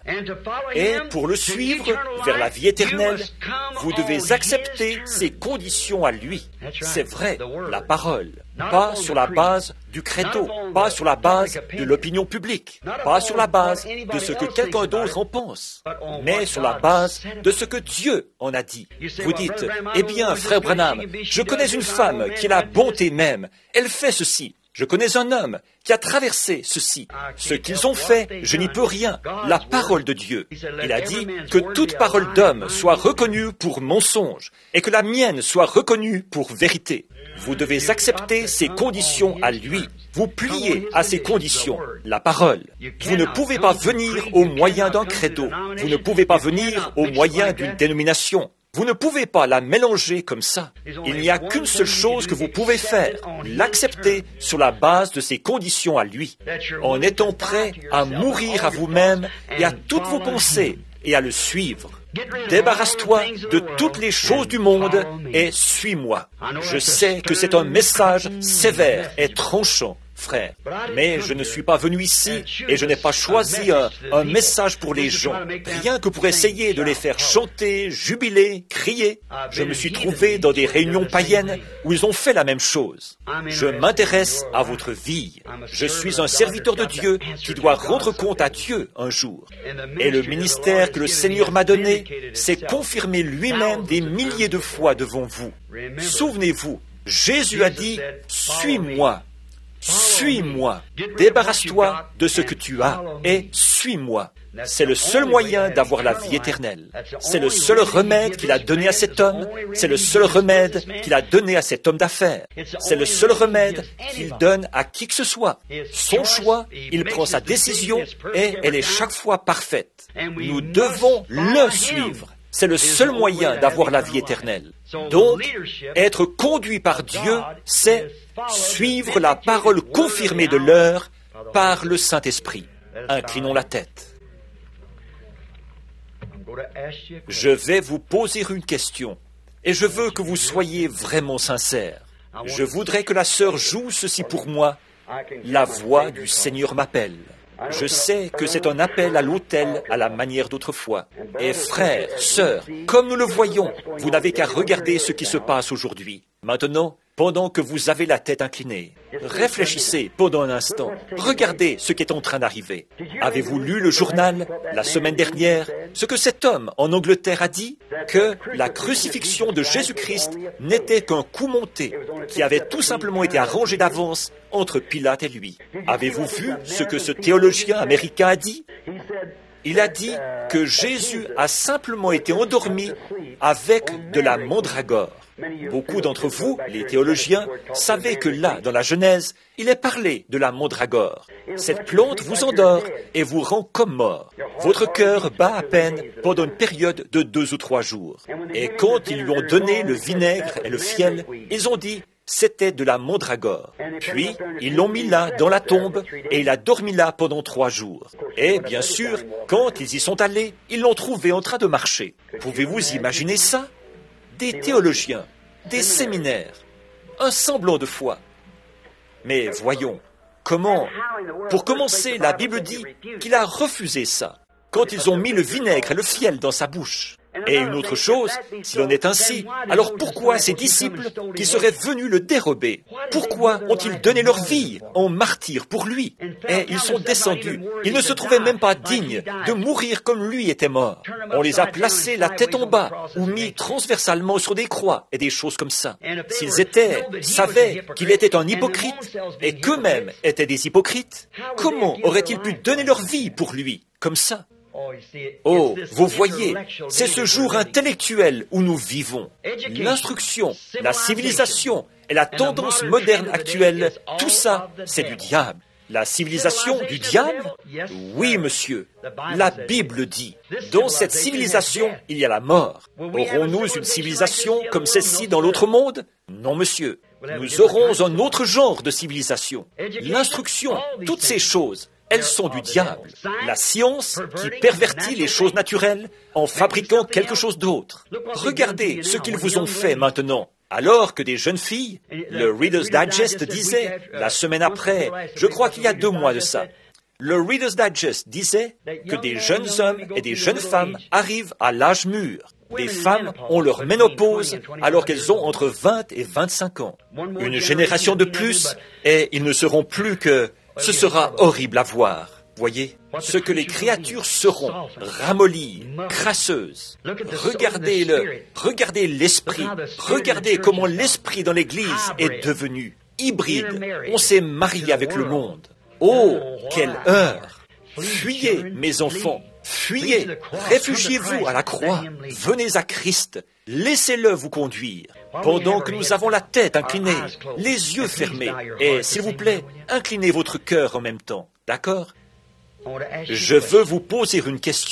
Et pour le suivre vers la vie éternelle, vous devez accepter ses conditions à lui. C'est vrai, la parole. Pas sur la base du credo, pas sur la base de l'opinion publique, pas sur la base de ce que quelqu'un d'autre en pense, mais sur la base de ce que Dieu en a dit. Vous dites, eh bien, frère Branham, je connais une femme qui est la bonté même, elle fait ceci. Je connais un homme qui a traversé ceci. Ce qu'ils ont fait, je n'y peux rien. La parole de Dieu. Il a dit que toute parole d'homme soit reconnue pour mensonge et que la mienne soit reconnue pour vérité. Vous devez accepter ces conditions à lui. Vous pliez à ces conditions, la parole. Vous ne pouvez pas venir au moyen d'un credo. Vous ne pouvez pas venir au moyen d'une dénomination. Vous ne pouvez pas la mélanger comme ça. Il n'y a qu'une seule chose que vous pouvez faire, l'accepter sur la base de ses conditions à lui, en étant prêt à mourir à vous-même et à toutes vos pensées et à le suivre. Débarrasse-toi de toutes les choses du monde et suis-moi. Je sais que c'est un message sévère et tranchant, frère, mais je ne suis pas venu ici et je n'ai pas choisi un, un message pour les gens, rien que pour essayer de les faire chanter, jubiler, crier. Je me suis trouvé dans des réunions païennes où ils ont fait la même chose. Je m'intéresse à votre vie. Je suis un serviteur de Dieu qui doit rendre compte à Dieu un jour. Et le ministère que le Seigneur m'a donné s'est confirmé lui-même des milliers de fois devant vous. Souvenez-vous, Jésus a dit « Suis-moi ». Suis-moi, débarrasse-toi de ce que tu as et suis-moi. C'est le seul moyen d'avoir la vie éternelle. C'est le seul remède qu'il a donné à cet homme. C'est le seul remède qu'il a donné à cet homme d'affaires. C'est le seul remède qu'il donne à qui que ce soit. Son choix, il prend sa décision et elle est chaque fois parfaite. Nous devons le suivre. C'est le seul moyen d'avoir la vie éternelle. Donc, être conduit par Dieu, c'est suivre la parole confirmée de l'heure par le Saint-Esprit. Inclinons la tête. Je vais vous poser une question, et je veux que vous soyez vraiment sincères. Je voudrais que la sœur joue ceci pour moi. La voix du Seigneur m'appelle. Je sais que c'est un appel à l'autel à la manière d'autrefois. Et frères, sœurs, comme nous le voyons, vous n'avez qu'à regarder ce qui se passe aujourd'hui. Maintenant, pendant que vous avez la tête inclinée, réfléchissez pendant un instant. Regardez ce qui est en train d'arriver. Avez-vous lu le journal, la semaine dernière, ce que cet homme en Angleterre a dit? Que la crucifixion de Jésus-Christ n'était qu'un coup monté, qui avait tout simplement été arrangé d'avance entre Pilate et lui. Avez-vous vu ce que ce théologien américain a dit? Il a dit que Jésus a simplement été endormi avec de la mandragore. Beaucoup d'entre vous, les théologiens, savez que là, dans la Genèse, il est parlé de la mandragore. Cette plante vous endort et vous rend comme mort. Votre cœur bat à peine pendant une période de deux ou trois jours. Et quand ils lui ont donné le vinaigre et le fiel, ils ont dit c'était de la mandragore. Puis, ils l'ont mis là, dans la tombe, et il a dormi là pendant trois jours. Et, bien sûr, quand ils y sont allés, ils l'ont trouvé en train de marcher. Pouvez-vous imaginer ça? Des théologiens, des séminaires, un semblant de foi. Mais voyons, comment? Pour commencer, la Bible dit qu'il a refusé ça, quand ils ont mis le vinaigre et le fiel dans sa bouche. Et une autre chose, s'il en est ainsi, alors pourquoi ces disciples qui seraient venus le dérober? Pourquoi ont-ils donné leur vie en martyr pour lui? Et ils sont descendus. Ils ne se trouvaient même pas dignes de mourir comme lui était mort. On les a placés la tête en bas ou mis transversalement sur des croix et des choses comme ça. S'ils étaient, savaient qu'il était un hypocrite et qu'eux-mêmes étaient des hypocrites, comment auraient-ils pu donner leur vie pour lui comme ça? Oh, vous voyez, c'est ce jour intellectuel où nous vivons. L'instruction, la civilisation et la tendance moderne actuelle, tout ça, c'est du diable. La civilisation du diable? Oui, monsieur. La Bible dit, dans cette civilisation, il y a la mort. Aurons-nous une civilisation comme celle-ci dans l'autre monde? Non, monsieur. Nous aurons un autre genre de civilisation. L'instruction, toutes ces choses, elles sont du diable. La science qui pervertit les choses naturelles en fabriquant quelque chose d'autre. Regardez ce qu'ils vous ont fait maintenant. Alors que des jeunes filles, le Reader's Digest disait, la semaine après, je crois qu'il y a deux mois de ça, le Reader's Digest disait que des jeunes hommes et des jeunes femmes arrivent à l'âge mûr. Des femmes ont leur ménopause alors qu'elles ont entre vingt et vingt-cinq ans. Une génération de plus et ils ne seront plus que... Ce sera horrible à voir, voyez, ce que les créatures seront, ramollies, crasseuses. Regardez le, regardez l'esprit, regardez comment l'esprit dans l'Église est devenu hybride. On s'est marié avec le monde. Oh, quelle heure! Fuyez, mes enfants, fuyez, réfugiez-vous à la croix, venez à Christ, laissez-le vous conduire. Pendant que nous avons la tête inclinée, les yeux fermés, et s'il vous plaît, inclinez votre cœur en même temps, d'accord? Je veux vous poser une question.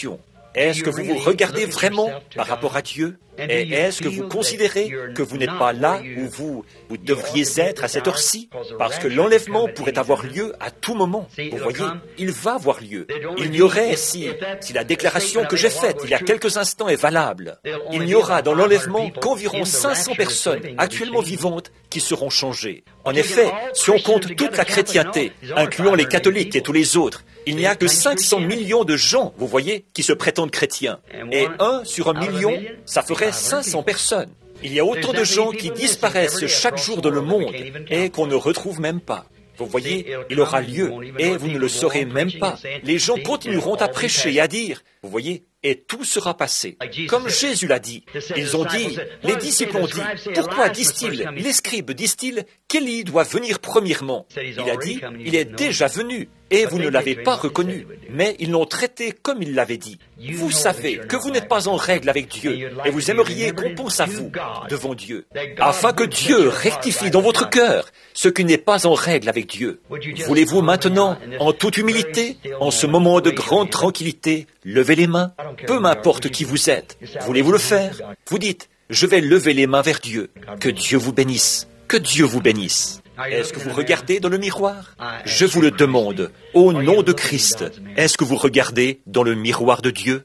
Est-ce que vous vous regardez vraiment par rapport à Dieu? Et est-ce que vous considérez que vous n'êtes pas là où vous, vous devriez être à cette heure-ci? Parce que l'enlèvement pourrait avoir lieu à tout moment. Vous voyez, il va avoir lieu. Il n'y aurait, si, si la déclaration que j'ai faite il y a quelques instants est valable, il n'y aura dans l'enlèvement qu'environ cinq cents personnes actuellement vivantes qui seront changées. En effet, si on compte toute la chrétienté, incluant les catholiques et tous les autres, il n'y a que cinq cents millions de gens, vous voyez, qui se prétendent chrétiens. Et un sur un million, ça ferait cinq cents personnes. Il y a autant de gens qui disparaissent chaque jour dans le monde et qu'on ne retrouve même pas. Vous voyez, il aura lieu et vous ne le saurez même pas. Les gens continueront à prêcher et à dire, vous voyez, et tout sera passé. Comme Jésus l'a dit, ils ont dit, les disciples ont dit, pourquoi disent-ils, les scribes disent-ils, qu'Élie doit venir premièrement? Il a dit, il est déjà venu, et vous ne l'avez pas reconnu, mais ils l'ont traité comme il l'avait dit. Vous savez que vous n'êtes pas en règle avec Dieu, et vous aimeriez qu'on pense à vous devant Dieu, afin que Dieu rectifie dans votre cœur ce qui n'est pas en règle avec Dieu. Voulez-vous maintenant, en toute humilité, en ce moment de grande tranquillité, lever les mains? Peu m'importe qui vous êtes. Voulez-vous le faire? Vous dites, je vais lever les mains vers Dieu. Que Dieu vous bénisse. Que Dieu vous bénisse. Est-ce que vous regardez dans le miroir? Je vous le demande, au nom de Christ, est-ce que vous regardez dans le miroir de Dieu?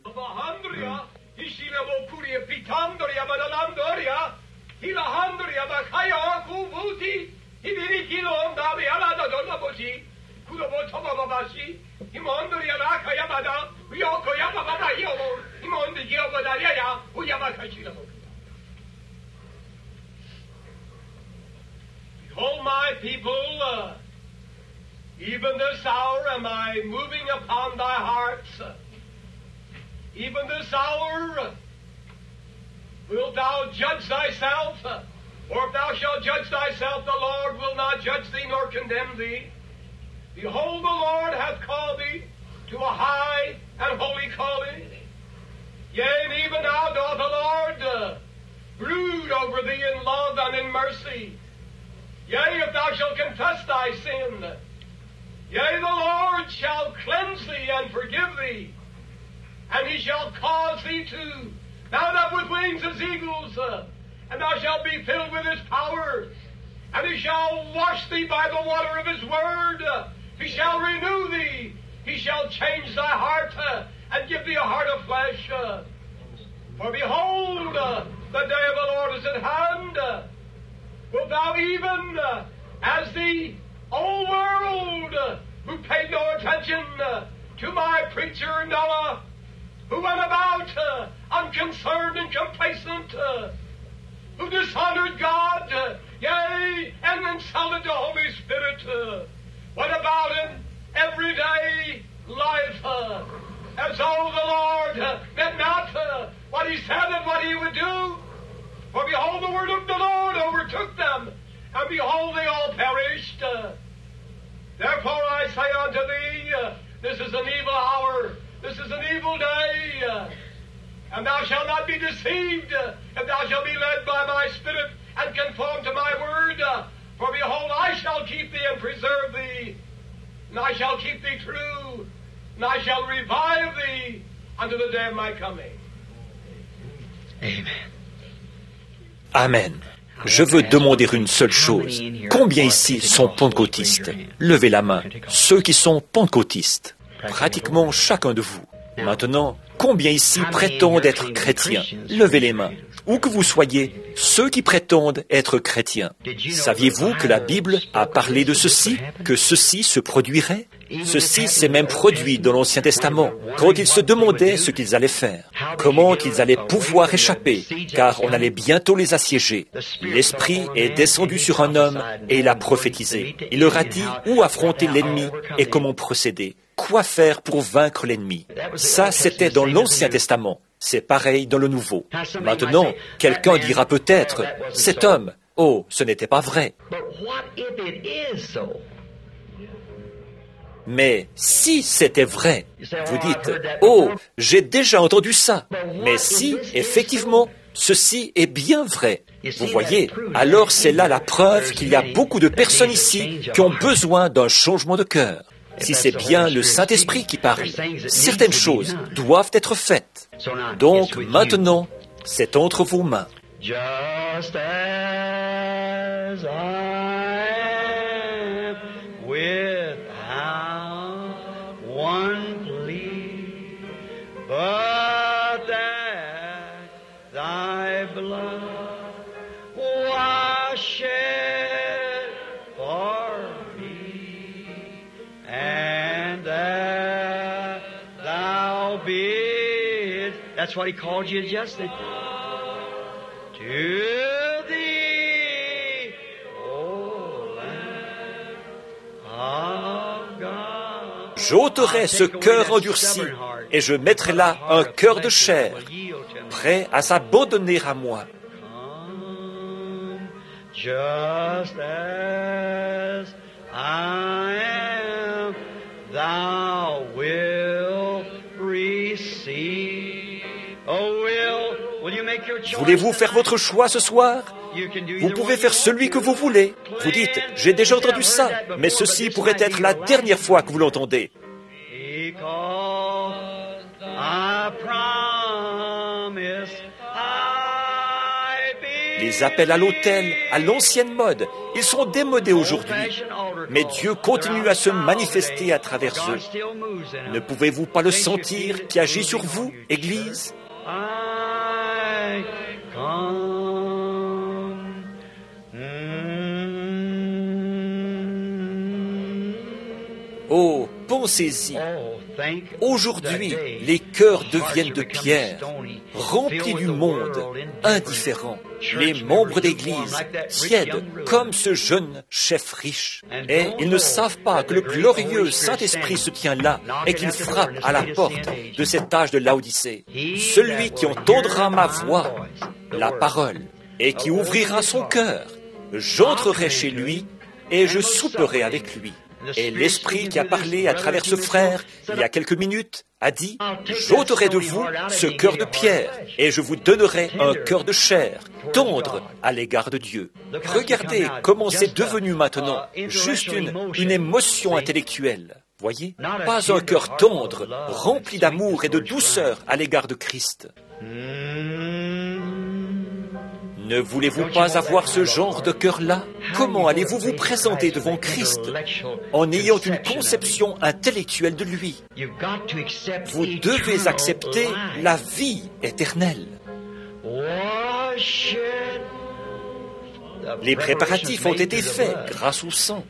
Oh, my people, uh, even this hour am I moving upon thy hearts. Even this hour uh, wilt thou judge thyself, uh, or if thou shalt judge thyself, the Lord will not judge thee nor condemn thee. Behold, the Lord hath called thee to a high and holy calling. Yea, and even now doth the Lord uh, brood over thee in love and in mercy. Yea, if thou shalt confess thy sin, yea, the Lord shall cleanse thee and forgive thee, and he shall cause thee to mount up with wings as eagles, uh, and thou shalt be filled with his power, and he shall wash thee by the water of his word, uh, he shall renew thee, he shall change thy heart, uh, and give thee a heart of flesh. Uh, for behold, uh, the day of the Lord is at hand. Uh, Wilt thou even, uh, as the old world, uh, who paid no attention uh, to my preacher Noah, who went about uh, unconcerned and complacent, uh, who dishonored God, uh, yea, and insulted the Holy Spirit, uh, went about in everyday life uh, as though the Lord uh, meant not uh, what he said and what he would do? For behold, the word of the Lord overtook them, and behold, they all perished. Uh, therefore I say unto thee, uh, this is an evil hour, this is an evil day, uh, and thou shalt not be deceived, uh, if thou shalt be led by my Spirit, and conform to my word. Uh, for behold, I shall keep thee and preserve thee, and I shall keep thee true, and I shall revive thee unto the day of my coming. Amen. Amen. Je veux demander une seule chose. Combien ici sont pentecôtistes? Levez la main. Ceux qui sont pentecôtistes. Pratiquement chacun de vous. Maintenant, combien ici prétendent être chrétiens? Levez les mains. Où que vous soyez, ceux qui prétendent être chrétiens. Saviez-vous que la Bible a parlé de ceci, que ceci se produirait? Ceci s'est même produit dans l'Ancien Testament, quand ils se demandaient ce qu'ils allaient faire, comment ils allaient pouvoir échapper, car on allait bientôt les assiéger. L'Esprit est descendu sur un homme et il a prophétisé. Il leur a dit où affronter l'ennemi et comment procéder, quoi faire pour vaincre l'ennemi. Ça, c'était dans l'Ancien Testament. C'est pareil dans le Nouveau. Maintenant, quelqu'un dira peut-être, cet homme, oh, ce n'était pas vrai. Mais si c'était vrai, vous dites, oh, j'ai déjà entendu ça. Mais si, effectivement, ceci est bien vrai. Vous voyez, alors c'est là la preuve qu'il y a beaucoup de personnes ici qui ont besoin d'un changement de cœur. Si c'est bien le Saint-Esprit qui parle, certaines choses doivent être faites. Donc maintenant, c'est entre vos mains. Just as I am, without one plea, but that thy blood was shed for me, and that thou bidst, that's what he called you just to thee, O Lamb of God. J'ôterai ce cœur endurci, et je mettrai là un cœur de chair, prêt à s'abandonner à moi. Just as I am, thou wilt receive. Oh, will, will you make your choice? Voulez-vous faire votre choix ce soir? Vous pouvez faire celui que vous voulez. Vous dites, j'ai déjà entendu ça, mais ceci pourrait être la dernière fois que vous l'entendez. Les appels à l'autel, à l'ancienne mode, ils sont démodés aujourd'hui. Mais Dieu continue à se manifester à travers eux. Ne pouvez-vous pas le sentir qui agit sur vous, Église? Oh, pensez-y. Aujourd'hui, les cœurs deviennent de pierre, remplis du monde, indifférents. Les membres d'Église, tièdes comme ce jeune chef riche. Et ils ne savent pas que le glorieux Saint-Esprit se tient là et qu'il frappe à la porte de cet âge de Laodicée. Celui qui entendra ma voix, la parole, et qui ouvrira son cœur, j'entrerai chez lui et je souperai avec lui. Et l'Esprit qui a parlé à travers ce frère il y a quelques minutes a dit, j'ôterai de vous ce cœur de pierre et je vous donnerai un cœur de chair, tendre à l'égard de Dieu. Regardez comment c'est devenu maintenant juste une, une émotion intellectuelle. Voyez, pas un cœur tendre, rempli d'amour et de douceur à l'égard de Christ. Ne voulez-vous pas avoir ce genre de cœur-là? Comment allez-vous vous présenter devant Christ en ayant une conception intellectuelle de lui? Vous devez accepter la vie éternelle. Les préparatifs ont été faits grâce au sang.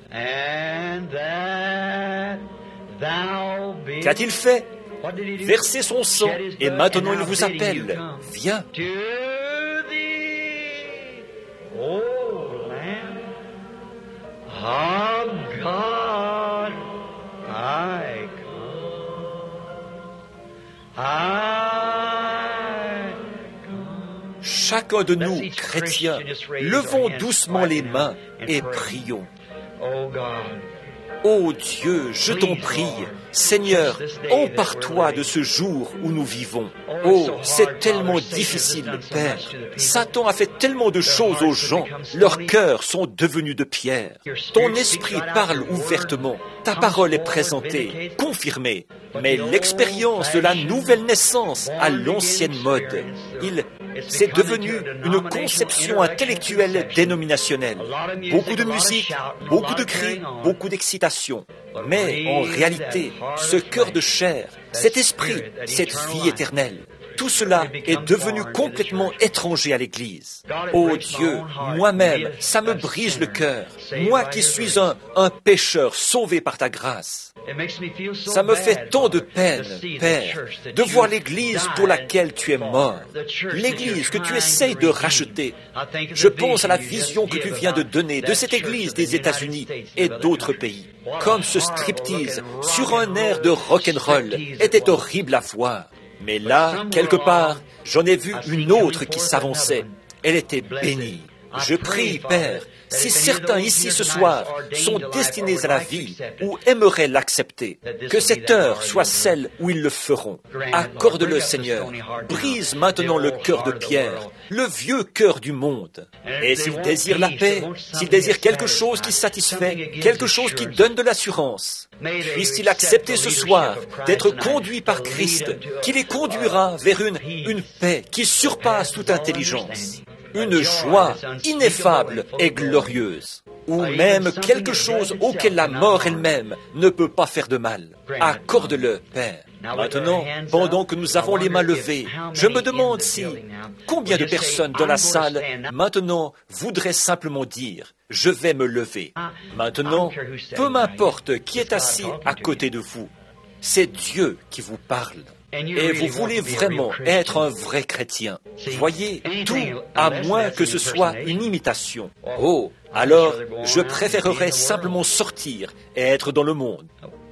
Qu'a-t-il fait? Verser son sang, et maintenant il vous appelle. Viens. Oh, Lamb of God, I come. I come. Chacun de nous, chrétiens, levons doucement les mains et prions. Oh God. Ô Dieu, je t'en prie, Seigneur, empare-toi de ce jour où nous vivons. Oh, c'est tellement difficile, Père. Satan a fait tellement de choses aux gens, leurs cœurs sont devenus de pierre. Ton esprit parle ouvertement, ta parole est présentée, confirmée. Mais l'expérience de la nouvelle naissance à l'ancienne mode, il, c'est devenu une conception intellectuelle dénominationnelle. Beaucoup de musique, beaucoup de cris, beaucoup d'excitation. Mais en réalité, ce cœur de chair, cet esprit, cette vie éternelle, tout cela est devenu complètement étranger à l'Église. Oh Dieu, moi-même, ça me brise le cœur. Moi qui suis un, un pécheur sauvé par ta grâce. Ça me fait tant de peine, Père, de voir l'Église pour laquelle tu es mort, l'Église que tu essayes de racheter. Je pense à la vision que tu viens de donner de cette Église des États-Unis et d'autres pays. Comme ce striptease sur un air de rock'n'roll était horrible à voir. Mais là, quelque part, j'en ai vu une autre qui s'avançait. Elle était bénie. Je prie, Père, si certains ici ce soir sont destinés à la vie ou aimeraient l'accepter, que cette heure soit celle où ils le feront. Accorde-le, Seigneur. Brise maintenant le cœur de Pierre, le vieux cœur du monde. Et s'il désire la paix, s'il désire quelque chose qui satisfait, quelque chose qui donne de l'assurance, puisse-t-il accepter ce soir d'être conduit par Christ, qui les conduira vers une, une paix qui surpasse toute intelligence, une joie ineffable et glorieuse, ou même quelque chose auquel la mort elle-même ne peut pas faire de mal. Accorde-le, Père. Maintenant, pendant que nous avons les mains levées, je me demande si combien de personnes dans la salle maintenant voudraient simplement dire « Je vais me lever ». Maintenant, peu m'importe qui est assis à côté de vous, c'est Dieu qui vous parle. Et vous voulez vraiment être un vrai chrétien. Voyez, tout, à moins que ce soit une imitation. Oh, alors, je préférerais simplement sortir et être dans le monde.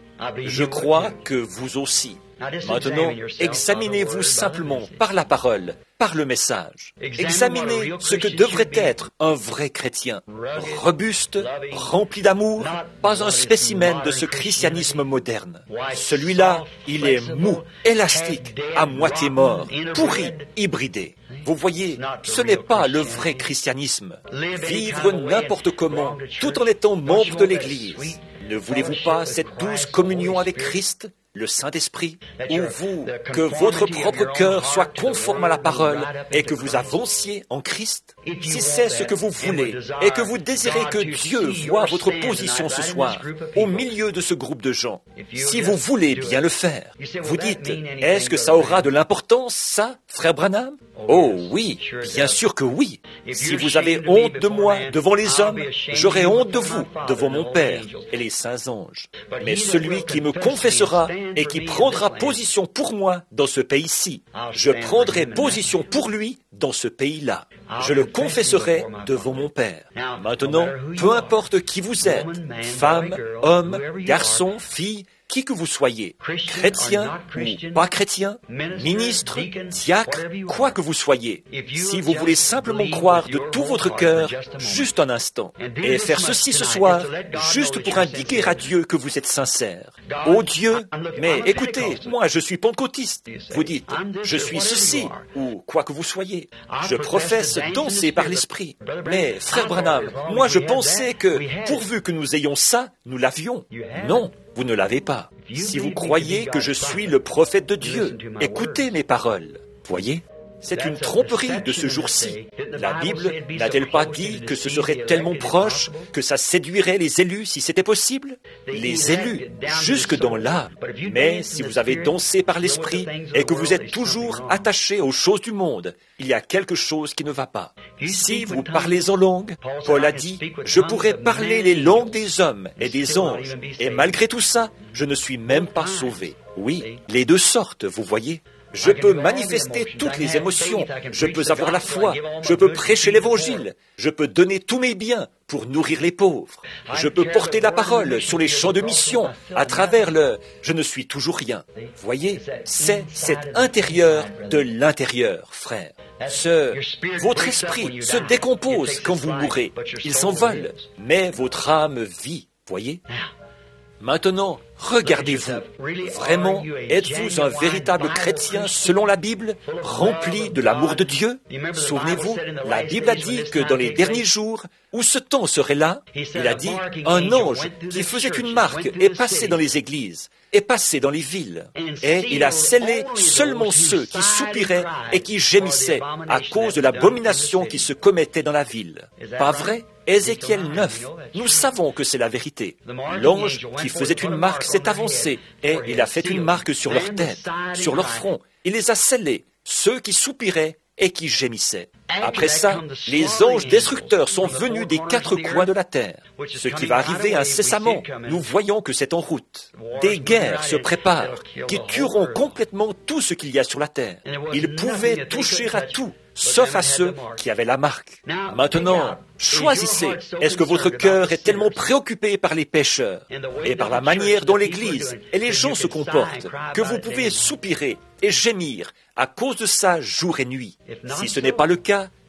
Je crois que vous aussi. Maintenant, examinez-vous simplement par la parole, par le message. Examinez ce que devrait être un vrai chrétien. Robuste, rempli d'amour, pas un spécimen de ce christianisme moderne. Celui-là, il est mou, élastique, à moitié mort, pourri, hybridé. Vous voyez, ce n'est pas le vrai christianisme. Vivre n'importe comment, tout en étant membre de l'Église. Ne voulez-vous pas cette douce communion avec Christ, le Saint-Esprit, où vous, que votre propre cœur soit conforme à la parole et que vous avanciez en Christ? Si c'est ce que vous voulez et que vous désirez que Dieu voie votre position ce soir, au milieu de ce groupe de gens, si vous voulez bien le faire, vous dites, est-ce que ça aura de l'importance, ça, frère Branham? Oh oui, bien sûr que oui. Si vous avez honte de moi devant les hommes, j'aurai honte de vous devant mon Père et les saints anges. Mais celui qui me confessera et qui prendra position pour moi dans ce pays-ci, je prendrai position pour lui dans ce pays-là. Je le confesserai devant mon Père. Maintenant, peu importe qui vous êtes, femme, homme, garçon, fille, qui que vous soyez, chrétien ou pas chrétien, ministre, diacre, quoi que vous soyez, si vous voulez simplement croire de tout votre cœur, juste un instant, et faire ceci ce soir, juste pour indiquer à Dieu que vous êtes sincère. Oh Dieu, mais écoutez, moi je suis pentecôtiste. Vous dites, je suis ceci, ou quoi que vous soyez. Je professe danser par l'Esprit. Mais, frère Branham, moi je pensais que, pourvu que nous ayons ça, nous l'avions. Non. Vous ne l'avez pas. Si vous croyez que je suis le prophète de Dieu, écoutez mes paroles. Voyez, c'est une tromperie de ce jour-ci. La Bible n'a-t-elle pas dit que ce serait tellement proche que ça séduirait les élus si c'était possible? Les élus, jusque dans l'âme. Mais si vous avez dansé par l'Esprit et que vous êtes toujours attaché aux choses du monde, il y a quelque chose qui ne va pas. Si vous parlez en langue, Paul a dit, je pourrais parler les langues des hommes et des anges, et malgré tout ça, je ne suis même pas sauvé. Oui, les deux sortes, vous voyez. Je peux manifester toutes les émotions, je peux avoir la foi, je peux prêcher l'Évangile, je peux donner tous mes biens pour nourrir les pauvres, je peux porter la parole sur les champs de mission à travers le « je ne suis toujours rien ». Voyez, c'est cet intérieur de l'intérieur, frère. Ce, votre esprit se décompose quand vous mourrez, il s'envole, mais votre âme vit, voyez. Maintenant, regardez-vous. Vraiment, êtes-vous un véritable chrétien selon la Bible, rempli de l'amour de Dieu? Souvenez-vous, la Bible a dit que dans les derniers jours, où ce temps serait là, il a dit, un ange qui faisait une marque est passé dans les églises, est passé dans les villes, et il a scellé seulement ceux qui soupiraient et qui gémissaient à cause de l'abomination qui se commettait dans la ville. Pas vrai? Ézéchiel neuf, nous savons que c'est la vérité. L'ange qui faisait une marque s'est avancé et il a fait une marque sur leur tête, sur leur front. Il les a scellés, ceux qui soupiraient et qui gémissaient. Après ça, les anges destructeurs sont venus des quatre coins de la terre. Ce qui va arriver incessamment, nous voyons que c'est en route. Des guerres se préparent qui tueront complètement tout ce qu'il y a sur la terre. Ils pouvaient toucher à tout, sauf à ceux qui avaient la marque. Maintenant, choisissez. Est-ce que votre cœur est tellement préoccupé par les pécheurs et par la manière dont l'Église et les gens se comportent que vous pouvez soupirer et gémir à cause de ça jour et nuit? Si ce n'est pas le cas,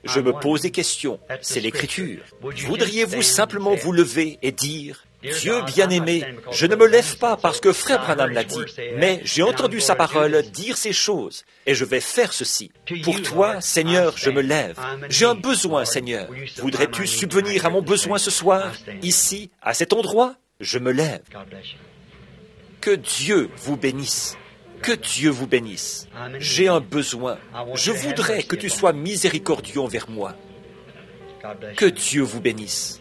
Je me pose des questions. C'est l'Écriture. Voudriez-vous simplement vous lever et dire, Dieu bien-aimé, je ne me lève pas parce que Frère Branham l'a dit, mais j'ai entendu sa parole dire ces choses, et je vais faire ceci. Pour toi, Seigneur, je me lève. J'ai un besoin, Seigneur. Voudrais-tu subvenir à mon besoin ce soir, ici, à cet endroit? Je me lève. Que Dieu vous bénisse. Que Dieu vous bénisse. J'ai un besoin. Je voudrais que tu sois miséricordieux envers moi. Que Dieu vous bénisse.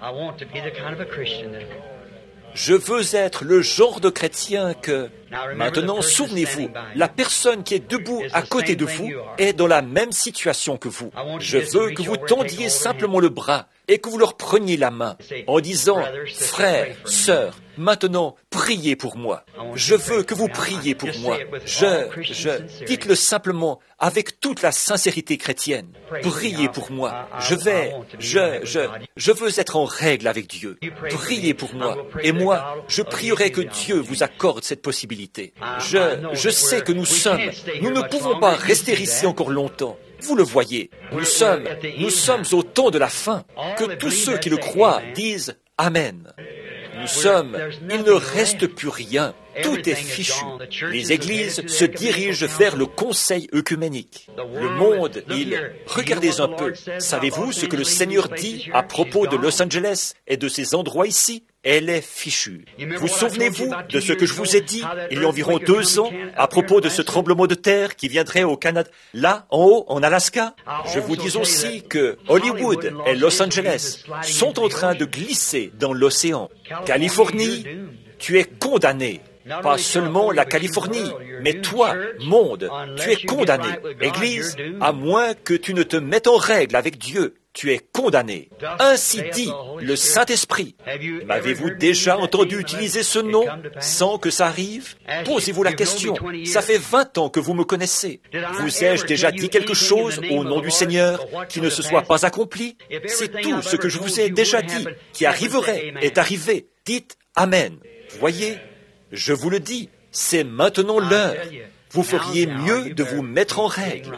Je veux être le genre de chrétien que... Maintenant, souvenez-vous, la personne qui est debout à côté de vous est dans la même situation que vous. Je veux que vous tendiez simplement le bras et que vous leur preniez la main en disant, « Frère, sœur, maintenant, priez pour moi. Je veux que vous priez pour moi. Je, je, dites-le simplement avec toute la sincérité chrétienne. Priez pour moi. Je vais, je, je, je veux être en règle avec Dieu. Priez pour moi. Et moi, je prierai que Dieu vous accorde cette possibilité. Je, je sais que nous sommes, nous ne pouvons pas rester ici encore longtemps. Vous le voyez, nous sommes, nous sommes au temps de la fin. Que tous ceux qui le croient disent Amen. Nous sommes, il ne reste plus rien. Tout est fichu. Les églises se dirigent vers le conseil œcuménique. Le monde, il... Regardez un peu. Savez-vous ce que le Seigneur dit à propos de Los Angeles et de ces endroits ici? Elle est fichue. Vous souvenez-vous de ce que je vous ai dit il y a environ deux ans à propos de ce tremblement de terre qui viendrait au Canada, là, en haut, en Alaska? Je vous dis aussi que Hollywood et Los Angeles sont en train de glisser dans l'océan. Californie, tu es condamné. Pas seulement la Californie, mais toi, monde, tu es condamné. Église, à moins que tu ne te mettes en règle avec Dieu, tu es condamné. Ainsi dit le Saint-Esprit. M'avez-vous déjà entendu utiliser ce nom sans que ça arrive? Posez-vous la question. Ça fait vingt ans que vous me connaissez. Vous ai-je déjà dit quelque chose au nom du Seigneur qui ne se soit pas accompli? Si tout ce que je vous ai déjà dit qui arriverait est arrivé, dites Amen. Vous voyez? Je vous le dis, c'est maintenant l'heure. Vous feriez mieux de vous mettre en règle.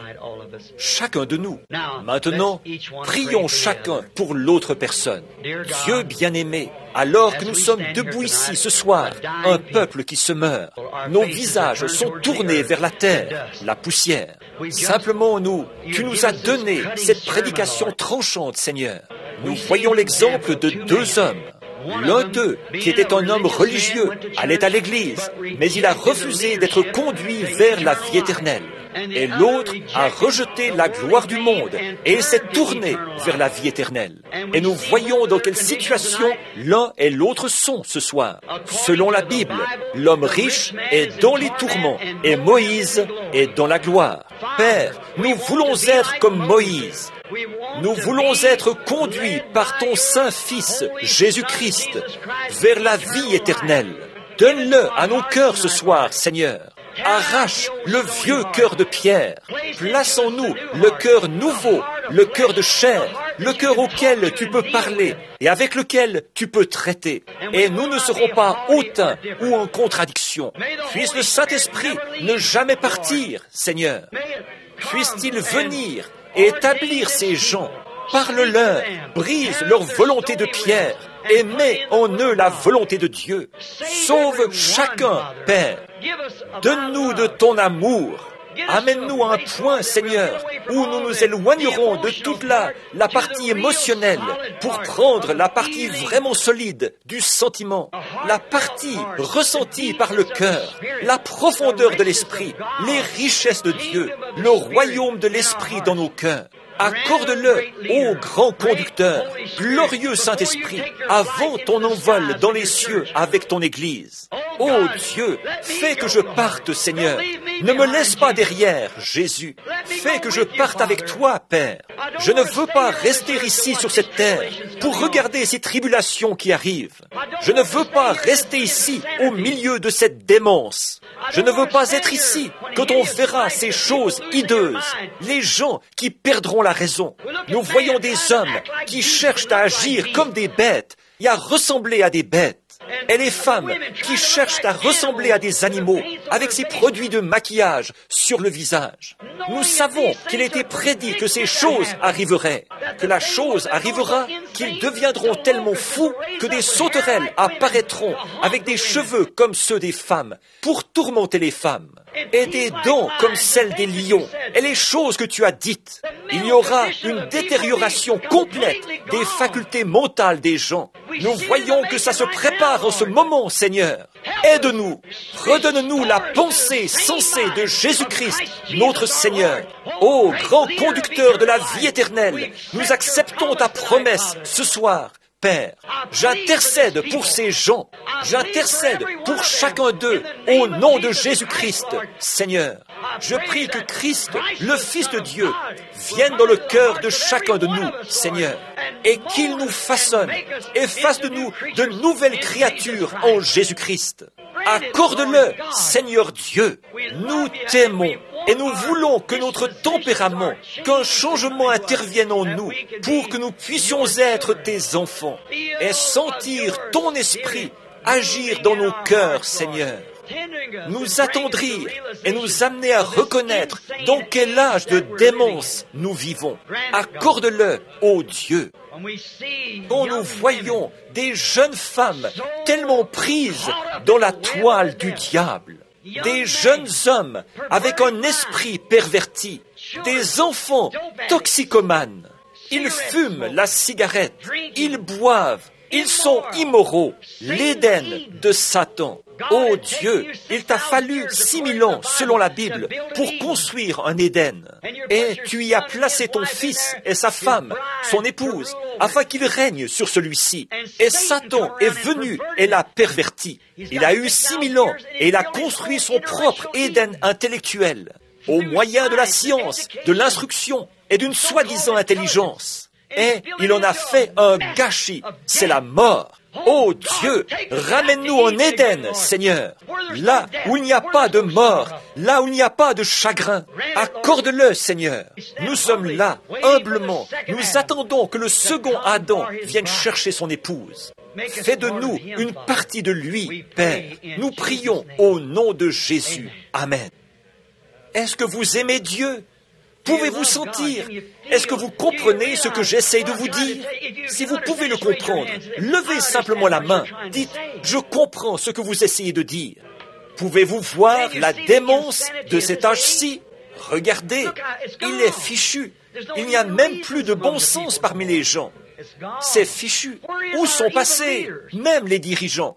Chacun de nous. Maintenant, prions chacun pour l'autre personne. Dieu bien-aimé, alors que nous sommes debout ici ce soir, un peuple qui se meurt, nos visages sont tournés vers la terre, la poussière. Simplement nous, tu nous as donné cette prédication tranchante, Seigneur. Nous voyons l'exemple de deux hommes. L'un d'eux, qui était un homme religieux, allait à l'église, mais il a refusé d'être conduit vers la vie éternelle. Et l'autre a rejeté la gloire du monde et s'est tourné vers la vie éternelle. Et nous voyons dans quelle situation l'un et l'autre sont ce soir. Selon la Bible, l'homme riche est dans les tourments et Moïse est dans la gloire. Père, nous voulons être comme Moïse. Nous voulons être conduits par ton Saint-Fils, Jésus-Christ, vers la vie éternelle. Donne-le à nos cœurs ce soir, Seigneur. Arrache le vieux cœur de pierre. Place en nous le cœur nouveau, le cœur de chair, le cœur auquel tu peux parler et avec lequel tu peux traiter. Et nous ne serons pas hautains ou en contradiction. Puisse le Saint-Esprit ne jamais partir, Seigneur. Puisse-t-il venir et établir ces gens. Parle-leur, brise leur volonté de pierre et mets en eux la volonté de Dieu. Sauve chacun, Père. Donne-nous de ton amour. Amène-nous à un point, Seigneur, où nous nous éloignerons de toute la, la partie émotionnelle pour prendre la partie vraiment solide du sentiment, la partie ressentie par le cœur, la profondeur de l'esprit, les richesses de Dieu, le royaume de l'esprit dans nos cœurs. Accorde-le, ô grand conducteur, glorieux Saint-Esprit, avant ton envol dans les cieux avec ton Église. Ô Dieu, fais que je parte, Seigneur. Ne me laisse pas derrière, Jésus. Fais que je parte avec toi, Père. Je ne veux pas rester ici sur cette terre pour regarder ces tribulations qui arrivent. Je ne veux pas rester ici au milieu de cette démence. Je ne veux pas être ici quand on verra ces choses hideuses, les gens qui perdront la raison. Nous voyons des hommes qui cherchent à agir comme des bêtes et à ressembler à des bêtes. et les femmes qui cherchent à ressembler à des animaux avec ces produits de maquillage sur le visage. Nous savons qu'il était prédit que ces choses arriveraient, que la chose arrivera, qu'ils deviendront tellement fous que des sauterelles apparaîtront avec des cheveux comme ceux des femmes pour tourmenter les femmes, et des dents comme celles des lions, et les choses que tu as dites. Il y aura une détérioration complète des facultés mentales des gens. Nous voyons que ça se prépare en ce moment, Seigneur. Aide-nous, redonne-nous la pensée sensée de Jésus-Christ, notre Seigneur. Ô grand conducteur de la vie éternelle, nous acceptons ta promesse ce soir. Père, j'intercède pour ces gens, j'intercède pour chacun d'eux, au nom de Jésus-Christ, Seigneur. Je prie que Christ, le Fils de Dieu, vienne dans le cœur de chacun de nous, Seigneur, et qu'il nous façonne et fasse de nous de nouvelles créatures en Jésus-Christ. Accorde-le, Seigneur Dieu. Nous t'aimons et nous voulons que notre tempérament, qu'un changement intervienne en nous pour que nous puissions être tes enfants et sentir ton esprit agir dans nos cœurs, Seigneur. Nous attendrir et nous amener à reconnaître dans quel âge de démence nous vivons. Accorde-le, ô Dieu. Quand nous voyons des jeunes femmes tellement prises dans la toile du diable, des jeunes hommes avec un esprit perverti, des enfants toxicomanes, ils fument la cigarette, ils boivent, ils sont immoraux, l'Éden de Satan. Ô Dieu, il t'a fallu six mille ans, selon la Bible, pour construire un Éden. Et tu y as placé ton fils et sa femme, son épouse, afin qu'il règne sur celui-ci. Et Satan est venu et l'a perverti. Il a eu six mille ans et il a construit son propre Éden intellectuel, au moyen de la science, de l'instruction et d'une soi-disant intelligence. Et il en a fait un gâchis, c'est la mort. Ô Dieu, ramène-nous en Éden, Seigneur, là où il n'y a pas de mort, là où il n'y a pas de chagrin. Accorde-le, Seigneur. Nous sommes là, humblement. Nous attendons que le second Adam vienne chercher son épouse. Fais de nous une partie de lui, Père. Nous prions au nom de Jésus. Amen. Est-ce que vous aimez Dieu? Pouvez-vous sentir? Est-ce que vous comprenez ce que j'essaie de vous dire? Si vous pouvez le comprendre, levez simplement la main. Dites, je comprends ce que vous essayez de dire. Pouvez-vous voir la démence de cet âge-ci? Regardez, il est fichu. Il n'y a même plus de bon sens parmi les gens. C'est fichu. Où sont passés même les dirigeants?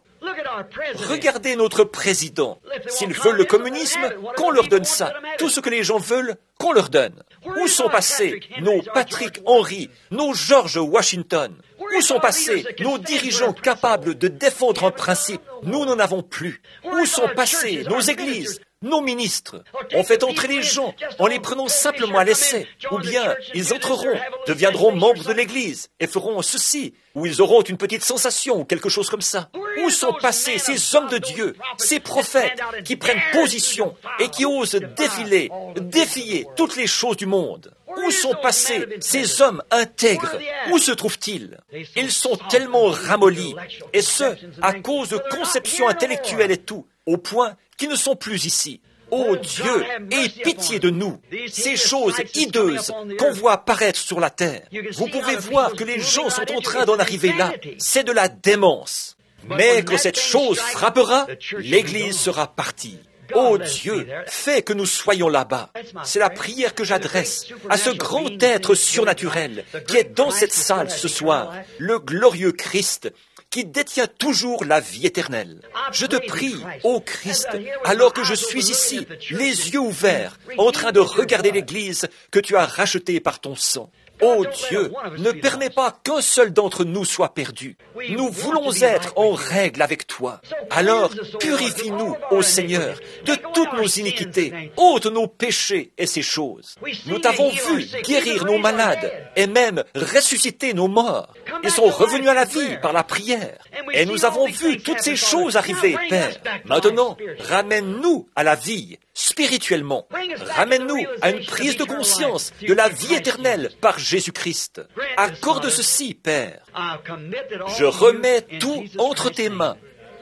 Regardez notre président. S'ils veulent le communisme, qu'on leur donne ça. Tout ce que les gens veulent, qu'on leur donne. Où sont passés nos Patrick Henry, nos George Washington? Où sont passés nos dirigeants capables de défendre un principe? Nous n'en avons plus. Où sont passés nos églises, nos ministres? On fait entrer les gens en les prenant simplement à l'essai. Ou bien ils entreront, deviendront membres de l'église et feront ceci, ou ils auront une petite sensation ou quelque chose comme ça. Où sont passés ces hommes de Dieu, ces prophètes qui prennent position et qui osent défiler, défier toutes les choses du monde? Où sont passés ces hommes intègres? Où se trouvent-ils? Ils sont tellement ramollis, et ce, à cause de conceptions intellectuelles et tout, au point qu'ils ne sont plus ici. Ô Dieu, aie pitié de nous, ces choses hideuses qu'on voit apparaître sur la terre. Vous pouvez voir que les gens sont en train d'en arriver là. C'est de la démence. Mais quand cette chose frappera, l'Église sera partie. Ô Dieu, fais que nous soyons là-bas. C'est la prière que j'adresse à ce grand être surnaturel qui est dans cette salle ce soir, le glorieux Christ, qui détient toujours la vie éternelle. Je te prie, ô Christ, alors que je suis ici, les yeux ouverts, en train de regarder l'Église que tu as rachetée par ton sang. Ô Dieu, ne permets pas qu'un seul d'entre nous soit perdu. Nous voulons être en règle avec toi. Alors, purifie-nous, ô Seigneur, de toutes nos iniquités, ôte nos péchés et ces choses. Nous t'avons vu guérir nos malades et même ressusciter nos morts. Ils sont revenus à la vie par la prière. Et nous avons vu toutes ces choses arriver, Père. Maintenant, ramène-nous à la vie spirituellement. Ramène-nous à une prise de conscience de la vie éternelle par Jésus-Christ. Accorde ceci, Père. Je remets tout entre tes mains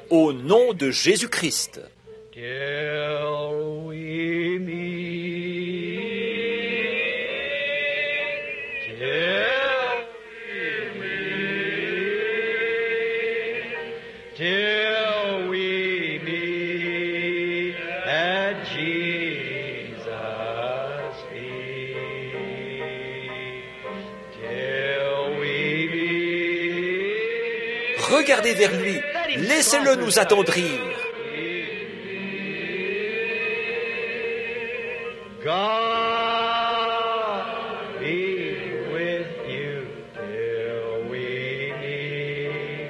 au nom de Jésus-Christ. Till we meet, till we meet, till we meet at Jesus' feet, till we meet. Regardez vers lui, laissez-le nous attendrir. God be with you till we meet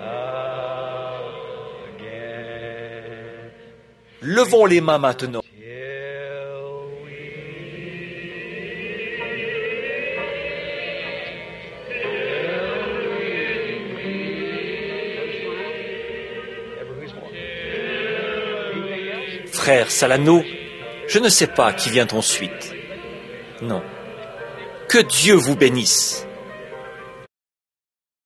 again. Levons les mains maintenant. Till we Frère Salano, je ne sais pas qui vient ensuite. Non. Que Dieu vous bénisse.